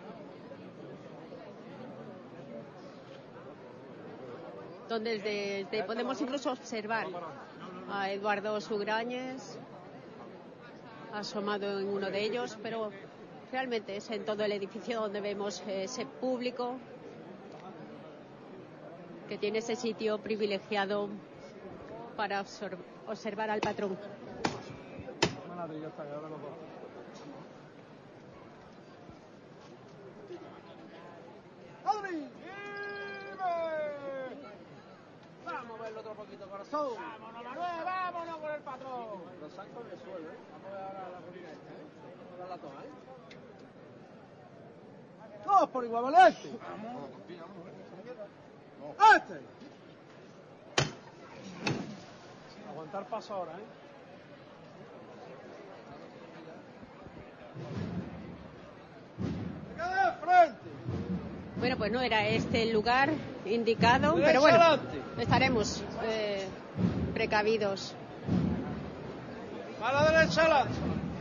Donde desde, desde podemos incluso observar a Eduardo Sugrañes asomado en uno de ellos, pero realmente es en todo el edificio donde vemos ese público que tiene ese sitio privilegiado para observ- observar al patrón. Vamos a verlo otro poquito, corazón. Vámonos, Manuel, vámonos con el patrón. Los sacos de suelo, ¿eh? Vamos a ver ahora la colina esta, ¿eh? Vamos a dar la toma, ¿eh? Todos por igual, ¿vale? Este. Vamos. Este. Aguantar paso ahora, ¿eh? ¡Venga de frente! Bueno, pues no era este el lugar indicado, pero bueno, estaremos eh, precavidos. A la derecha adelante.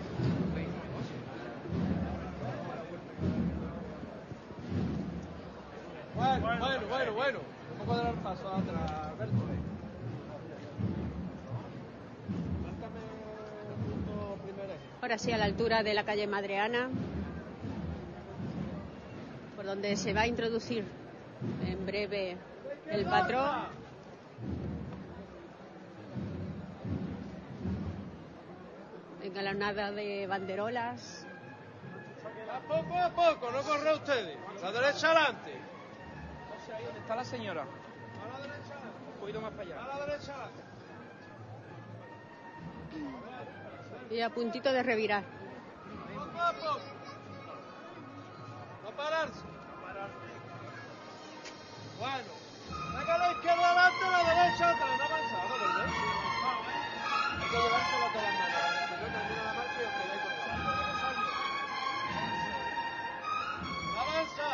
Bueno, bueno, bueno, bueno. Un poco de dar paso atrás, Alberto. Márcame el punto primero. Ahora sí, a la altura de la calle Madreana, por donde se va a introducir en breve el patrón. Engalanada de banderolas. A poco a poco, no corre ustedes. La derecha adelante. José, ahí donde está la señora. A la derecha adelante. Un poquito más para allá. A la derecha adelante. Y a puntito de revirar. Poco a poco. No pararse. Bueno. Venga la izquierda adelante, la derecha atrás. No avanzar, ¿no? ¿Verdad? Hay que llevárselo a todas las manos. Si no termina la marcha y os quedáis con el ¡avanza!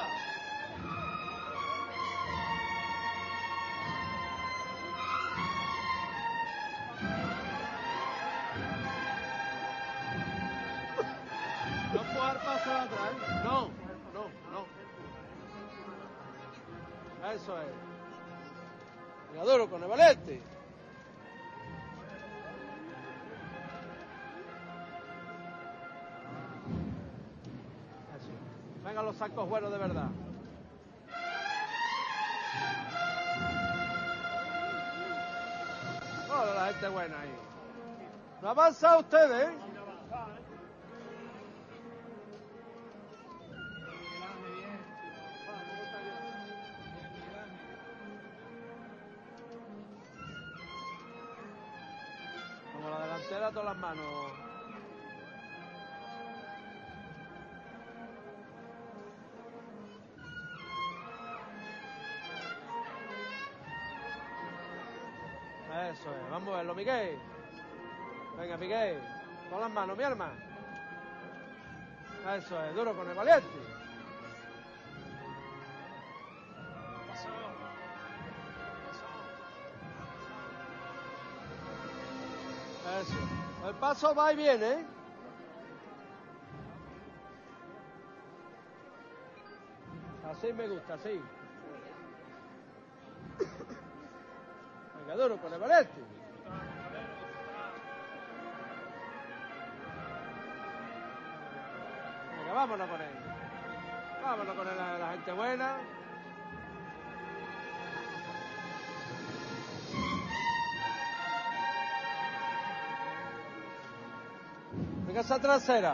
No empujar paso atrás. No, no, no. Eso es. Mira, duro con el valete. Vengan los sacos buenos de verdad. Hola, la gente buena ahí. No avanza ustedes, ¿eh? Como la delantera, todas las manos. Eso es, vamos a verlo, Miguel. Venga, Miguel, con las manos, mi arma. Eso es, duro con el valiente. Eso, el paso va y viene, ¿eh? Así me gusta, así. Venga, duro con el valete. vámonos con él. Vámonos con él, la, la gente buena. Venga esa trasera.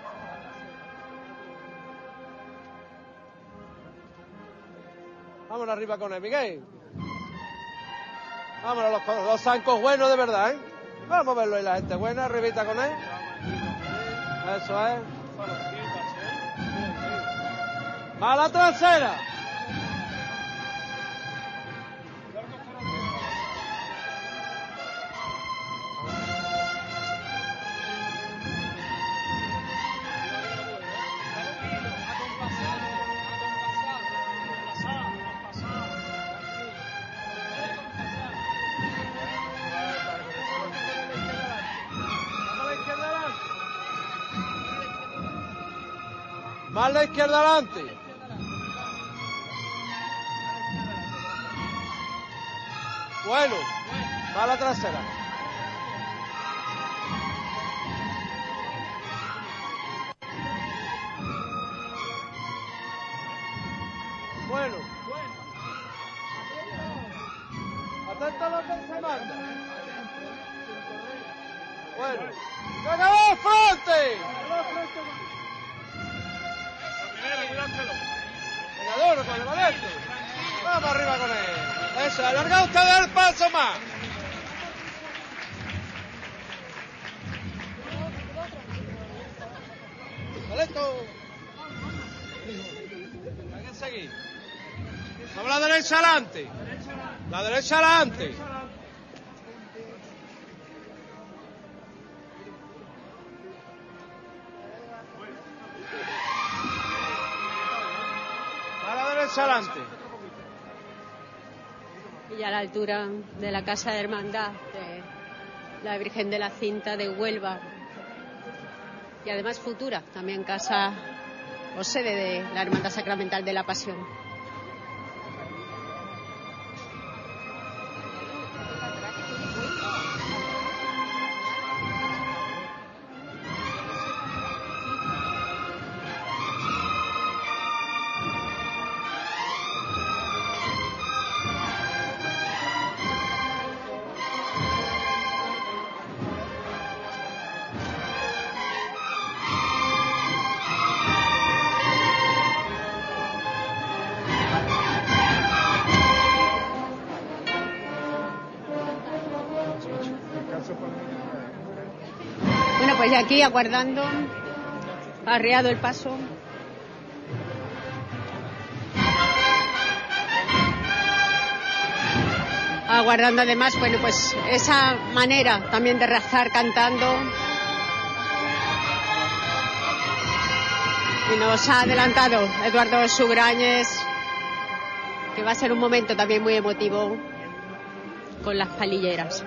Vámonos arriba con él, Miguel. Vámonos, los, los zancos buenos de verdad, ¿eh? Vamos a verlo ahí, la gente buena, arribita con él. Eso es. ¡A la trasera! Más la izquierda adelante. Bueno, más la trasera. Bueno. Atento a lo que se manda. Bueno. ¡Venga, vamos, frente! Venga, duro con el valente. Vamos arriba con él. Eso, alarga usted el paso más. Valento. Hay que seguir. Vamos a la derecha adelante. La derecha adelante. Adelante. Y a la altura de la Casa de Hermandad de la Virgen de la Cinta de Huelva, y además futura también casa o sede de la Hermandad Sacramental de la Pasión. Bueno, pues ya aquí aguardando, arreado el paso. Aguardando además, bueno, pues esa manera también de rezar cantando. Y nos ha adelantado Eduardo Sugrañes, que va a ser un momento también muy emotivo con las palilleras.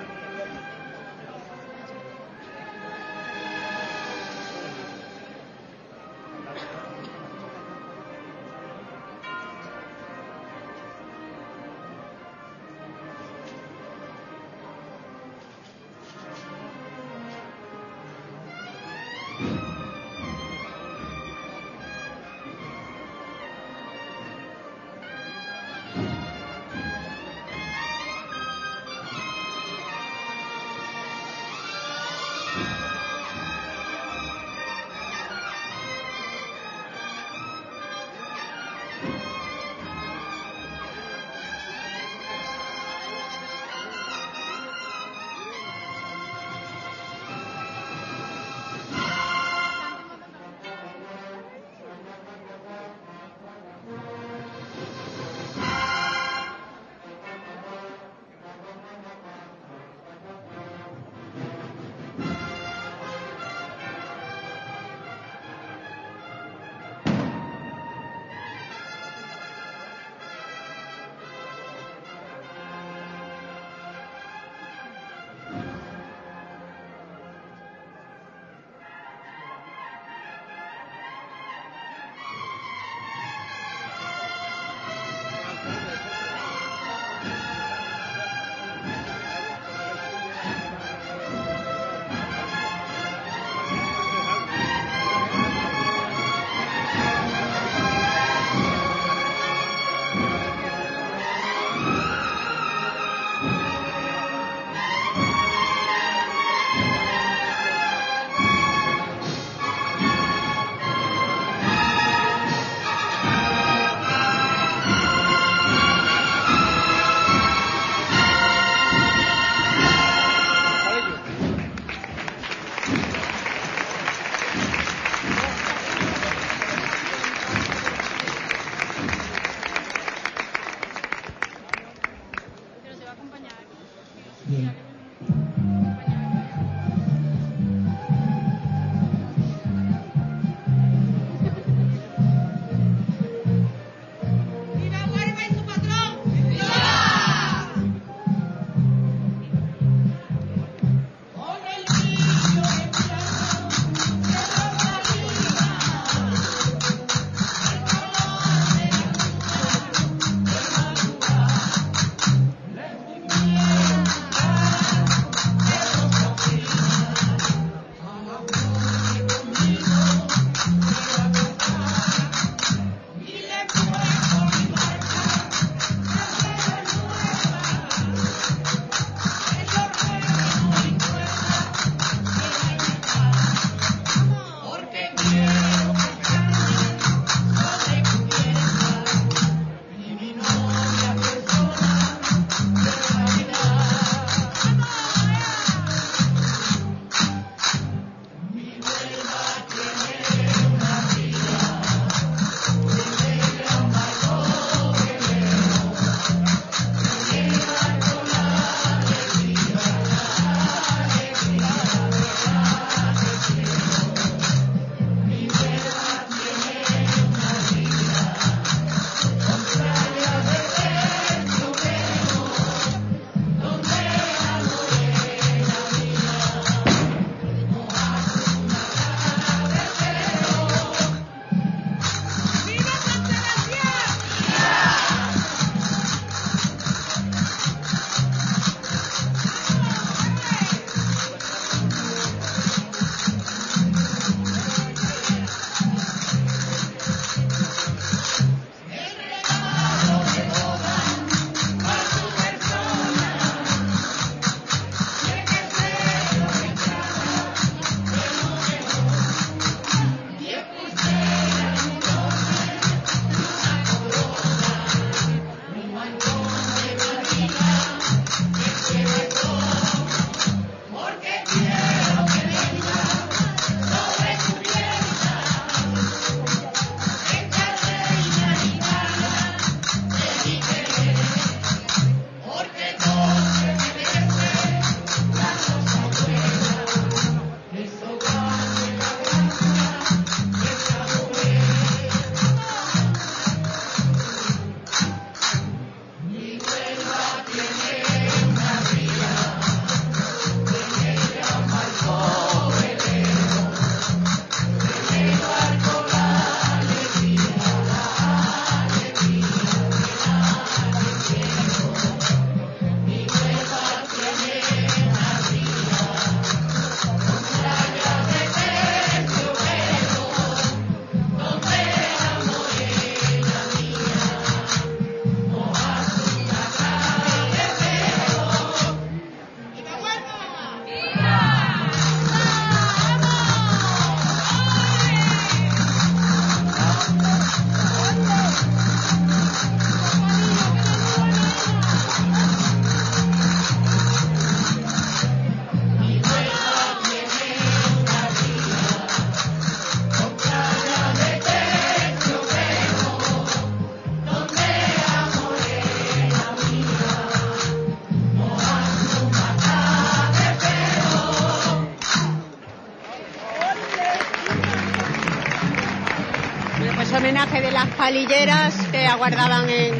homenaje de las palilleras que aguardaban en,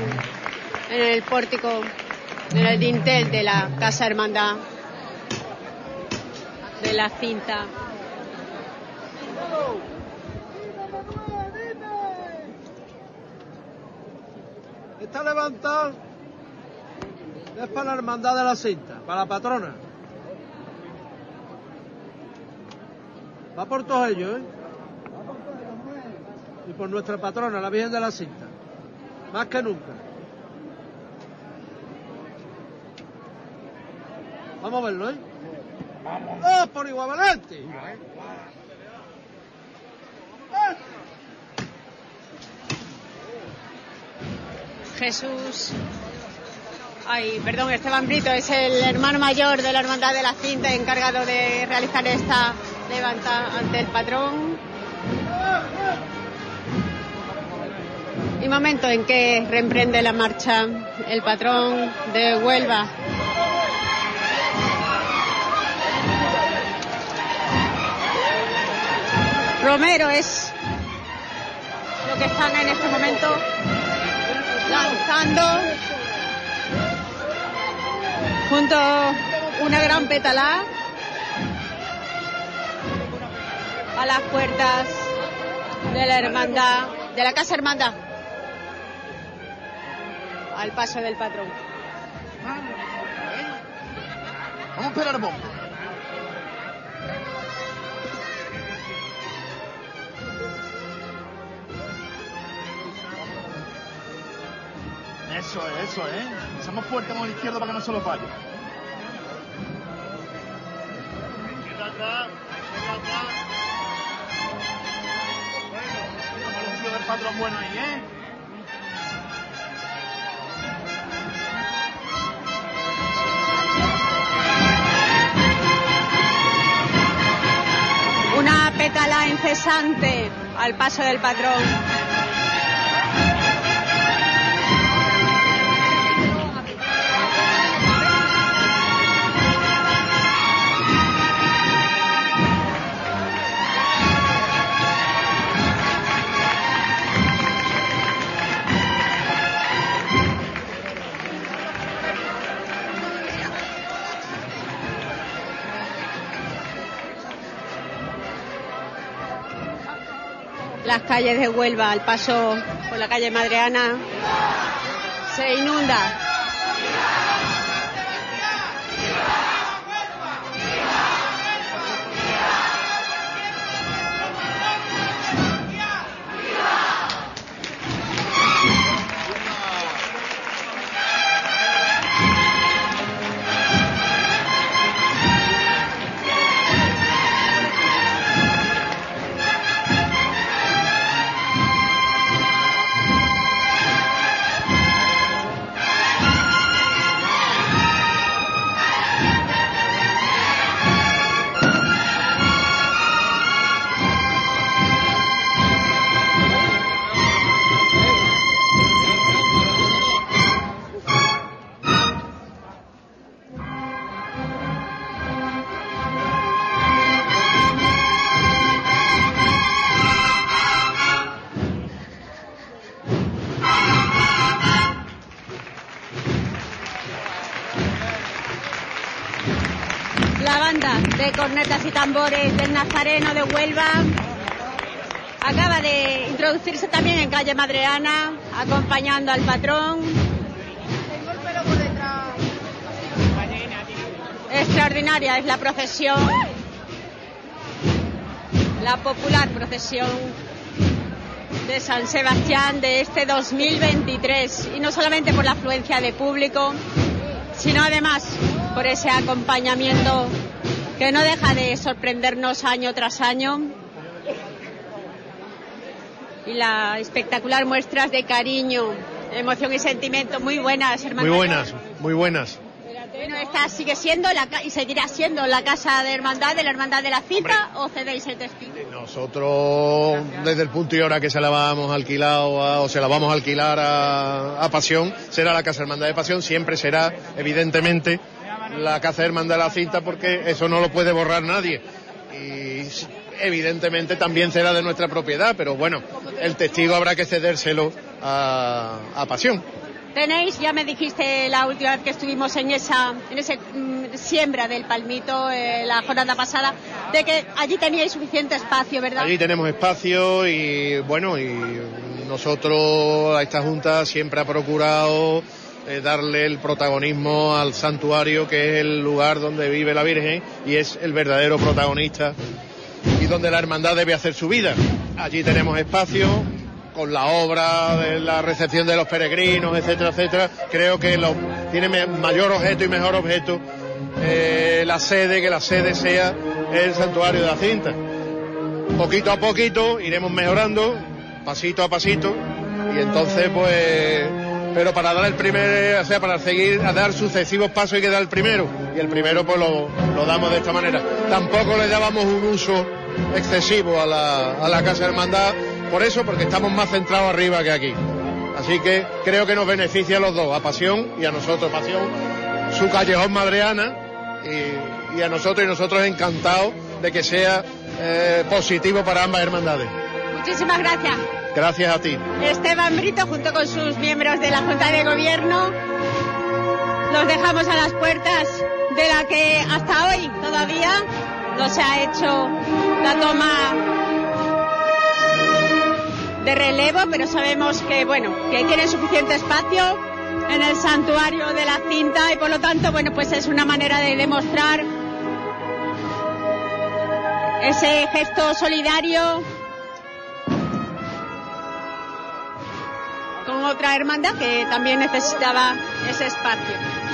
en el pórtico, en el dintel de la Casa Hermandad de la Cinta. Está levantado, es para la Hermandad de la Cinta, para la patrona. Va por todos ellos, ¿eh? Y por nuestra patrona, la Virgen de la Cinta. Más que nunca. Vamos a verlo, ¿eh? ¡Oh, por igual adelante! Jesús, ay, perdón, Esteban Brito es el hermano mayor de la Hermandad de la Cinta, encargado de realizar esta levanta ante el patrón. Y momento en que reemprende la marcha el patrón de Huelva. Romero es lo que están en este momento lanzando junto a una gran pétala a las puertas de la hermandad, de la Casa Hermandad, al paso del patrón. Vamos a esperar un poco. Eso es, eso es. Estamos fuertes con el izquierdo para que no se lo falle. Queda atrás, queda atrás. Bueno, el anuncio del patrón bueno ahí, ¿eh? Una pétala incesante al paso del patrón. Las calles de Huelva, al paso por la calle Madreana, se inunda. De cornetas y tambores del Nazareno de Huelva acaba de introducirse también en calle Madreana, acompañando al patrón. Extraordinaria es la procesión, la popular procesión de San Sebastián de este dos mil veintitrés, y no solamente por la afluencia de público, sino además por ese acompañamiento que no deja de sorprendernos año tras año, y las espectacular muestras de cariño, emoción y sentimiento muy buenas, hermano. Muy buenas, muy buenas. Bueno, esta sigue siendo la, y seguirá siendo la casa de hermandad de la Hermandad de la Cinta. Hombre, ¿o cedéis el testigo? Nosotros, desde el punto y hora que se la vamos a alquilar o, a, o se la vamos a alquilar a, a Pasión, será la Casa Hermandad de Pasión, siempre será, evidentemente, la Casa Hermandad de la Cinta, porque eso no lo puede borrar nadie. Y evidentemente también será de nuestra propiedad, pero bueno, el testigo habrá que cedérselo a, a Pasión. Tenéis, ya me dijiste la última vez que estuvimos en esa en ese mm, siembra del palmito eh, la jornada pasada, de que allí teníais suficiente espacio, ¿verdad? Allí tenemos espacio y bueno, y nosotros, a esta Junta siempre ha procurado eh, darle el protagonismo al santuario, que es el lugar donde vive la Virgen y es el verdadero protagonista y donde la hermandad debe hacer su vida. Allí tenemos espacio, con la obra de la recepción de los peregrinos, etcétera, etcétera. Creo que lo, tiene mayor objeto y mejor objeto eh, la sede, que la sede sea el santuario de la Cinta. Poquito a poquito iremos mejorando, pasito a pasito, y entonces pues, pero para dar el primer, o sea, para seguir a dar sucesivos pasos hay que dar el primero, y el primero pues lo, lo damos de esta manera. Tampoco le dábamos un uso excesivo a la, a la Casa Hermandad, por eso, porque estamos más centrados arriba que aquí. Así que creo que nos beneficia a los dos, a Pasión y a nosotros. Pasión, su callejón Madreana, y, y a nosotros, y nosotros encantados de que sea eh, positivo para ambas hermandades. Muchísimas gracias. Gracias a ti. Esteban Brito, junto con sus miembros de la Junta de Gobierno, los dejamos a las puertas de la que hasta hoy todavía no se ha hecho la toma de relevo, pero sabemos que, bueno, que tiene suficiente espacio en el santuario de la cinta y por lo tanto, bueno, pues es una manera de demostrar ese gesto solidario con otra hermandad que también necesitaba ese espacio.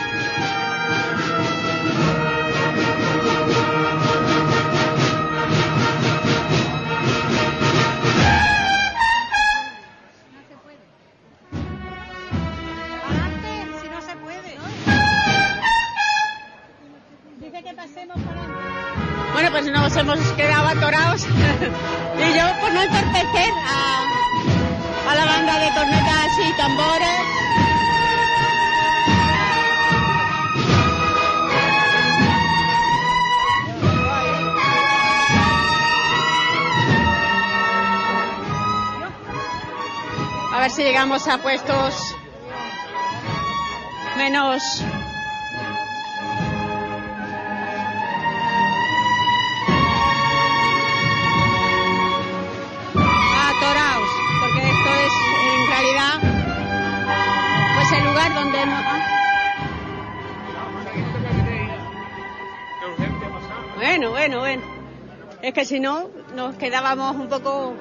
Bueno, pues nos hemos quedado atorados y yo, por no entorpecer a, a la banda de cornetas y tambores, a ver si llegamos a puestos menos donde no... Bueno, bueno, bueno. Es que si no, nos quedábamos un poco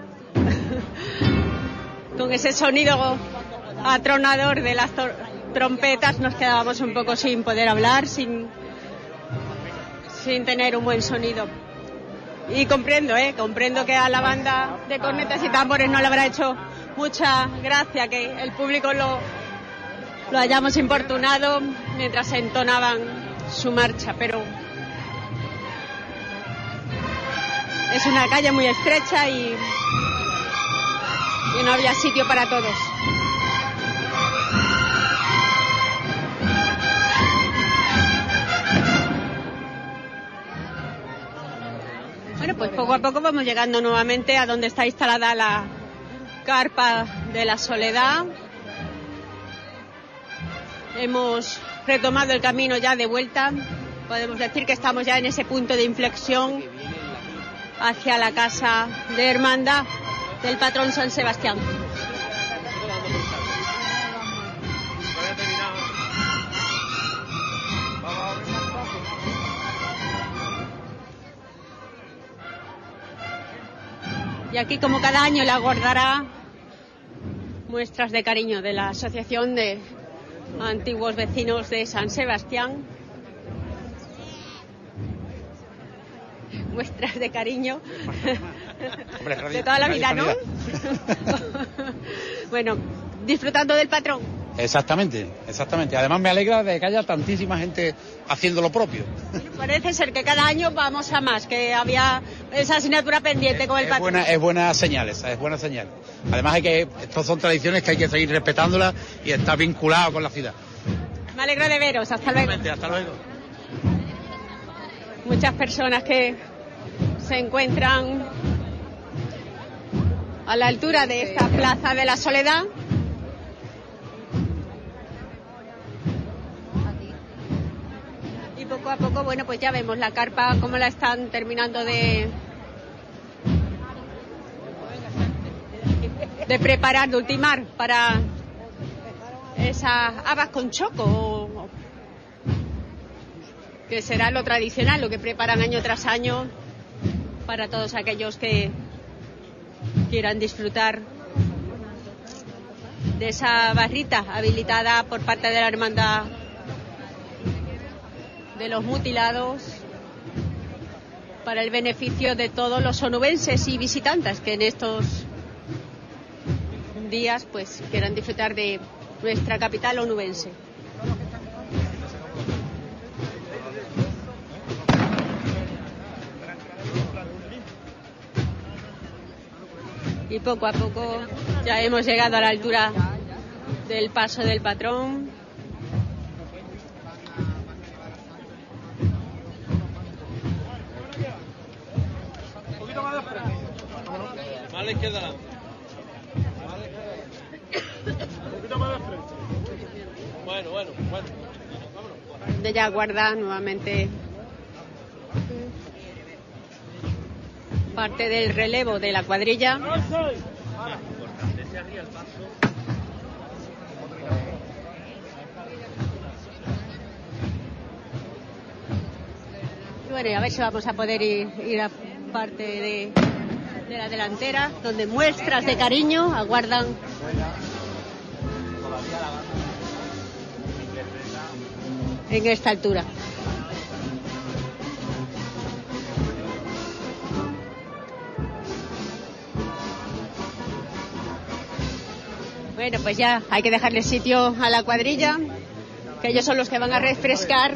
con ese sonido atronador de las trompetas, nos quedábamos un poco sin poder hablar, sin, sin tener un buen sonido. Y comprendo, ¿eh? Comprendo que a la banda de cornetas y tambores no le habrá hecho mucha gracia que el público lo... lo hayamos importunado mientras entonaban su marcha, pero es una calle muy estrecha y, y no había sitio para todos. Bueno, pues poco a poco vamos llegando nuevamente a donde está instalada la carpa de la Soledad. Hemos retomado el camino ya de vuelta. Podemos decir que estamos ya en ese punto de inflexión hacia la casa de hermandad del patrón San Sebastián. Y aquí, como cada año, le aguardará muestras de cariño de la Asociación de Antiguos Vecinos de San Sebastián. Muestras de cariño de toda la vida, ¿no? Bueno, disfrutando del patrón. Exactamente, exactamente. Además me alegra de que haya tantísima gente haciendo lo propio. Parece ser que cada año vamos a más, que había esa asignatura pendiente es, con el patrón. Es buena, es buena señal esa, es buena señal. Además hay que, estas son tradiciones que hay que seguir respetándolas y estar vinculado con la ciudad. Me alegro de veros, hasta luego. Hasta luego. Muchas personas que se encuentran a la altura de esta Plaza de la Soledad. Y poco a poco, bueno, pues ya vemos la carpa, cómo la están terminando de, de preparar, de ultimar para esas habas con choco, que será lo tradicional, lo que preparan año tras año para todos aquellos que quieran disfrutar de esa barrita habilitada por parte de la Hermandad de los Mutilados para el beneficio de todos los onubenses y visitantes que en estos días pues quieran disfrutar de nuestra capital onubense. Y poco a poco ya hemos llegado a la altura del paso del patrón. la izquierda adelante. Bueno, bueno, bueno. Vámonos. De ya guarda nuevamente parte del relevo de la cuadrilla. Bueno, y a ver si vamos a poder ir, ir a parte de, de la delantera, donde muestras de cariño aguardan en esta altura. Bueno, pues ya hay que dejarle sitio a la cuadrilla, que ellos son los que van a refrescar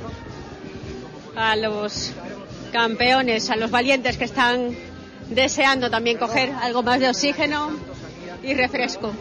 a los campeones, a los valientes que están deseando también coger algo más de oxígeno y refresco.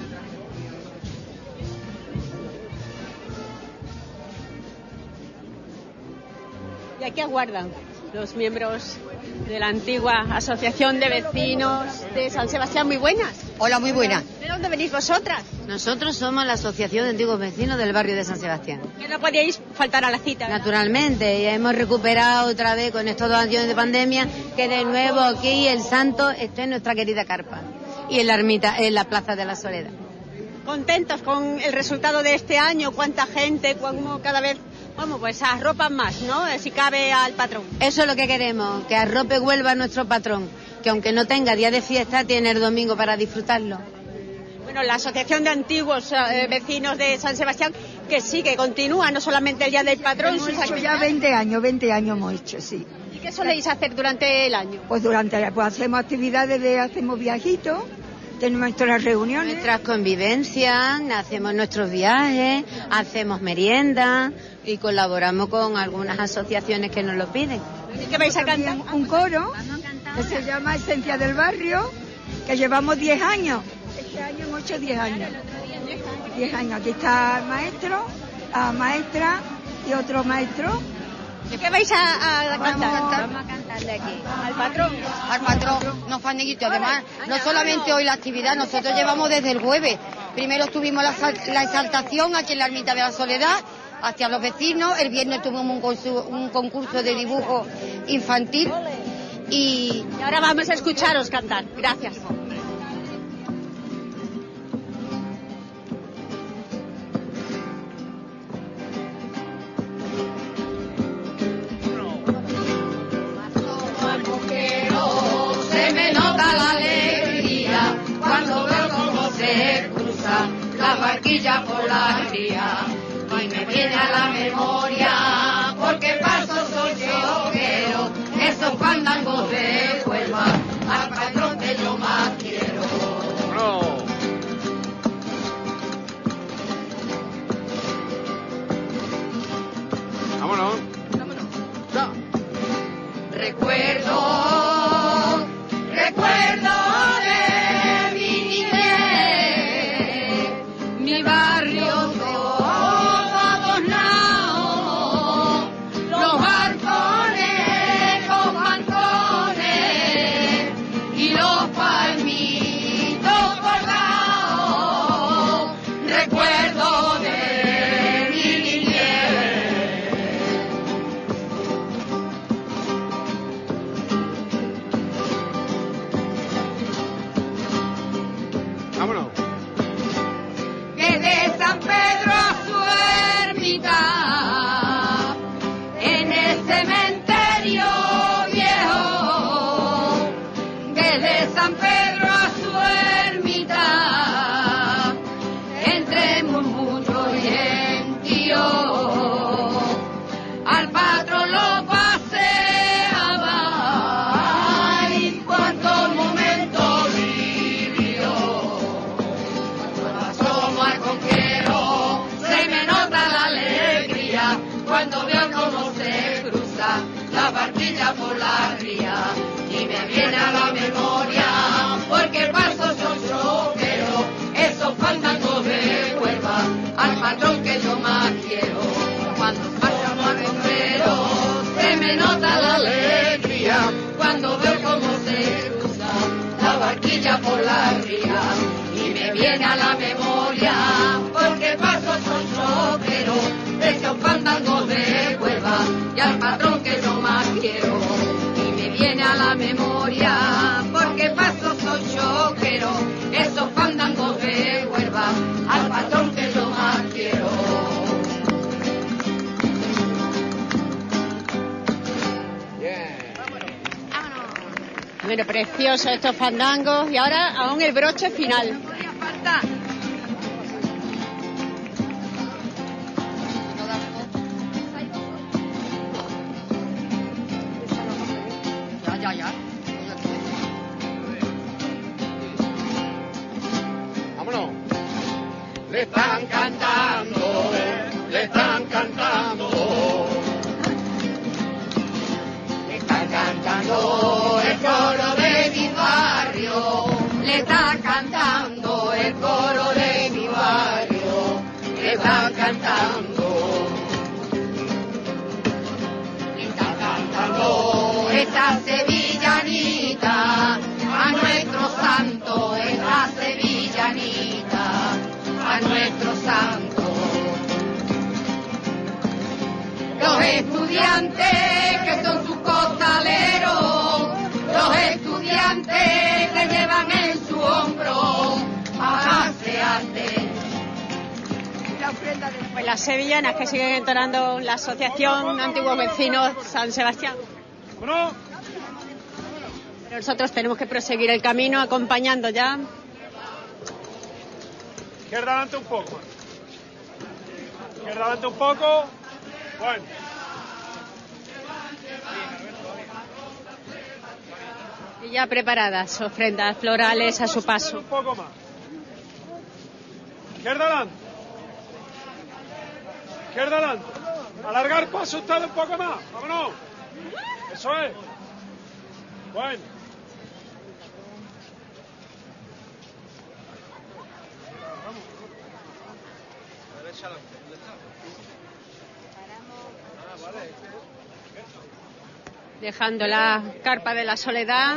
Y aquí aguardan los miembros de la antigua Asociación de Vecinos de San Sebastián. Muy buenas. Hola, muy buenas. ¿De dónde venís vosotras? Nosotros somos la Asociación de Antiguos Vecinos del barrio de San Sebastián. Que no podíais faltar a la cita, ¿verdad? Naturalmente, y hemos recuperado otra vez con estos dos años de pandemia que de nuevo aquí el santo esté en nuestra querida carpa y en la ermita, en la Plaza de la Soledad. ¿Contentos con el resultado de este año? ¿Cuánta gente? ¿Cómo cada vez? Vamos, pues arropan más, ¿no? Si cabe al patrón. Eso es lo que queremos, que arrope Huelva a nuestro patrón, que aunque no tenga día de fiesta, tiene el domingo para disfrutarlo. Bueno, la Asociación de Antiguos eh, Vecinos de San Sebastián, que sí, que continúa, no solamente el día del patrón. Hemos hecho ya veinte años, veinte años hemos hecho, sí. ¿Y qué soléis hacer durante el año? Pues durante, pues hacemos actividades, de, hacemos viajitos, tenemos nuestras reuniones. Nuestras convivencias, hacemos nuestros viajes, hacemos merienda y colaboramos con algunas asociaciones que nos lo piden. ¿Y qué vais a cantar? Un coro que se llama Esencia del Barrio, que llevamos diez años. Este año hemos hecho diez años. diez años. Aquí está el maestro, la maestra y otro maestro. ¿Y qué vais a, a cantar? Vamos a cantarle aquí. ¿Al patrón? Al patrón, no faniguito. Además, no solamente hoy la actividad, nosotros llevamos desde el jueves. Primero tuvimos la, la exaltación aquí en la Ermita de la Soledad, hacia los vecinos. El viernes tuvimos un, concurso, un concurso de dibujo infantil. Y... y ahora vamos a escucharos cantar. Gracias. Se me nota la alegría cuando veo cómo se cruza la barquilla por la ría y me viene a la memoria porque paso soy yo quiero esos fandangos de Huelva al patrón que yo más quiero. No. Vámonos. Vámonos. No. Recuerdo, recuerdo de mi niñez, mi barrio todo adornado, los balcones con mantones y los palmitos colgados. Recuerdo de mi niñez. Vámonos. Que de San Pedro a su ermita, en el cementerio viejo, desde San Pedro a su ermita, entre murmullo y gentío, al patrón lo paseaba y cuántos momentos vivió. Como al conquero se me nota la alegría cuando veo cómo se cruza la barquilla por la ría y me viene a la memoria porque paso yo choquero esos fandangos de Huelva al patrón que yo más quiero. Cuando pasamos al conquero se me nota la alegría cuando veo cómo se cruza la barquilla viene a la memoria, porque paso soy choquero de esos fandangos de Huelva, y al patrón que yo más quiero. Y me viene a la memoria, porque paso soy choquero, esos fandangos de Huelva, al patrón que yo más quiero. Bueno, precioso estos fandangos, y ahora aún el broche final. Ya, ya, ya. Vámonos. Le están cantando, le están cantando. Le está cantando el coro de mi barrio, le está cantando el coro de mi barrio, le está cantando, le está cantando esta sevillanita, a nuestro santo, esta sevillanita, a nuestro santo. Los estudiantes que son sus costaleros, los estudiantes que llevan en su hombro paseante. Pues las sevillanas que siguen entonando la Asociación Antiguos Vecinos San Sebastián. Pero nosotros tenemos que proseguir el camino acompañando ya. Izquierda adelante un poco. Izquierda adelante un poco. Bueno. Y ya preparadas ofrendas florales a su paso. Un poco más. Izquierda adelante. Izquierda adelante. Alargar paso usted un poco más. Vámonos. Eso es. Bueno. Derecha adelante. ¿Dónde está? Ah, vale. Dejando la carpa de la soledad.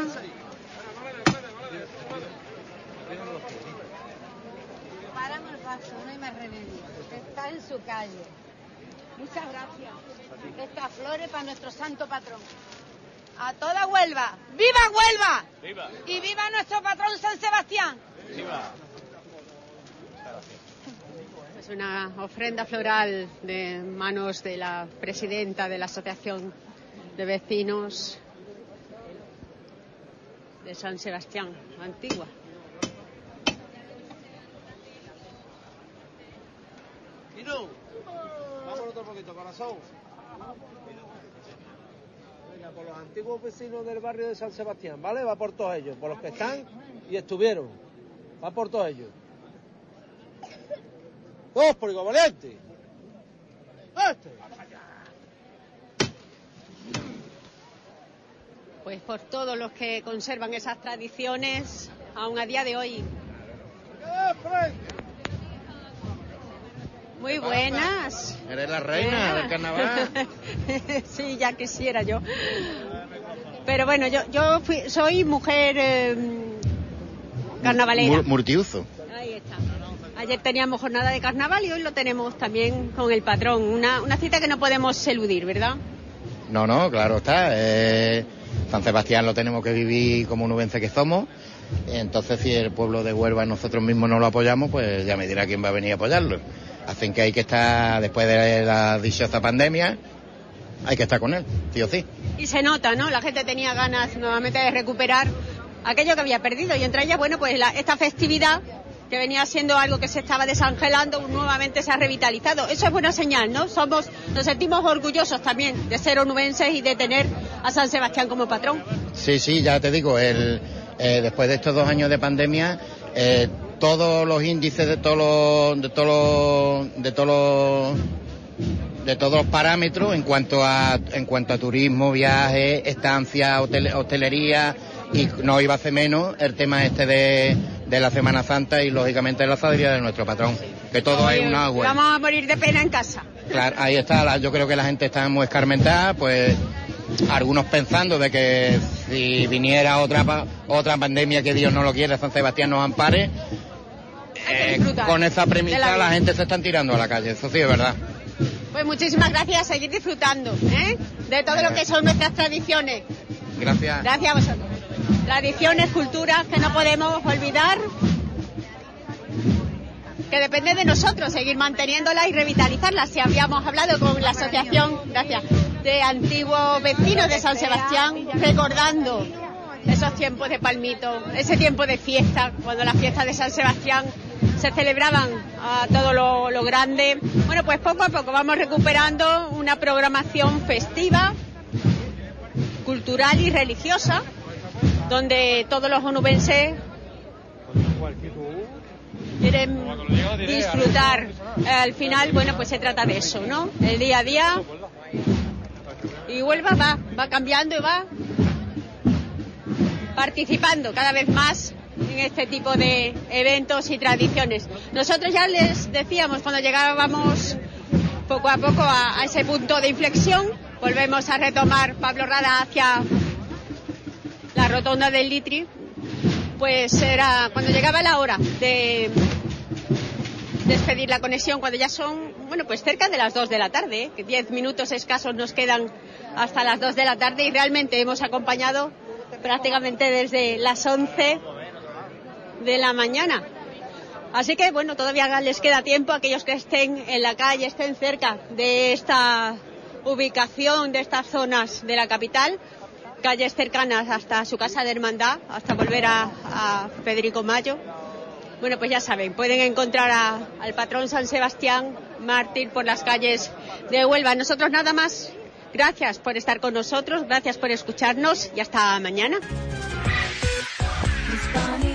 Paramos el paso, no hay más remedio. Está en su calle. Muchas gracias. Estas flores para nuestro santo patrón. A toda Huelva. ¡Viva Huelva! ¡Viva! Y viva nuestro patrón San Sebastián. ¡Viva! Es una ofrenda floral de manos de la presidenta de la Asociación de Vecinos de San Sebastián, Antigua. Quino, vamos otro poquito, corazón. Venga, por los antiguos vecinos del barrio de San Sebastián, ¿vale? Va por todos ellos, por los que están y estuvieron. Va por todos ellos. Dos, por igual valiente. Este. Pues por todos los que conservan esas tradiciones, aún a día de hoy. Muy buenas. Eres la reina del carnaval. Sí, ya quisiera yo. Pero bueno, yo yo fui, soy mujer eh, carnavalera. Murtiuzo. Ahí está. Ayer teníamos jornada de carnaval y hoy lo tenemos también con el patrón. Una, una cita que no podemos eludir, ¿verdad? No, no, claro está. Eh, San Sebastián lo tenemos que vivir como nubense que somos. Entonces, si el pueblo de Huelva nosotros mismos no lo apoyamos, pues ya me dirá quién va a venir a apoyarlo. Hacen que hay que estar, después de la dichosa pandemia, hay que estar con él, sí o sí. Y se nota, ¿no? La gente tenía ganas nuevamente de recuperar aquello que había perdido. Y entre ellas, bueno, pues la, esta festividad, que venía siendo algo que se estaba desangelando, nuevamente se ha revitalizado. Eso es buena señal, ¿no? Somos, nos sentimos orgullosos también de ser onubenses y de tener a San Sebastián como patrón. Sí, sí, ya te digo, el, eh, después de estos dos años de pandemia, eh, todos los índices de todos los, de todos los, de todos los, de todos los parámetros en cuanto a, en cuanto a turismo, viajes, estancia, hotel, hostelería, y no iba a hacer menos el tema este de, de la Semana Santa y lógicamente la salida de nuestro patrón, que todo Oye, es una agua. Vamos a morir de pena en casa. Claro, ahí está, la, yo creo que la gente está muy escarmentada, pues algunos pensando de que si viniera otra otra pandemia, que Dios no lo quiera, San Sebastián nos ampare, eh, con esa premisa la gente se están tirando a la calle, eso sí es verdad. Pues muchísimas gracias, a seguir disfrutando, ¿eh? De todo lo que son nuestras tradiciones. Gracias. Gracias a vosotros. Tradiciones, culturas que no podemos olvidar, que depende de nosotros seguir manteniéndolas y revitalizarlas. Si habíamos hablado con la asociación, gracias, de antiguos vecinos de San Sebastián, recordando esos tiempos de palmito, ese tiempo de fiesta, cuando las fiestas de San Sebastián se celebraban a todo lo, lo grande. Bueno, pues poco a poco vamos recuperando una programación festiva, cultural y religiosa, donde todos los onubenses quieren disfrutar. Al final, bueno, pues se trata de eso, ¿no? El día a día. Y Huelva va, va cambiando y va participando cada vez más en este tipo de eventos y tradiciones. Nosotros ya les decíamos cuando llegábamos poco a poco a, a ese punto de inflexión, volvemos a retomar Pablo Rada hacia la rotonda del Litri, pues era cuando llegaba la hora de despedir la conexión, cuando ya son, bueno, pues cerca de las dos de la tarde, ¿eh? Que diez minutos escasos nos quedan hasta las dos de la tarde y realmente hemos acompañado prácticamente desde las once de la mañana. Así que, bueno, todavía les queda tiempo a aquellos que estén en la calle, estén cerca de esta ubicación, de estas zonas de la capital, calles cercanas hasta su casa de hermandad, hasta volver a, a Federico Mayo. Bueno, pues ya saben, pueden encontrar a, al patrón San Sebastián mártir por las calles de Huelva. Nosotros nada más. Gracias por estar con nosotros, gracias por escucharnos y hasta mañana.